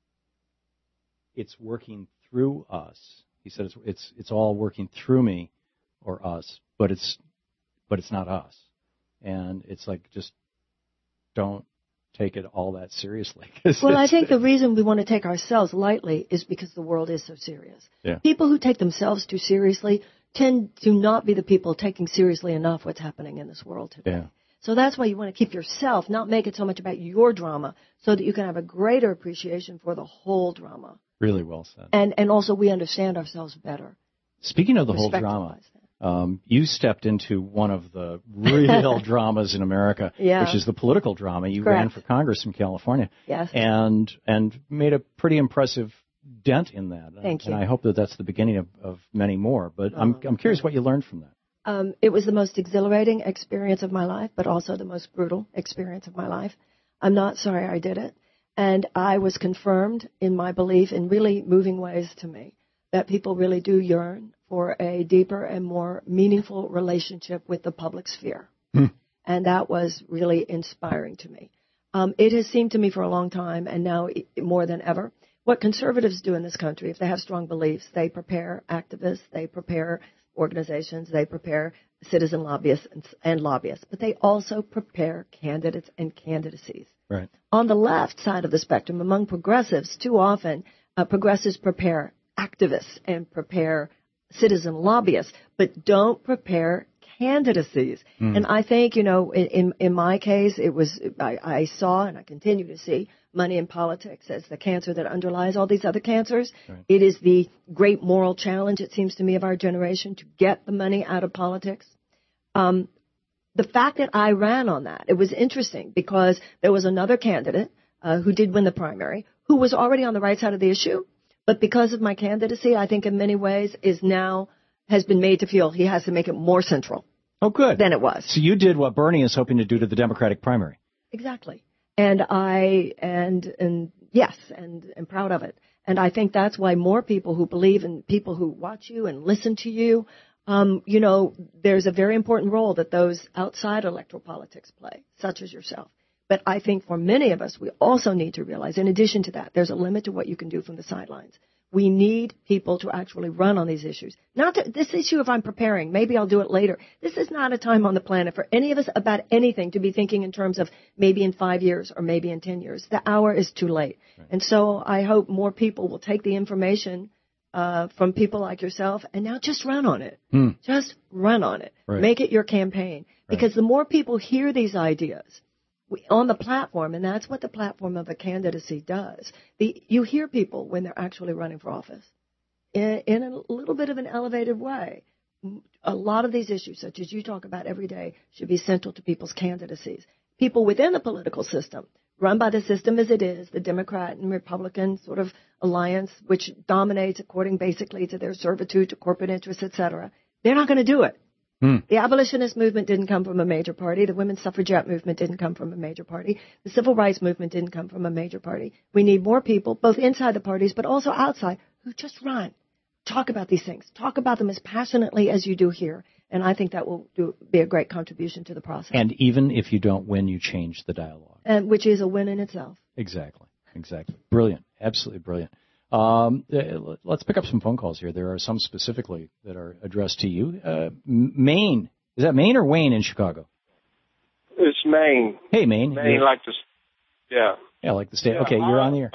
it's working through us. He said it's it's it's all working through me or us, but it's but it's not us. And it's like, just don't take it all that seriously. Well, I think the reason we want to take ourselves lightly is because the world is so serious. Yeah. People who take themselves too seriously tend to not be the people taking seriously enough what's happening in this world today. Yeah. So that's why you want to keep yourself, not make it so much about your drama, so that you can have a greater appreciation for the whole drama. Really well said. And and also we understand ourselves better. Speaking of the whole drama, um, you stepped into one of the real dramas in America, yeah. which is the political drama. You Correct. ran for Congress in California. Yes. And and made a pretty impressive dent in that. Thank and you. I hope that that's the beginning of, of many more. But oh, I'm I'm curious what you learned from that. Um, it was the most exhilarating experience of my life, but also the most brutal experience of my life. I'm not sorry I did it. And I was confirmed in my belief in really moving ways to me that people really do yearn for a deeper and more meaningful relationship with the public sphere. Hmm. And that was really inspiring to me. Um, it has seemed to me for a long time, and now more than ever, what conservatives do in this country, if they have strong beliefs, they prepare activists, they prepare organizations, they prepare citizen lobbyists and, and lobbyists, but they also prepare candidates and candidacies. Right. On the left side of the spectrum, among progressives, too often uh, progressives prepare activists and prepare citizen lobbyists, but don't prepare candidacies. Mm. And I think, you know, in in my case, it was I, I saw and I continue to see money in politics as the cancer that underlies all these other cancers. Right. It is the great moral challenge, it seems to me, of our generation to get the money out of politics. Um, the fact that I ran on that, it was interesting because there was another candidate uh, who did win the primary who was already on the right side of the issue, but because of my candidacy, I think in many ways is now has been made to feel he has to make it more central. Oh, good. Than it was. So you did what Bernie is hoping to do to the Democratic primary. Exactly. And I, and, and yes, and am proud of it. And I think that's why more people who believe in people who watch you and listen to you Um, you know, there's a very important role that those outside electoral politics play, such as yourself. But I think for many of us, we also need to realize, in addition to that, there's a limit to what you can do from the sidelines. We need people to actually run on these issues. Not to, this issue, if I'm preparing, maybe I'll do it later. This is not a time on the planet for any of us about anything to be thinking in terms of maybe in five years or maybe in ten years. The hour is too late. Right. And so I hope more people will take the information uh, from people like yourself and now just run on it. Hmm. Just run on it. Right. Make it your campaign. Right. Because the more people hear these ideas, on the platform, and that's what the platform of a candidacy does. The, you hear people when they're actually running for office in, in a little bit of an elevated way. A lot of these issues, such as you talk about every day, should be central to people's candidacies. People within the political system, run by the system as it is, the Democrat and Republican sort of alliance, which dominates according basically to their servitude to corporate interests, et cetera, they're not going to do it. Hmm. The abolitionist movement didn't come from a major party. The women's suffragette movement didn't come from a major party. The civil rights movement didn't come from a major party. We need more people, both inside the parties but also outside, who just run. Talk about these things. Talk about them as passionately as you do here. And I think that will do, be a great contribution to the process. And even if you don't win, you change the dialogue. And which is a win in itself. Exactly. Exactly. Brilliant. Absolutely brilliant. Um, let's pick up some phone calls here. There are some specifically that are addressed to you. Uh, Maine. Is that Maine or Wayne in Chicago? It's Maine. Hey, Maine. Maine, yeah. like the, yeah. Yeah, like the state. Yeah, okay, you're I, on the air.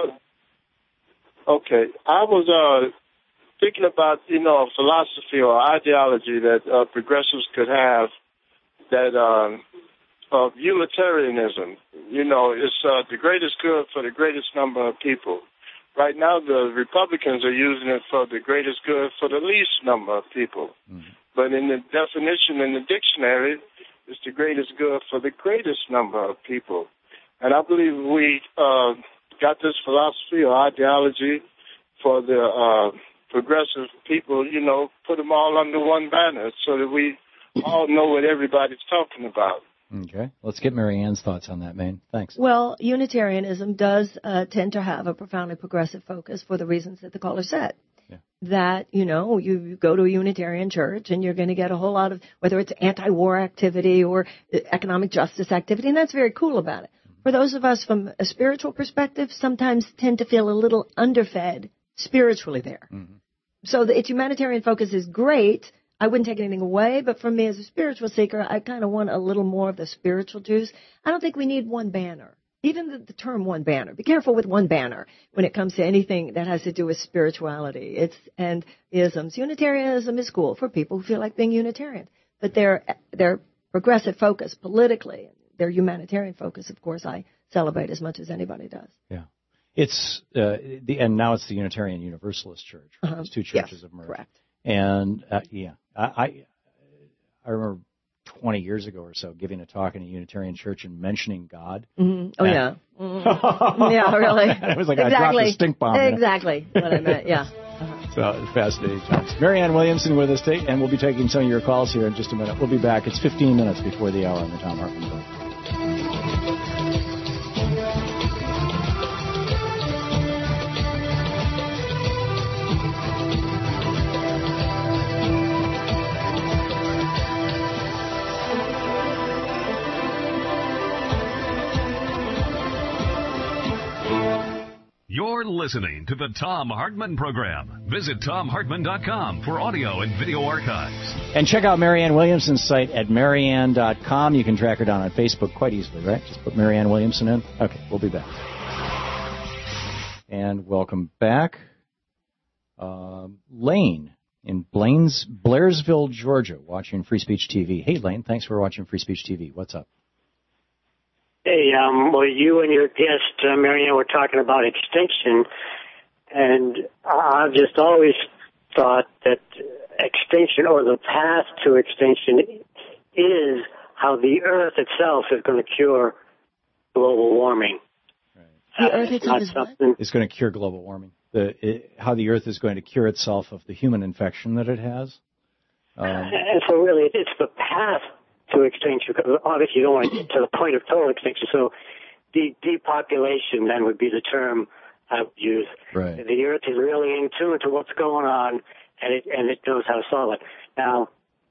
Okay. I was uh, thinking about, you know, a philosophy or ideology that uh, progressives could have that um, of utilitarianism. You know, it's uh, the greatest good for the greatest number of people. Right now, the Republicans are using it for the greatest good for the least number of people. Mm-hmm. But in the definition in the dictionary, it's the greatest good for the greatest number of people. And I believe we uh, got this philosophy or ideology for the uh, progressive people, you know, put them all under one banner so that we all know what everybody's talking about. Okay. Let's get Mary Ann's thoughts on that, Maine. Thanks. Well, Unitarianism does uh, tend to have a profoundly progressive focus for the reasons that the caller said. Yeah. That, you know, you, you go to a Unitarian church and you're going to get a whole lot of, whether it's anti-war activity or economic justice activity, and that's very cool about it. Mm-hmm. For those of us from a spiritual perspective, sometimes tend to feel a little underfed spiritually there. Mm-hmm. So the, its humanitarian focus is great. I wouldn't take anything away, but for me as a spiritual seeker, I kind of want a little more of the spiritual juice. I don't think we need one banner. Even the, the term one banner. Be careful with one banner when it comes to anything that has to do with spirituality. It's and isms. Unitarianism is cool for people who feel like being Unitarian, but their their progressive focus politically, their humanitarian focus, of course, I celebrate as much as anybody does. Yeah, it's uh, the and now it's the Unitarian Universalist Church. Right? Uh-huh. Those two churches yes, have merged. Correct. And uh, yeah, I, I I remember twenty years ago or so giving a talk in a Unitarian church and mentioning God. Mm-hmm. Oh, yeah. Mm-hmm. Yeah, really. It was like exactly. I dropped a stink bomb. Exactly you know? What I meant, yeah. Uh-huh. So fascinating times. Mary Ann Williamson with us today, and we'll be taking some of your calls here in just a minute. We'll be back. It's fifteen minutes before the hour on the Thom Hartmann Program. You're listening to the Thom Hartmann Program. Visit Thom Hartmann dot com for audio and video archives. And check out Mary Ann Williamson's site at Marianne dot com. You can track her down on Facebook quite easily, right? Just put Mary Ann Williamson in. Okay, we'll be back. And welcome back. Uh, Lane in Blaines, Blairsville, Georgia, watching Free Speech T V. Hey, Lane, thanks for watching Free Speech T V. What's up? Hey, um, well, you and your guest, uh, Marianne, were talking about extinction, and I've just always thought that extinction or the path to extinction is how the Earth itself is going to cure global warming. The Earth itself is what? It's going to cure global warming. The, it, how the Earth is going to cure itself of the human infection that it has. Um, and so really, it's the path to extinction, because obviously you don't want to get to the point of total extinction. So de- depopulation then would be the term I would use. Right. The Earth is really in tune to what's going on, and it and it knows how to solve it. Now,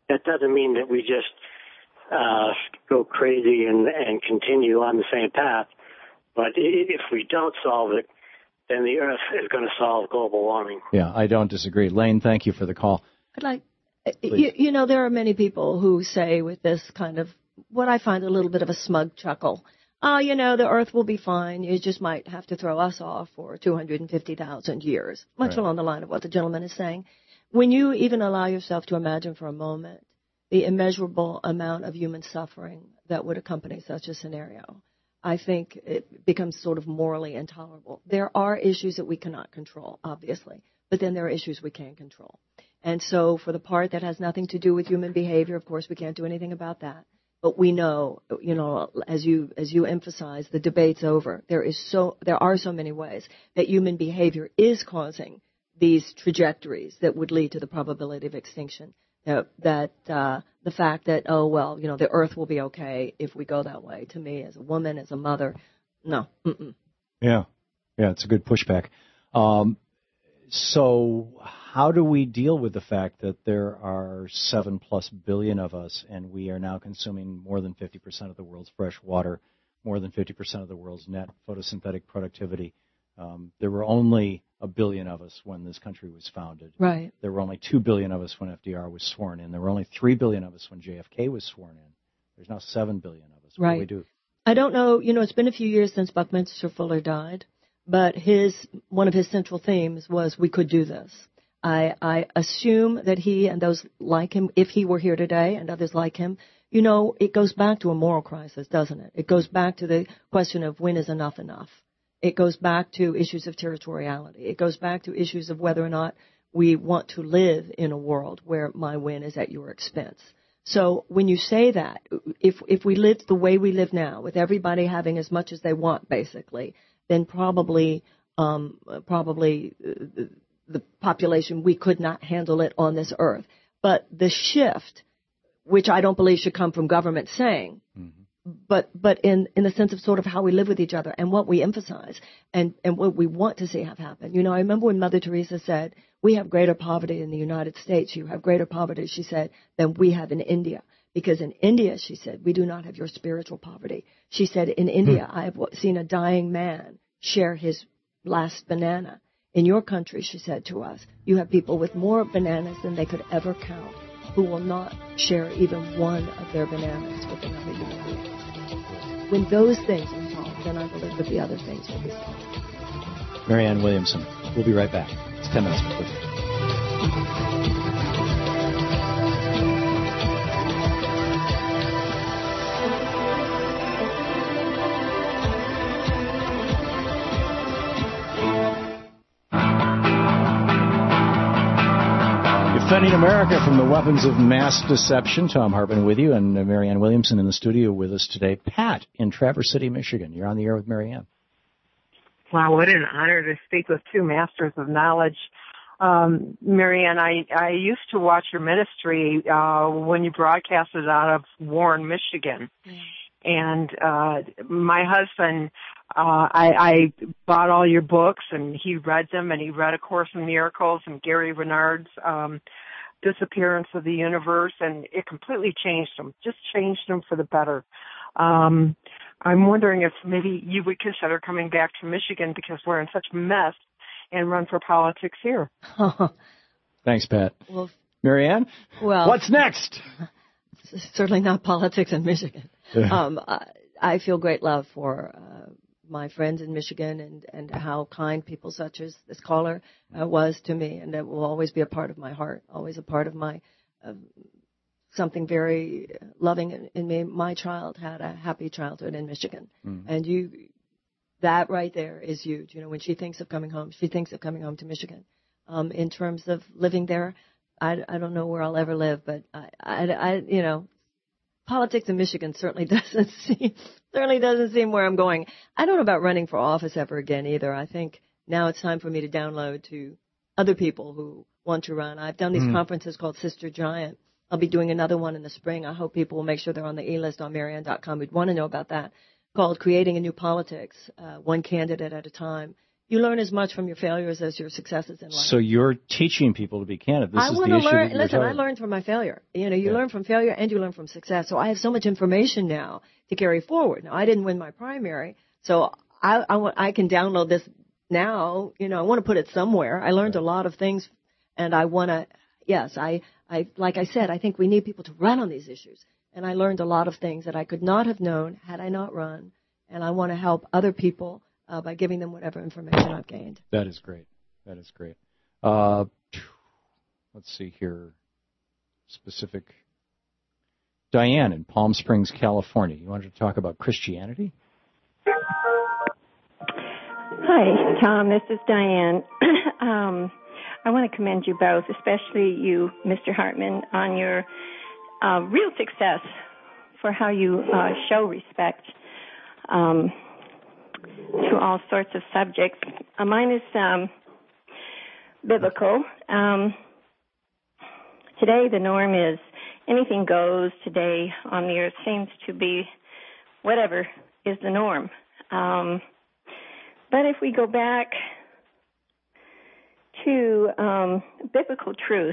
that doesn't mean that we just uh, go crazy and, and continue on the same path. But if we don't solve it, then the Earth is going to solve global warming. Yeah, I don't disagree. Lane, thank you for the call. I'd like, you, you know, there are many people who say with this kind of what I find a little bit of a smug chuckle, oh, you know, the Earth will be fine. You just might have to throw us off for two hundred fifty thousand years, much right. along the line of what the gentleman is saying. When you even allow yourself to imagine for a moment the immeasurable amount of human suffering that would accompany such a scenario, I think it becomes sort of morally intolerable. There are issues that we cannot control, obviously, but then there are issues we can control. And so for the part that has nothing to do with human behavior, of course, we can't do anything about that. But we know, you know, as you as you emphasize, the debate's over. There is so there are so many ways that human behavior is causing these trajectories that would lead to the probability of extinction. Uh, that uh, the fact that, oh, well, you know, the Earth will be okay if we go that way. To me, as a woman, as a mother, no. Mm-mm. Yeah. Yeah, it's a good pushback. Um, so how do we deal with the fact that there are seven plus billion of us and we are now consuming more than fifty percent of the world's fresh water, more than fifty percent of the world's net photosynthetic productivity? Um, there were only a billion of us when this country was founded. Right. There were only two billion of us when F D R was sworn in. There were only three billion of us when J F K was sworn in. There's now seven billion of us. What right. do we do? I don't know. You know, it's been a few years since Buckminster Fuller died, but his one of his central themes was we could do this. I, I assume that he and those like him, if he were here today and others like him, you know, it goes back to a moral crisis, doesn't it? It goes back to the question of when is enough enough? It goes back to issues of territoriality. It goes back to issues of whether or not we want to live in a world where my win is at your expense. So when you say that, if if we lived the way we live now, with everybody having as much as they want, basically, then probably um, probably the, the population, we could not handle it on this earth. But the shift, which I don't believe should come from government saying, mm-hmm. But but in, in the sense of sort of how we live with each other and what we emphasize and, and what we want to see have happen. You know, I remember when Mother Teresa said, we have greater poverty in the United States. You have greater poverty, she said, than we have in India. Because in India, she said, we do not have your spiritual poverty. She said, in India, hmm. I have seen a dying man share his last banana. In your country, she said to us, you have people with more bananas than they could ever count who will not share even one of their bananas with another human being. When those things are solved, then I believe that the other things will be solved. Marianne Williamson. We'll be right back. It's ten minutes before three. Defending America from the weapons of mass deception. Tom Hartman with you, and Marianne Williamson in the studio with us today. Pat in Traverse City, Michigan. You're on the air with Marianne. Wow, what an honor to speak with two masters of knowledge. Um, Marianne, I, I used to watch your ministry uh, when you broadcasted out of Warren, Michigan. Mm. And uh, my husband, uh, I, I bought all your books, and he read them, and he read A Course in Miracles and Gary Renard's um, Disappearance of the Universe, and it completely changed him, just changed him for the better. Um, I'm wondering if maybe you would consider coming back to Michigan because we're in such a mess and run for politics here. Thanks, Pat. Well, Marianne, well, what's next? Certainly not politics in Michigan. um, I, I feel great love for uh, my friends in Michigan and, and how kind people such as this caller uh, was to me, and that will always be a part of my heart, always a part of my uh, something very loving in, in me. My child had a happy childhood in Michigan, mm. and you, that right there is huge. You know, when she thinks of coming home, she thinks of coming home to Michigan. Um, in terms of living there, I, I don't know where I'll ever live, but I, I, I, you know, politics in Michigan certainly doesn't seem certainly doesn't seem where I'm going. I don't know about running for office ever again either. I think now it's time for me to download to other people who want to run. I've done these mm. conferences called Sister Giant. I'll be doing another one in the spring. I hope people will make sure they're on the e-list on Marianne dot com. We'd want to know about that. Called Creating a New Politics, uh, one candidate at a time. You learn as much from your failures as your successes in life. So you're teaching people to be candid. This I is want the to issue learn. that you're Listen, I talking- learned from my failure. You know, you Yeah. learn from failure and you learn from success. So I have so much information now to carry forward. Now, I didn't win my primary, so I, I, want- I can download this now. You know, I want to put it somewhere. I learned a lot of things, and I want to. Yes, I, I, like I said, I think we need people to run on these issues. And I learned a lot of things that I could not have known had I not run. And I want to help other people uh, by giving them whatever information I've gained. That is great. That is great. Uh, let's see here. Specific. Diane in Palm Springs, California. You wanted to talk about Christianity? Hi, Tom. This is Diane. um, I want to commend you both, especially you, Mister Hartman, on your uh, real success for how you uh, show respect um, to all sorts of subjects. Uh, mine is um, biblical. Um, today, the norm is anything goes. Today on the earth seems to be whatever is the norm. Um, but if we go back to um, biblical truths,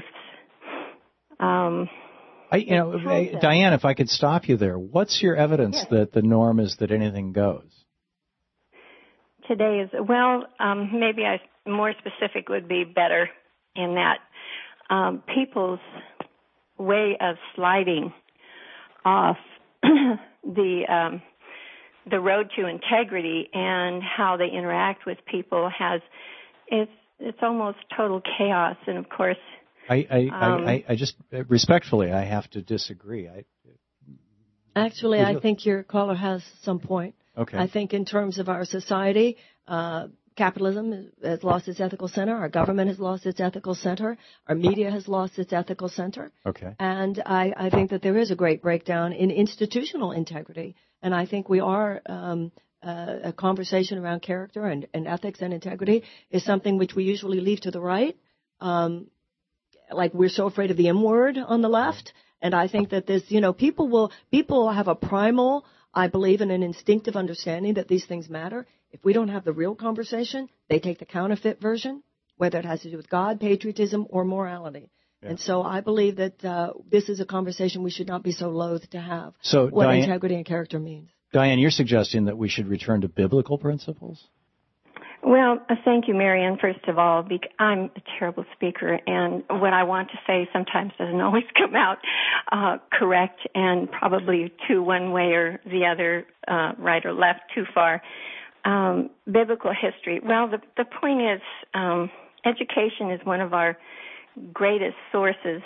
um, I, you know, uh, Diane, if I could stop you there, what's your evidence Yes. that the norm is that anything goes? today is, well, um, maybe I more specific would be better in that um, people's way of sliding off the um, the road to integrity and how they interact with people has it's it's almost total chaos. And of course, I I, um, I, I just respectfully I have to disagree. I, Actually, I think your caller has some point. Okay. I think in terms of our society, uh, capitalism has lost its ethical center. Our government has lost its ethical center. Our media has lost its ethical center. Okay. And I, I think that there is a great breakdown in institutional integrity. And I think we are, um, uh, a conversation around character and, and ethics and integrity is something which we usually leave to the right. Um, like we're so afraid of the M word on the left. And I think that this, you know, people will, people have a primal, I believe, in an instinctive understanding that these things matter. If we don't have the real conversation, they take the counterfeit version, whether it has to do with God, patriotism, or morality. Yeah. And so I believe that uh, this is a conversation we should not be so loath to have. So, what Diane, integrity and character means. Diane, you're suggesting that we should return to biblical principles? well, uh, thank you, Marianne, first of all. Bec- I'm a terrible speaker, and what I want to say sometimes doesn't always come out uh, correct and probably to one way or the other, uh, right or left, too far. Um, biblical history. Well, the, the point is um, education is one of our greatest sources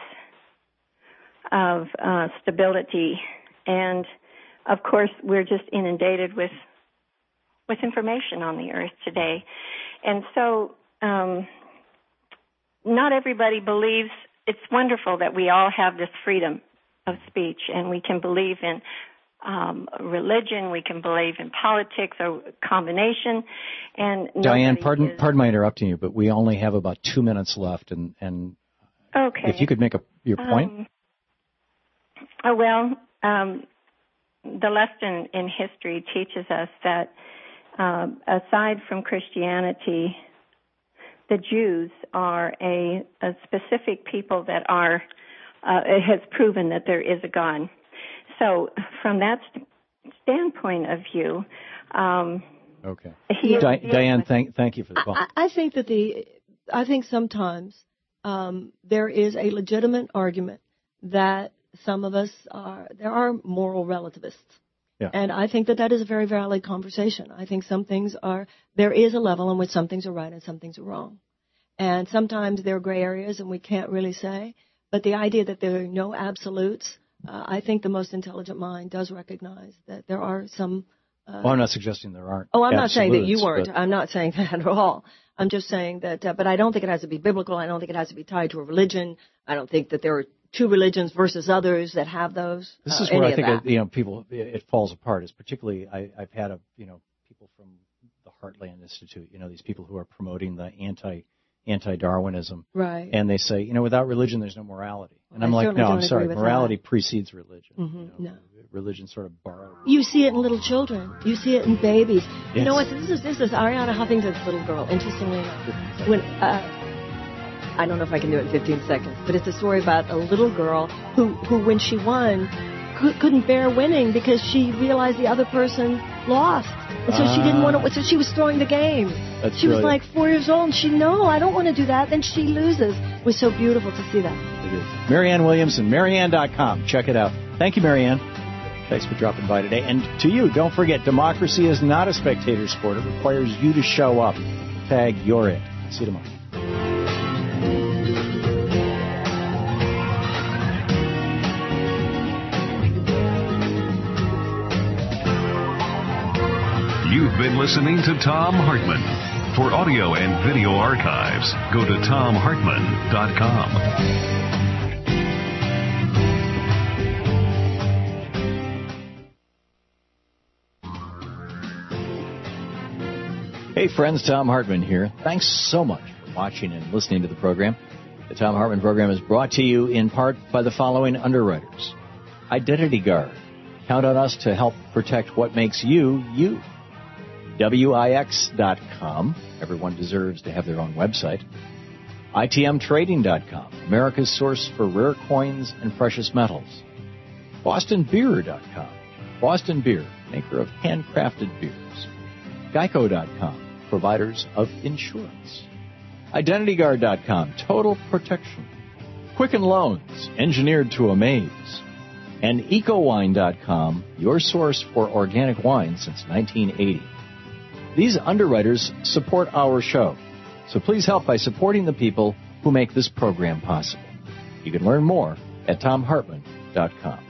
of uh, stability, and of course, we're just inundated with with information on the earth today. And so um, not everybody believes. It's wonderful that we all have this freedom of speech, and we can believe in um, religion, we can believe in politics or combination. And Diane, pardon, is, pardon my interrupting you, but we only have about two minutes left, and, and okay. if you could make a, your point. Um, oh, well, um, the lesson in history teaches us that Um, aside from Christianity, the Jews are a, a specific people that are, uh, it has proven that there is a God. So from that st- standpoint of view, um, okay. He Di- Diane, thank, thank you for the call. I, I think that the, I think sometimes um, there is a legitimate argument that some of us are, there are moral relativists. Yeah. And I think that that is a very valid conversation. I think some things are, there is a level in which some things are right and some things are wrong. And sometimes there are gray areas and we can't really say. But the idea that there are no absolutes, uh, I think the most intelligent mind does recognize that there are some. Uh, well, I'm not suggesting there aren't. Oh, I'm not saying that you weren't. But... I'm not saying that at all. I'm just saying that, uh, but I don't think it has to be biblical. I don't think it has to be tied to a religion. I don't think that there are two religions versus others that have those. This uh, is where I think it, you know people it falls apart. Is particularly I, I've had a you know people from the Heartland Institute. You know these people who are promoting the anti anti Darwinism. Right. And they say you know without religion there's no morality. And I'm I like, no, I'm sorry. Morality that. precedes religion. Mm-hmm. You know, no. Religion sort of borrowed. You see it in little children. You see it in babies. Yes. You know what? This is this is Ariana Huffington's little girl. Interestingly enough, when uh, I don't know if I can do it in fifteen seconds, but it's a story about a little girl who who when she won could, couldn't bear winning because she realized the other person lost, and so ah. she didn't want to. So she was throwing the game. That's she brilliant. was like four years old, and she no, I don't want to do that. Then she loses. It was so beautiful to see that. It is. Marianne Williamson, Marianne dot com. Check it out. Thank you, Marianne. Thanks for dropping by today. And to you, don't forget, democracy is not a spectator sport. It requires you to show up. Tag, you're it. See you tomorrow. You've been listening to Thom Hartmann. For audio and video archives, go to Thom Hartmann dot com. Hey friends, Thom Hartmann here. Thanks so much for watching and listening to the program. The Thom Hartmann program is brought to you in part by the following underwriters. Identity Guard. Count on us to help protect what makes you, you. Wix dot com. Everyone deserves to have their own website. I T M Trading dot com. America's source for rare coins and precious metals. Boston Beer dot com. Boston Beer, maker of handcrafted beers. Geico dot com. Providers of insurance. Identity Guard dot com, total protection. Quicken Loans, engineered to amaze. And Eco Wine dot com, your source for organic wine since nineteen eighty. These underwriters support our show, so please help by supporting the people who make this program possible. You can learn more at Thom Hartmann dot com.